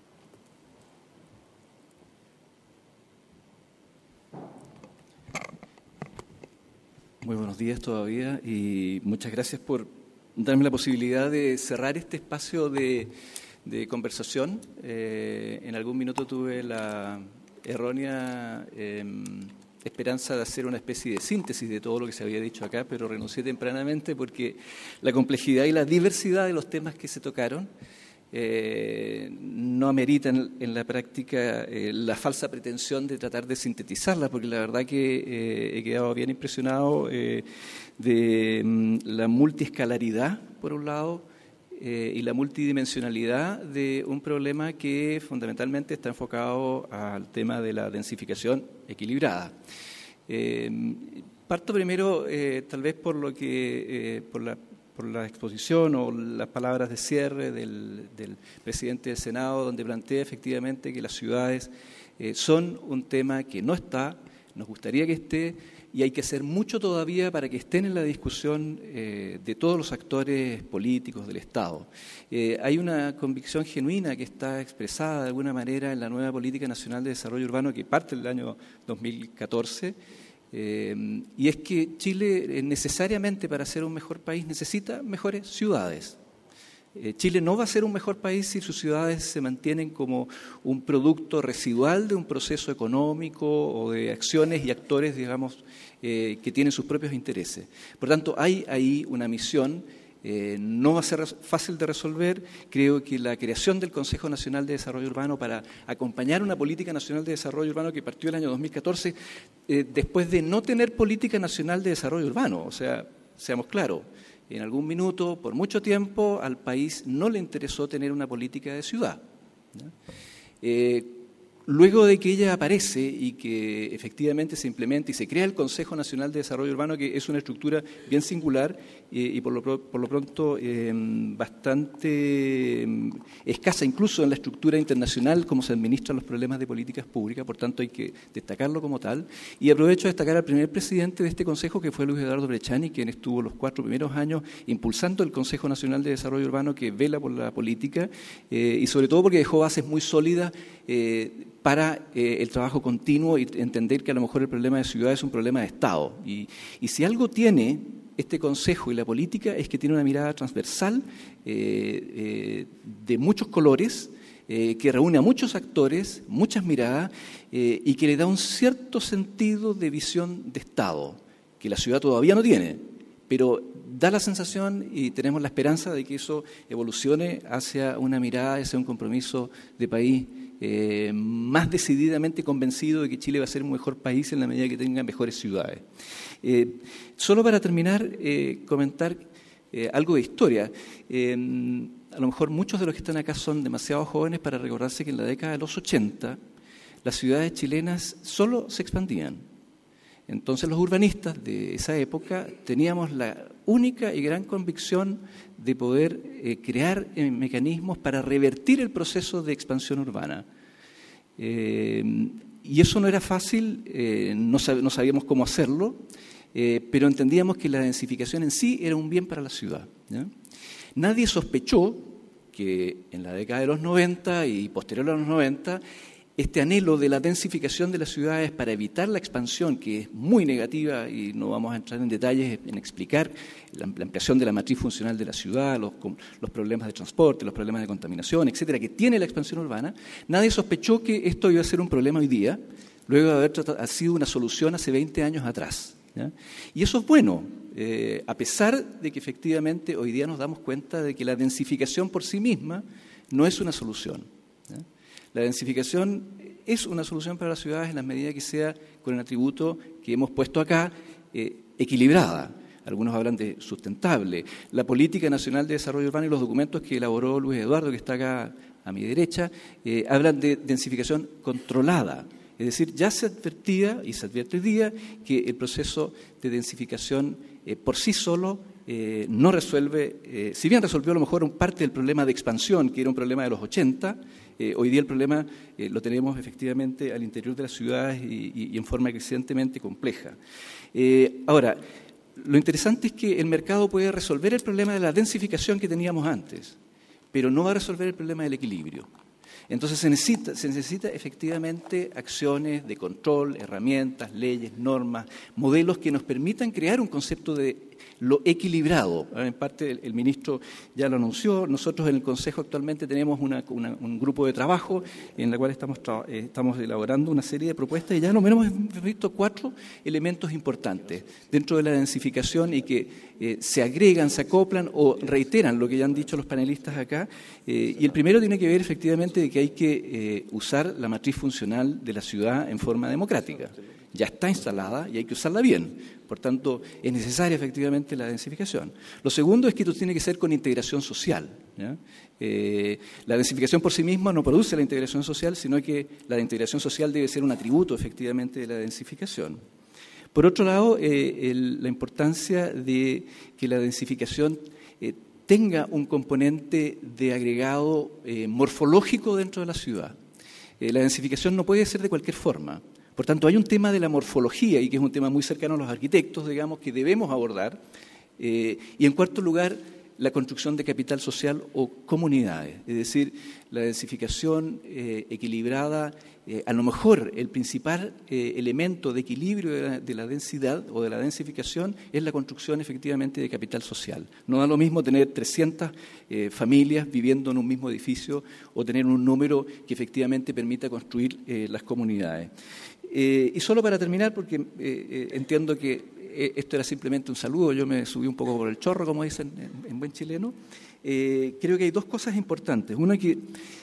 Speaker 9: Muy buenos días todavía y muchas gracias por darme la posibilidad de cerrar este espacio de conversación. En algún minuto tuve la errónea esperanza de hacer una especie de síntesis de todo lo que se había dicho acá, pero renuncié tempranamente porque la complejidad y la diversidad de los temas que se tocaron no ameritan en la práctica la falsa pretensión de tratar de sintetizarla, porque la verdad que he quedado bien impresionado de la multiescalaridad, por un lado, y la multidimensionalidad de un problema que fundamentalmente está enfocado al tema de la densificación equilibrada. Parto primero, tal vez por lo que por la exposición o las palabras de cierre del presidente del Senado, donde plantea efectivamente que las ciudades son un tema que no está, nos gustaría que esté, y hay que hacer mucho todavía para que estén en la discusión de todos los actores políticos del Estado. Hay una convicción genuina que está expresada de alguna manera en la nueva Política Nacional de Desarrollo Urbano que parte del año 2014, y es que Chile necesariamente para ser un mejor país necesita mejores ciudades. Chile no va a ser un mejor país si sus ciudades se mantienen como un producto residual de un proceso económico o de acciones y actores, digamos, que tienen sus propios intereses. Por tanto, hay ahí una misión. No va a ser fácil de resolver. Creo que la creación del Consejo Nacional de Desarrollo Urbano para acompañar una política nacional de desarrollo urbano que partió el año 2014, después de no tener política nacional de desarrollo urbano. O sea, seamos claros, en algún minuto, por mucho tiempo, al país no le interesó tener una política de ciudad, ¿no? Luego de que ella aparece y que efectivamente se implementa y se crea el Consejo Nacional de Desarrollo Urbano, que es una estructura bien singular y por lo pronto bastante escasa incluso en la estructura internacional como se administran los problemas de políticas públicas, por tanto hay que destacarlo como tal. Y aprovecho a destacar al primer presidente de este Consejo, que fue Luis Eduardo Brechani, quien estuvo los 4 primeros años impulsando el Consejo Nacional de Desarrollo Urbano, que vela por la política y sobre todo porque dejó bases muy sólidas para el trabajo continuo y entender que a lo mejor el problema de ciudad es un problema de Estado. Y si algo tiene este Consejo y la política es que tiene una mirada transversal de muchos colores, que reúne a muchos actores, muchas miradas, y que le da un cierto sentido de visión de Estado, que la ciudad todavía no tiene, pero da la sensación y tenemos la esperanza de que eso evolucione hacia una mirada, hacia un compromiso de país más decididamente convencido de que Chile va a ser un mejor país en la medida que tenga mejores ciudades. Solo para terminar, comentar algo de historia. a lo mejor muchos de los que están acá son demasiado jóvenes para recordarse que en la década de los 80 las ciudades chilenas solo se expandían. Entonces los urbanistas de esa época teníamos la única y gran convicción de poder crear mecanismos para revertir el proceso de expansión urbana. Y eso no era fácil, no sabíamos cómo hacerlo, pero entendíamos que la densificación en sí era un bien para la ciudad, ¿ya? Nadie sospechó que en la década de los 90 y posterior a los 90, este anhelo de la densificación de las ciudades para evitar la expansión, que es muy negativa, y no vamos a entrar en detalles en explicar la ampliación de la matriz funcional de la ciudad, los problemas de transporte, los problemas de contaminación, etcétera, que tiene la expansión urbana. Nadie sospechó que esto iba a ser un problema hoy día, luego de haber sido una solución hace 20 años atrás, ¿ya? Y eso es bueno, a pesar de que efectivamente hoy día nos damos cuenta de que la densificación por sí misma no es una solución, ¿ya? La densificación es una solución para las ciudades en la medida que sea con el atributo que hemos puesto acá, equilibrada. Algunos hablan de sustentable. La Política Nacional de Desarrollo Urbano y los documentos que elaboró Luis Eduardo, que está acá a mi derecha, hablan de densificación controlada. Es decir, ya se advertía y se advierte hoy día que el proceso de densificación por sí solo no resuelve, si bien resolvió a lo mejor parte del problema de expansión, que era un problema de los 80, hoy día el problema lo tenemos efectivamente al interior de las ciudades y en forma crecientemente compleja. Ahora, lo interesante es que el mercado puede resolver el problema de la densificación que teníamos antes, pero no va a resolver el problema del equilibrio. Entonces se necesita efectivamente acciones de control, herramientas, leyes, normas, modelos que nos permitan crear un concepto de lo equilibrado. En parte el ministro ya lo anunció. Nosotros en el Consejo actualmente tenemos un grupo de trabajo en el cual estamos elaborando una serie de propuestas y ya al menos hemos visto 4 elementos importantes dentro de la densificación y que se agregan, se acoplan o reiteran lo que ya han dicho los panelistas acá. Y el primero tiene que ver efectivamente de que hay que usar la matriz funcional de la ciudad en forma democrática. Ya está instalada y hay que usarla bien. Por tanto, es necesaria efectivamente la densificación. Lo segundo es que esto tiene que ser con integración social, ¿ya? La densificación por sí misma no produce la integración social, sino que la integración social debe ser un atributo efectivamente de la densificación. Por otro lado, la importancia de que la densificación tenga un componente de agregado morfológico dentro de la ciudad. La densificación no puede ser de cualquier forma. Por tanto, hay un tema de la morfología, y que es un tema muy cercano a los arquitectos, digamos, que debemos abordar. Y en cuarto lugar, la construcción de capital social o comunidades. Es decir, la densificación equilibrada, a lo mejor el principal elemento de equilibrio de la densidad o de la densificación es la construcción efectivamente de capital social. No da lo mismo tener 300 familias viviendo en un mismo edificio o tener un número que efectivamente permita construir las comunidades. Y solo para terminar, porque entiendo que esto era simplemente un saludo, yo me subí un poco por el chorro, como dicen en buen chileno, creo que hay 2 cosas importantes. Una que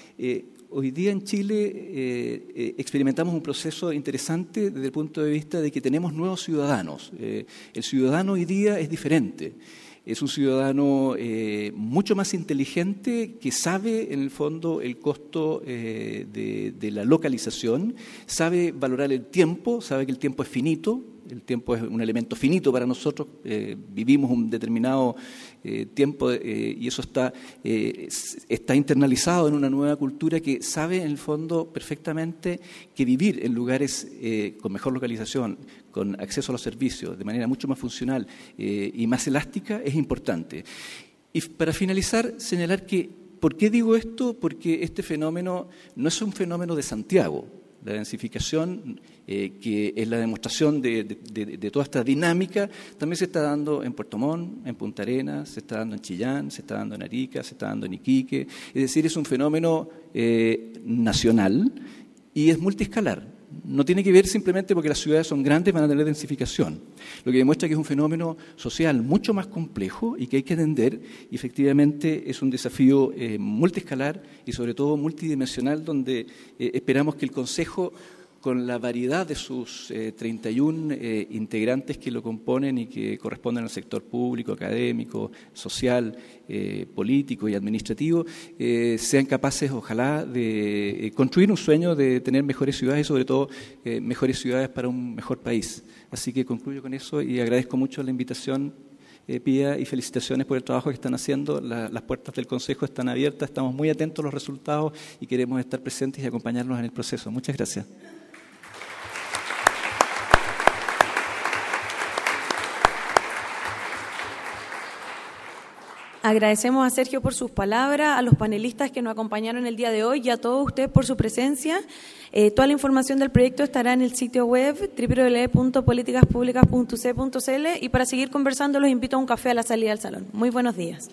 Speaker 9: hoy día en Chile experimentamos un proceso interesante desde el punto de vista de que tenemos nuevos ciudadanos. El ciudadano hoy día es diferente. Es un ciudadano mucho más inteligente que sabe, en el fondo, el costo de la localización, sabe valorar el tiempo, sabe que el tiempo es finito, el tiempo es un elemento finito para nosotros, vivimos un determinado tiempo y eso está internalizado en una nueva cultura que sabe, en el fondo, perfectamente que vivir en lugares con mejor localización, con acceso a los servicios, de manera mucho más funcional y más elástica, es importante. Y para finalizar, señalar que, ¿por qué digo esto? Porque este fenómeno no es un fenómeno de Santiago. La densificación, que es la demostración de toda esta dinámica, también se está dando en Puerto Montt, en Punta Arenas, se está dando en Chillán, se está dando en Arica, se está dando en Iquique. Es decir, es un fenómeno nacional y es multiescalar. No tiene que ver simplemente porque las ciudades son grandes van a tener densificación. Lo que demuestra que es un fenómeno social mucho más complejo y que hay que atender, y efectivamente es un desafío multiescalar y sobre todo multidimensional, donde esperamos que el Consejo con la variedad de sus 31 integrantes que lo componen y que corresponden al sector público, académico, social, político y administrativo, sean capaces, ojalá, de construir un sueño de tener mejores ciudades y, sobre todo, mejores ciudades para un mejor país. Así que concluyo con eso y agradezco mucho la invitación, Pía, y felicitaciones por el trabajo que están haciendo. Las puertas del Consejo están abiertas, estamos muy atentos a los resultados y queremos estar presentes y acompañarnos en el proceso. Muchas gracias.
Speaker 1: Agradecemos a Sergio por sus palabras, a los panelistas que nos acompañaron el día de hoy y a todos ustedes por su presencia. Toda la información del proyecto estará en el sitio web www.politicaspublicas.uc.cl y para seguir conversando los invito a un café a la salida del salón. Muy buenos días.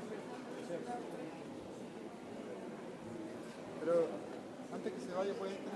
Speaker 10: Pero antes que se vaya, puede